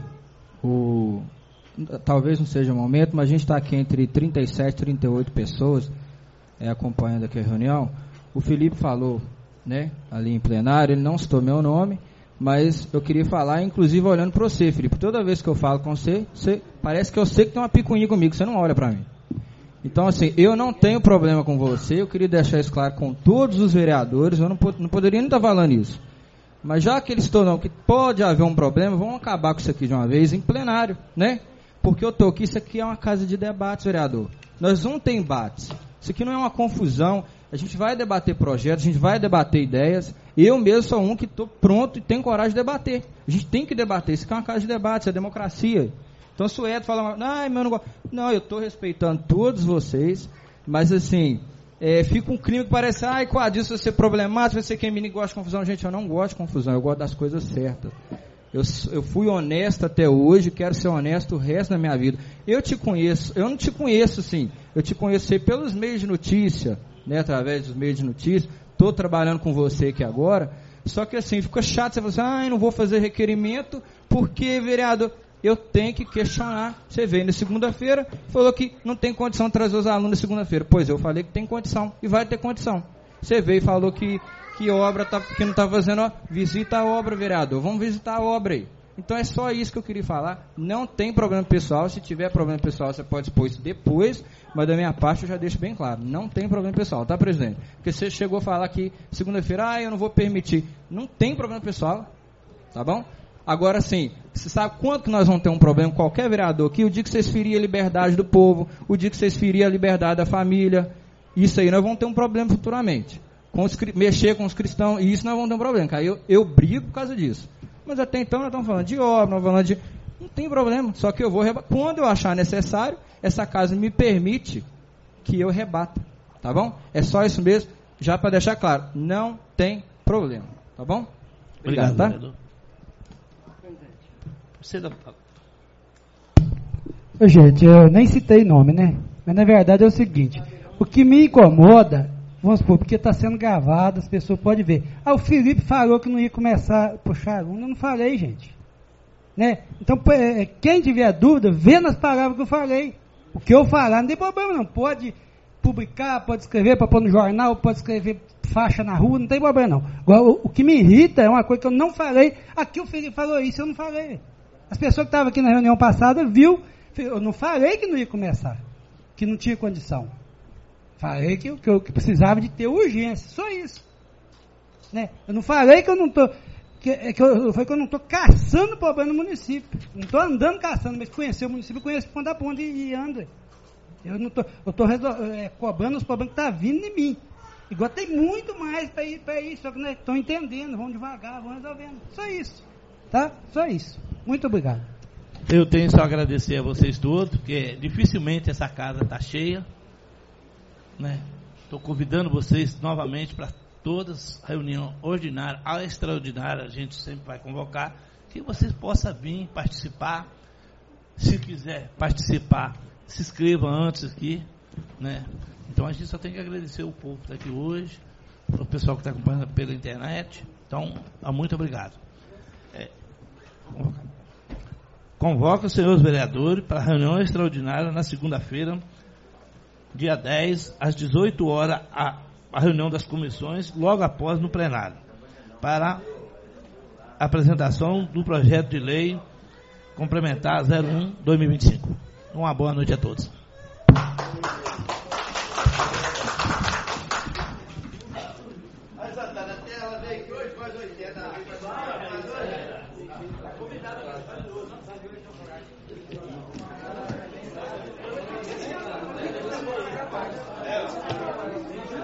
o, talvez não seja o momento, mas a gente está aqui entre trinta e sete e trinta e oito pessoas é, acompanhando aqui a reunião. O Felipe falou, né, ali em plenário, ele não citou meu nome, mas eu queria falar, inclusive olhando para você, Felipe. Toda vez que eu falo com você, você parece que eu sei que tem uma picuinha comigo, você não olha para mim. Então, assim, eu não tenho problema com você, eu queria deixar isso claro com todos os vereadores, eu não, não poderia nem estar falando isso. Mas já que eles estão, que pode haver um problema, vamos acabar com isso aqui de uma vez em plenário, né? Porque eu estou aqui, isso aqui é uma casa de debates, vereador. Nós não tem embates. Isso aqui não é uma confusão. A gente vai debater projetos, a gente vai debater ideias. Eu mesmo sou um que estou pronto e tenho coragem de debater. A gente tem que debater. Isso aqui é uma casa de debates, é democracia. Então, se o Edo fala, não, meu, não gosto. Não, eu estou respeitando todos vocês, mas assim, é, fica um crime que parece, ai, com a disso vai ser problemático, vai ser quem me gosta de confusão. Gente, eu não gosto de confusão, eu gosto das coisas certas. Eu, eu fui honesto até hoje, quero ser honesto o resto da minha vida. Eu te conheço, eu não te conheço, sim, eu te conheço pelos meios de notícia, né, através dos meios de notícia, estou trabalhando com você aqui agora, só que assim, fica chato, você fala assim, ai, não vou fazer requerimento, porque, vereador, eu tenho que questionar. Você veio na segunda-feira, falou que não tem condição de trazer os alunos na segunda-feira. Pois eu falei que tem condição, e vai ter condição. Você veio e falou que, que obra tá, que não está fazendo, ó, visita a obra, vereador. Vamos visitar a obra aí. Então é só isso que eu queria falar. Não tem problema pessoal. Se tiver problema pessoal, você pode expor isso depois, mas da minha parte eu já deixo bem claro. Não tem problema pessoal, tá, presidente? Porque você chegou a falar que segunda-feira, ah, eu não vou permitir. Não tem problema pessoal, tá bom? Agora sim, você sabe quanto que nós vamos ter um problema, qualquer vereador aqui, o dia que vocês feriam a liberdade do povo, o dia que vocês feriam a liberdade da família, isso aí nós vamos ter um problema futuramente. Com os, mexer com os cristãos, e isso nós vamos ter um problema, cara. Eu, eu brigo por causa disso. Mas até então nós estamos falando de obra, nós estamos falando de... Não tem problema, só que eu vou rebater. Quando eu achar necessário, essa casa me permite que eu rebata, tá bom? É só isso mesmo, já para deixar claro, não tem problema, tá bom? Obrigado, Obrigado, tá? vereador. Ô, gente, eu nem citei nome, né? Mas na verdade é o seguinte, o que me incomoda, vamos supor, porque está sendo gravado, as pessoas podem ver. Ah, o Felipe falou que não ia começar a puxar aluno, eu não falei, gente. Né? Então, quem tiver dúvida, vê nas palavras que eu falei. O que eu falar, não tem problema não. Pode publicar, pode escrever, para pôr no jornal, pode escrever faixa na rua, não tem problema não. Agora, o, o que me irrita é uma coisa que eu não falei. Aqui o Felipe falou isso, eu não falei. As pessoas que estavam aqui na reunião passada viu, eu não falei que não ia começar, que não tinha condição. Falei que, que eu que precisava de ter urgência, só isso. Né? Eu não falei que eu não estou, que, que eu, foi que eu não estou caçando problema no município. Não estou andando caçando, mas conhecer o município, eu conheço ponta a ponta e, e ando. Eu não estou, eu estou é, cobrando os problemas que estão tá vindo em mim. Igual tem muito mais para ir, para ir, só que nós estamos entendendo, vamos devagar, vamos resolvendo. Só isso. Tá? Só isso. Muito obrigado. Eu tenho só a agradecer a vocês todos, porque dificilmente essa casa está cheia. Estou né? convidando vocês novamente para todas as reuniões ordinárias, a extraordinária, a gente sempre vai convocar, que vocês possam vir participar. Se quiser participar, se inscreva antes aqui. Né? Então a gente só tem que agradecer o povo que está aqui hoje, o pessoal que está acompanhando pela internet. Então, muito obrigado. É, convoca os senhores vereadores para a reunião extraordinária na segunda-feira, dia dez, às dezoito horas, a, a reunião das comissões, logo após no plenário, para a apresentação do projeto de lei complementar zero um dois mil e vinte e cinco. Uma boa noite a todos.